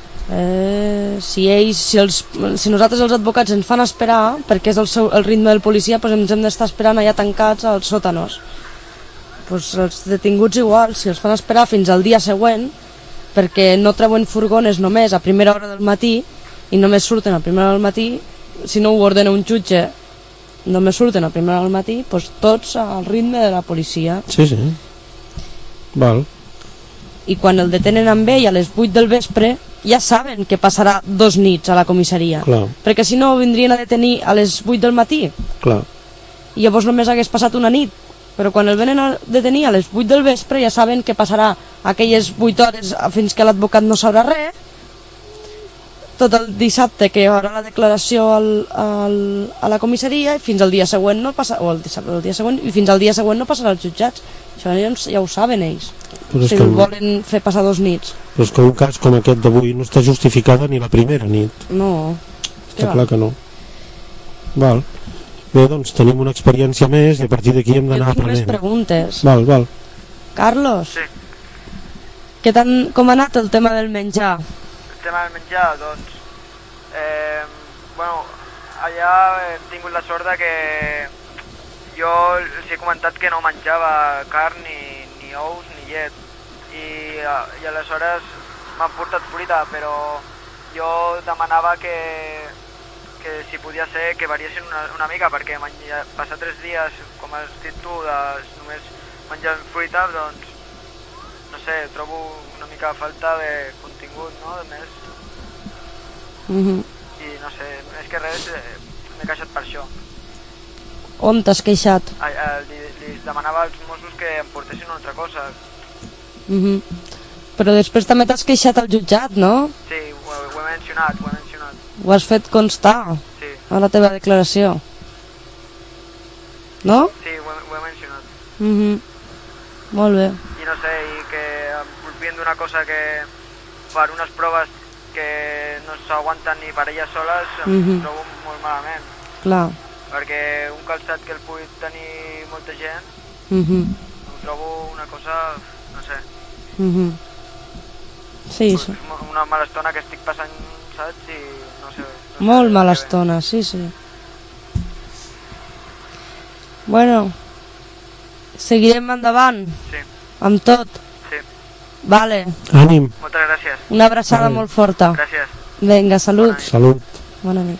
H: Eh, si ells, si, els, si nosaltres els advocats ens fan esperar, perquè és el, seu, el ritme del policia, doncs ens hem d'estar esperant allà tancats als sòtanos. Pues els detinguts igual, si els fan esperar fins al dia següent, perquè no treuen furgones només a primera hora del matí i només surten a primera hora del matí, si no ho ordena un jutge, només surten a primera hora del matí, doncs tots al ritme de la policia.
F: Sí, sí. Val.
H: I quan el detenen amb ell a les vuit del vespre, ja saben que passarà dos nits a la comissaria.
F: Clar.
H: Perquè si no vindrien a detenir a les vuit del matí
F: Clar.
H: i llavors només hagués passat una nit. Però quan el venen a detenir a les vuit del vespre ja saben que passarà aquelles vuit hores fins que l'advocat no sabrà res, tot el dissabte que hi haurà la declaració al, al, a la comissaria i fins al dia següent no passa, o el dissabte, el dia següent, i fins al dia següent no passarà als jutjats. Això ja, ja ho saben ells,
F: Però és
H: si
F: que-
H: el volen fer passar dos nits.
F: Però és que un cas com aquest d'avui no està justificada ni la primera nit.
H: No.
F: Està clar que no. Val. Bé, doncs tenim una experiència més i a partir d'aquí hem d'anar
H: Jo tinc més
F: aprenent.
H: preguntes.
F: Val, val.
H: Carlos,
M: Sí.
H: què tan, com ha anat el tema del menjar?
M: El tema del menjar, doncs... Eh, bueno, allà hem tingut la sort de que jo els he comentat que no menjava carn, ni, ni ous, ni llet. I, i aleshores m'han portat fruita, però jo demanava que, que si podia ser que variessin una, una mica, perquè menja, passar tres dies, com has dit tu, de només menjant fruita, doncs, no sé, trobo una mica falta de contingut, no?, de més.
H: Mhm.
M: I no sé, és que res, eh, m'he queixat per això.
H: On t'has queixat?
M: A, a, li, li demanava als Mossos que em portessin una altra cosa.
H: Mhm. Però després també t'has queixat al jutjat, no?
M: Sí, ho, ho he mencionat, ho he mencionat.
H: Ho has fet constar
M: Sí.
H: a la teva declaració. No?
M: Sí, ho he, ho he mencionat.
H: Mhm. Molt bé.
M: I no sé, i que em culpien d'una cosa que per unes proves que no s'aguanten ni per elles soles em
H: Mhm.
M: trobo molt malament.
H: Clar.
M: Perquè un calçat que el pugui tenir molta gent
H: Mhm.
M: ho trobo una cosa, no sé,
H: Mhm. Sí, sí.
M: una mala estona que estic passant, saps? I no sé... No sé
H: Molt mala
M: què ve.
H: estona, sí, sí. Bueno, seguirem endavant.
M: Sí.
H: Amb tot.
M: Sí.
H: Vale.
F: Ànim.
M: Moltes gràcies.
H: Una abraçada
F: Vale.
H: molt forta.
M: Gràcies.
H: Vinga, salut.
F: Salut.
H: Bona nit.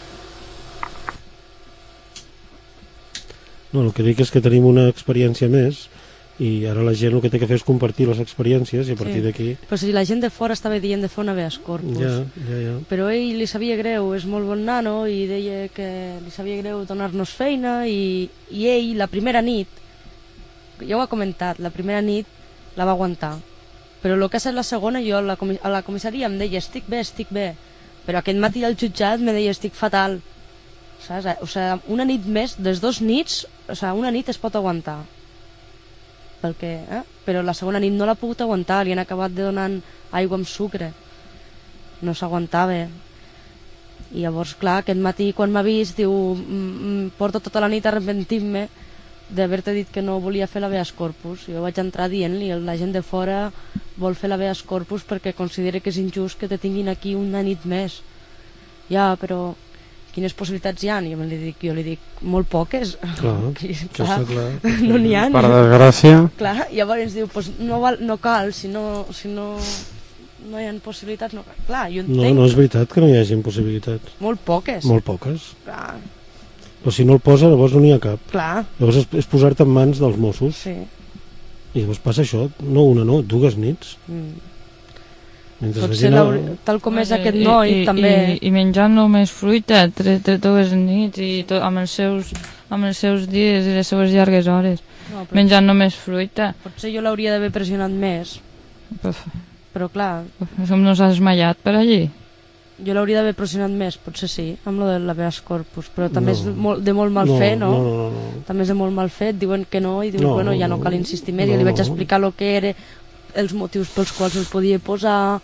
F: No, el que dic és que tenim una experiència més i ara la gent el que té que fer és compartir les experiències i a partir
H: Sí.
F: d'aquí...
H: Però si la gent de fora estava dient de fer un habeas corpus.
F: Ja, ja, ja.
H: Però ell li sabia greu, és molt bon nano, i deia que li sabia greu donar-nos feina, i, i ell, la primera nit, ja ho ha comentat, la primera nit la va aguantar. Però el que és la segona, jo a la, comis a la comissaria em deia estic bé, estic bé. Però aquest matí al jutjat me deia estic fatal. Saps? O sigui, una nit més, des dos nits, o sigui, una nit es pot aguantar. Perquè, eh? Però la segona nit no l'ha pogut aguantar, li han acabat de donant aigua amb sucre. No s'aguantava. I llavors, clar, aquest matí quan m'ha vist, diu, "Mm, porto tota la nit arrepentint-me d'haver-te dit que no volia fer l'habeas corpus." Jo vaig entrar dient-li, la gent de fora vol fer l'habeas corpus perquè considera que és injust que te tinguin aquí una nit més. Ja, però quines possibilitats hi ha? I jo li dic, jo li dic molt poques.
F: Clar,
H: Que,
F: això està clar.
H: no n'hi ha.
C: Per desgràcia.
H: Clar, llavors ens diu, pues no, val, no cal, si no, si no, no hi ha possibilitats, no cal. Clar, jo
F: No,
H: entenc.
F: no és veritat que no hi hagi possibilitats.
H: Molt poques.
F: Molt poques.
H: Clar,
F: Però si no el posa, llavors no n'hi ha cap.
H: clar.
F: Llavors és, és posar-te en mans dels Mossos.
H: Sí.
F: I llavors passa això, no una, no, dues nits.
H: Mm.
F: Mentre la
H: Potser
F: gent...
H: l'hauri- tal com és aquest noi,
G: I,
H: també...
G: I, i menjant només fruita tre, tre, dues nits i to, amb, els seus, amb els seus dies i les seves llargues hores.
H: No, però-
G: Menjant només fruita.
H: Potser jo l'hauria d'haver pressionat més.
G: Puf.
H: Però clar,
G: Com no s'ha desmaiat per allí?
H: jo l'hauria d'haver pressionat més, potser sí, amb lo de l'habeas corpus, però també
F: No.
H: és molt, de molt mal
F: No,
H: fer, no?
F: no, no, no.
H: També és de molt mal fet, diuen que no, i diuen,
F: No,
H: bueno, ja no
F: no.
H: cal insistir més,
F: No,
H: jo li vaig
F: no.
H: explicar el que era, els motius pels quals el podia posar...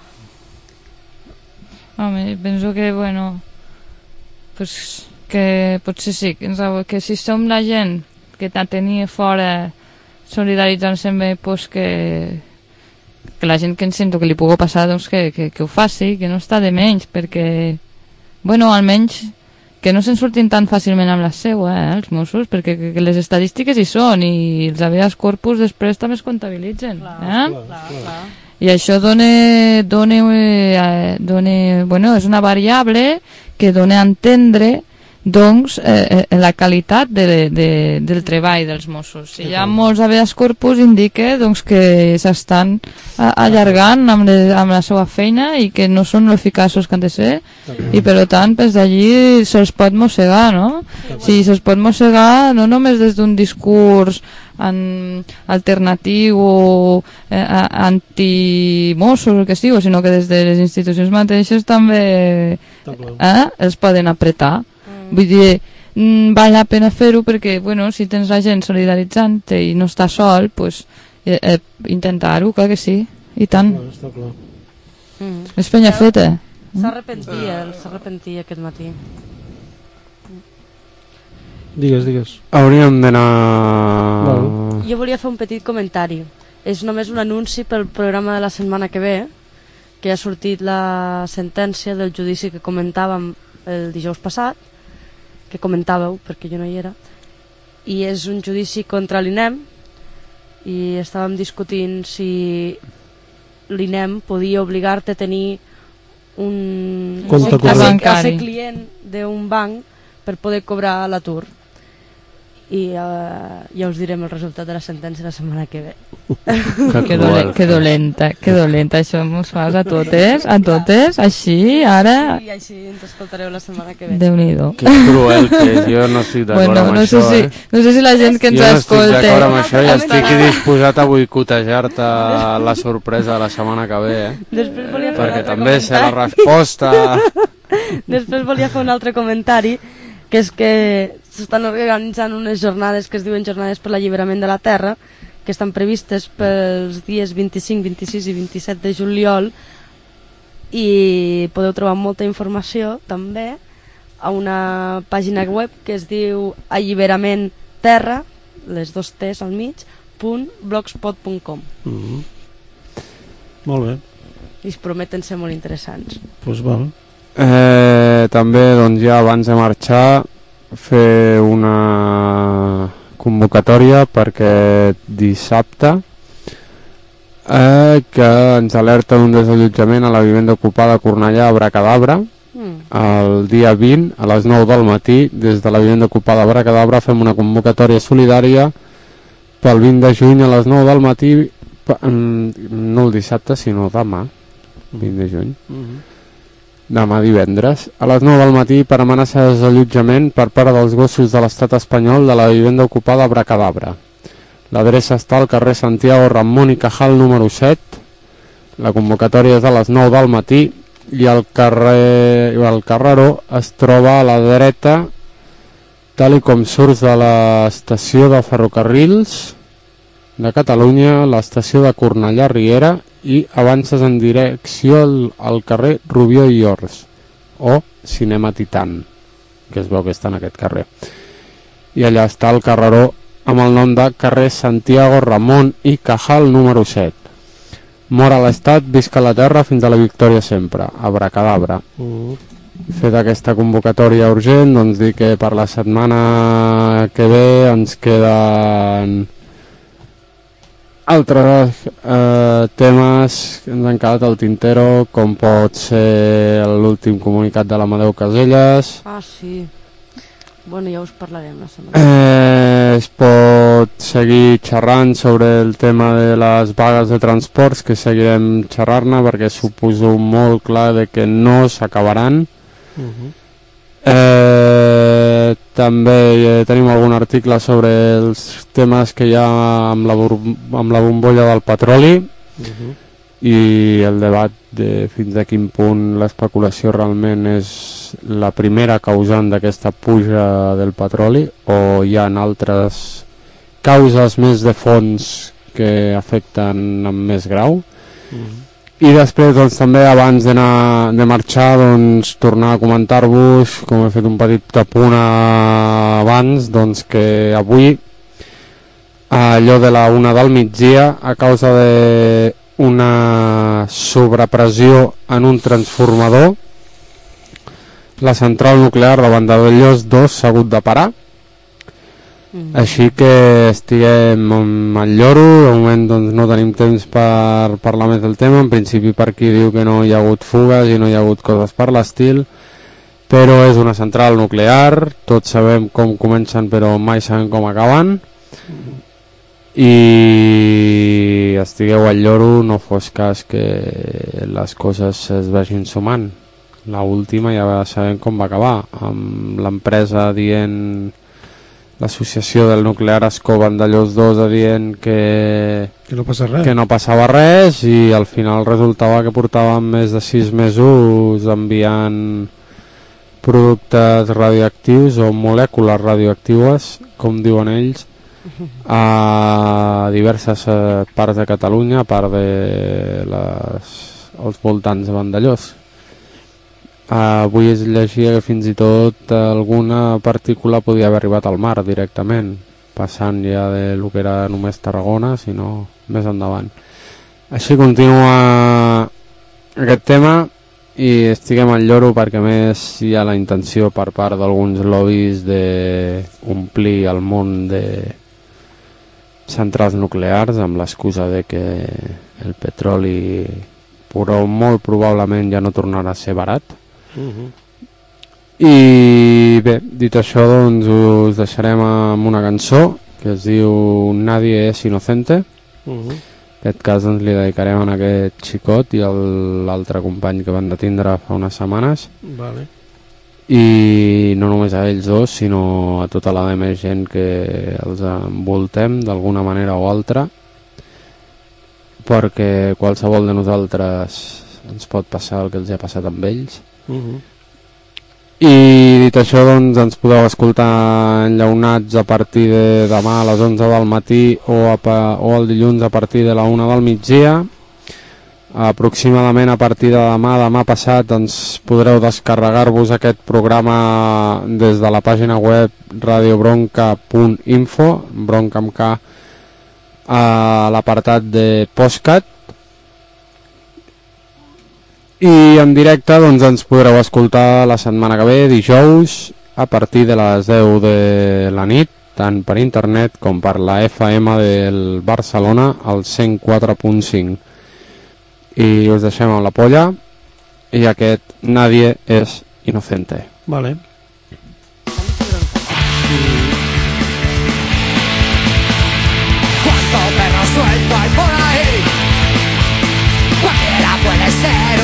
G: Home, penso que, bueno, pues, que potser sí, que, ens ha- que si som la gent que la tenia fora solidaritzant-se amb ell, pues que, que la gent que ens sento que li pugui passar, doncs que, que, que ho faci, que no està de menys, perquè, bueno, almenys que no se'n surtin tan fàcilment amb la seua, eh, els Mossos, perquè que, que les estadístiques hi són i els habeas corpus després també es comptabilitzen. Eh?
H: Clar, clar.
G: I això dona, dona, eh, dona, bueno, és una variable que dona a entendre doncs, eh, eh, la qualitat de, de, del treball dels Mossos. Si hi ha molts habeas corpus indica doncs, que s'estan a- allargant amb, le, amb la seva feina i que no són eficaços que han de ser i per tant des d'allí se'ls pot mossegar, no? Si se'ls pot mossegar no només des d'un discurs en, alternatiu o eh, a- anti-Mossos o el que sigui, sinó que des de les institucions mateixes també eh, els poden apretar. Vull dir, mm, val la pena fer-ho perquè, bueno, si tens la gent solidaritzant-te i no està sol, pues, eh, eh, intentar-ho, clar que sí, i tant.
F: Clar, està clar.
H: Mm.
G: És feina feta.
H: S'arrepentia, s'arrepentia aquest matí.
F: Digues, digues.
C: Hauríem d'anar...
H: Jo volia fer un petit comentari. És només un anunci pel programa de la setmana que ve, que ha sortit la sentència del judici que comentàvem el dijous passat, que comentàveu, perquè jo no hi era, i és un judici contra l'INEM, i estàvem discutint si l'INEM podia obligar-te a tenir un...
F: Compte
H: a ser, a
G: bancari.
H: ser client d'un banc per poder cobrar l'atur. I uh, ja us direm el resultat de la sentència la setmana que ve.
G: Que, dole, que dolenta, que dolenta, això mos fas a totes, a totes, així, ara...
H: I així ens escoltareu la setmana que ve.
G: Déu-n'hi-do.
C: Que cruel que és, jo no estic d'acord
G: Bueno,
C: amb
G: no
C: això,
G: sé si,
C: eh?
G: no sé si la gent que ens
C: Jo no estic
G: escolta...
C: d'acord amb això i estic disposat a boicotejar-te la sorpresa la setmana que ve, eh?
H: Després volia fer un
C: Perquè
H: altre
C: també sé la
H: comentari.
C: resposta.
H: Després volia fer un altre comentari, que és que s'estan organitzant unes jornades que es diuen Jornades per l'Alliberament de la Terra, que estan previstes pels dies vint-i-cinc, vint-i-sis i vint-i-set de juliol, i podeu trobar molta informació també a una pàgina web que es diu Alliberament Terra, les dos T's al mig, punt blogspot punt com.
F: Mm -hmm. Molt bé.
H: I es prometen ser molt interessants.
F: Doncs pues val.
C: Eh, també, doncs ja abans de marxar, fer una convocatòria perquè dissabte eh, que ens alerta d'un desallotjament a la vivenda ocupada a Cornellà, a Bracadabra,
H: Mm.
C: el dia vint a les nou del matí. Des de la vivenda ocupada a Bracadabra fem una convocatòria solidària pel vint de juny a les nou del matí, no el dissabte sinó demà, vint de juny, demà divendres, a les nou del matí per amenaça de desallotjament per part dels gossos de l'estat espanyol de la vivenda ocupada a Bracadabra. L'adreça està al carrer Santiago Ramón i Cajal número set, la convocatòria és a les nou del matí i el, carrer, el carreró es troba a la dreta tal i com surts de l'estació de ferrocarrils de Catalunya, l'estació de Cornellà Riera, i avances en direcció al, al carrer Rubió i Ors o Cinema Titan, que es veu que està en aquest carrer, i allà està el carreró amb el nom de carrer Santiago Ramón i Cajal número set. Mor a l'estat, visca la terra fins a la victòria sempre, abracadabra. Uh. Fet aquesta convocatòria urgent, doncs dir que per la setmana que ve ens queden altres eh, temes que ens han quedat al tintero, com pot ser l'últim comunicat de l'Amadeu Caselles.
H: Ah, sí. Bueno, ja us parlarem la setmana.
C: Eh, es pot seguir xerrant sobre el tema de les vagues de transports, que seguirem xerrant-ne perquè suposo molt clar de que no s'acabaran. Uh-huh. eh, també eh, tenim algun article sobre els temes que hi ha amb la, amb la bombolla del petroli. Uh-huh. I el debat de fins a quin punt l'especulació realment és la primera causant d'aquesta puja del petroli o hi ha altres causes més de fons que afecten amb més grau. Mm. I després doncs, també abans d'anar de marxar doncs, tornar a comentar-vos, com he fet un petit apunt abans, doncs, que avui allò de la una del migdia, a causa de una sobrepressió en un transformador, la central nuclear de Vandellòs dos s'ha hagut de parar. Mm. Així que estiguem amb el lloro. De moment doncs, no tenim temps per parlar més del tema. En principi per qui diu que no hi ha hagut fugues i no hi ha hagut coses per l'estil, però és una central nuclear, tots sabem com comencen però mai sabem com acaben. Mm. I estigueu al lloro, no fos cas que les coses es vagin sumant. La última ja sabem com va acabar, amb l'empresa dient, l'associació del nuclear Ascó Vandellòs dos dient que,
F: que, no passa res.
C: que no passava res, i al final resultava que portàvem més de sis mesos enviant productes radioactius o molècules radioactives, com diuen ells, a diverses parts de Catalunya, a part de les, els voltants de Vandellòs. Uh, avui es llegia que fins i tot alguna partícula podia haver arribat al mar directament, passant ja de lo que era només Tarragona, sinó més endavant. Així continua aquest tema i estiguem al lloro perquè més hi ha la intenció per part d'alguns lobbies d'omplir el món de centrals nuclears amb l'excusa de que el petroli però molt probablement ja no tornarà a ser barat. Uh-huh. I bé, dit això, doncs us deixarem amb una cançó que es diu Nadie es inocente. Uh-huh. En aquest cas doncs, li dedicarem a aquest xicot i a l'altre company que van detindre fa unes setmanes.
F: Vale.
C: I no només a ells dos, sinó a tota la demés gent que els envoltem d'alguna manera o altra, perquè qualsevol de nosaltres ens pot passar el que els ha passat amb ells. Uh-huh. I dit això, doncs, ens podeu escoltar enllaunats a partir de demà a les onze del matí o, a, o el dilluns a partir de la una del migdia. Aproximadament a partir de demà, demà passat, doncs, podreu descarregar-vos aquest programa des de la pàgina web radiobronca punt info, bronca amb K, a l'apartat de Postcat. I en directe doncs, ens podreu escoltar la setmana que ve, dijous, a partir de les deu de la nit, tant per internet com per la F M del Barcelona, al cent quatre punt cinc. I us deixem amb la polla i aquest Nadie es inocente.
F: Vale.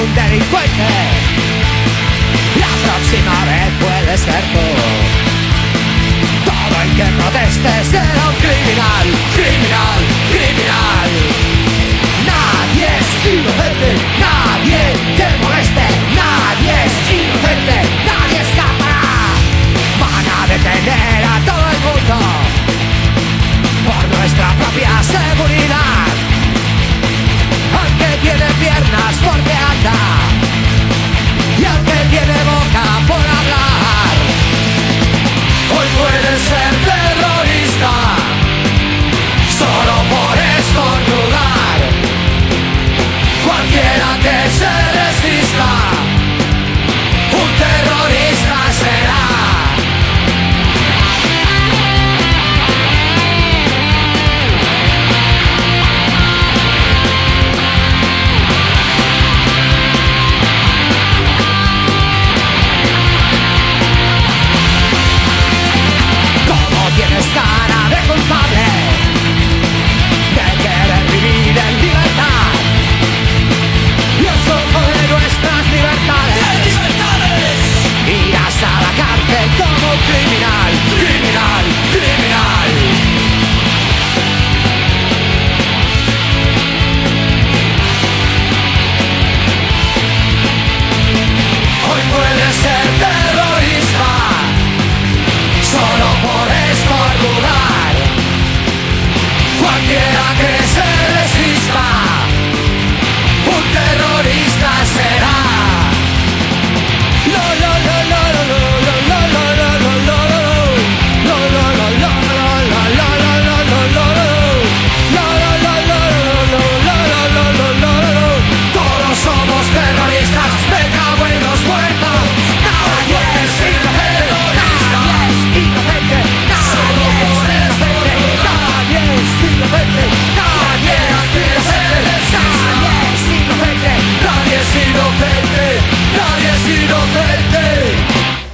N: un delincuente. La próxima vez puede ser tú. Todo el que proteste será un criminal, criminal, criminal. Nadie es inocente, nadie te moleste, nadie es inocente, nadie escapará. Van a detener a todo el mundo por nuestra propia seguridad. Aunque tiene piernas porque anda y aunque tiene boca por hablar, hoy puede ser terrorista solo por estornudar. Cualquiera que se resista, un terrorista será. Tienes cara de culpable de querer vivir en libertad. Los ojos de nuestras libertades, libertades. Irás a la cárcel como un criminal, criminal, criminal. Hoy puedes ser terrorista solo por estornudar. Cualquiera que se resista, un terrorista será. Lo, lo, lo, lo, lo, lo, lo, lo, lo, lo, lo, lo, lo, lo, lo, lo, todos somos terroristas, me cago en los muertos. Nadie es terrorista, inocente, solo por inocente, nadie es inocente, nadie es inocente, nadie es inocente, nadie es inocente, nadie es inocente.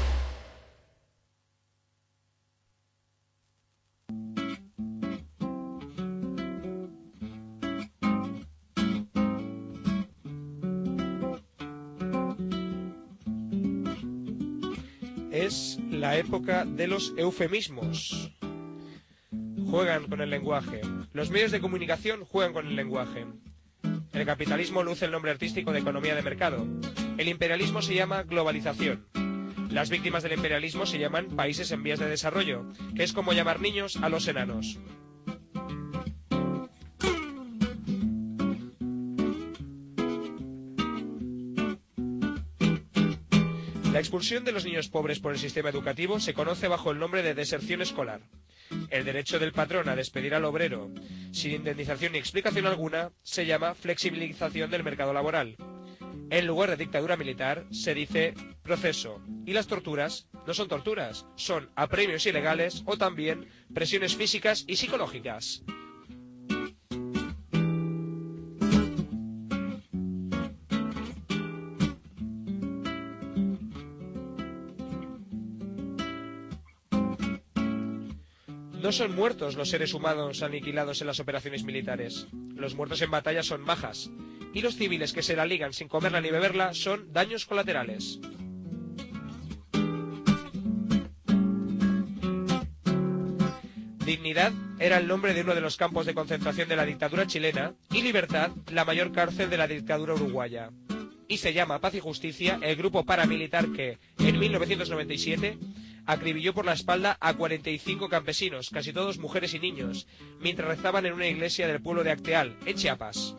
A: Es la época de los eufemismos. Juegan con el lenguaje. Los medios de comunicación juegan con el lenguaje. El capitalismo luce el nombre artístico de economía de mercado. El imperialismo se llama globalización. Las víctimas del imperialismo se llaman países en vías de desarrollo, que es como llamar niños a los enanos. La expulsión de los niños pobres por el sistema educativo se conoce bajo el nombre de deserción escolar. El derecho del patrón a despedir al obrero sin indemnización ni explicación alguna se llama flexibilización del mercado laboral. En lugar de dictadura militar se dice proceso, y las torturas no son torturas, son apremios ilegales o también presiones físicas y psicológicas. No son muertos los seres humanos aniquilados en las operaciones militares. Los muertos en batalla son bajas, y los civiles que se la ligan sin comerla ni beberla son daños colaterales. Dignidad era el nombre de uno de los campos de concentración de la dictadura chilena y Libertad la mayor cárcel de la dictadura uruguaya. Y se llama Paz y Justicia el grupo paramilitar que, en mil novecientos noventa y siete, acribilló por la espalda a cuarenta y cinco campesinos, casi todos mujeres y niños, mientras rezaban en una iglesia del pueblo de Acteal, en Chiapas.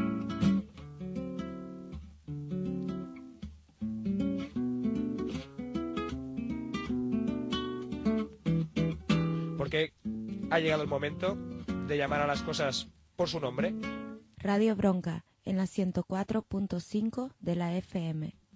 A: Porque ha llegado el momento de llamar a las cosas por su nombre.
O: Radio Bronca, en la ciento cuatro punto cinco de la F M.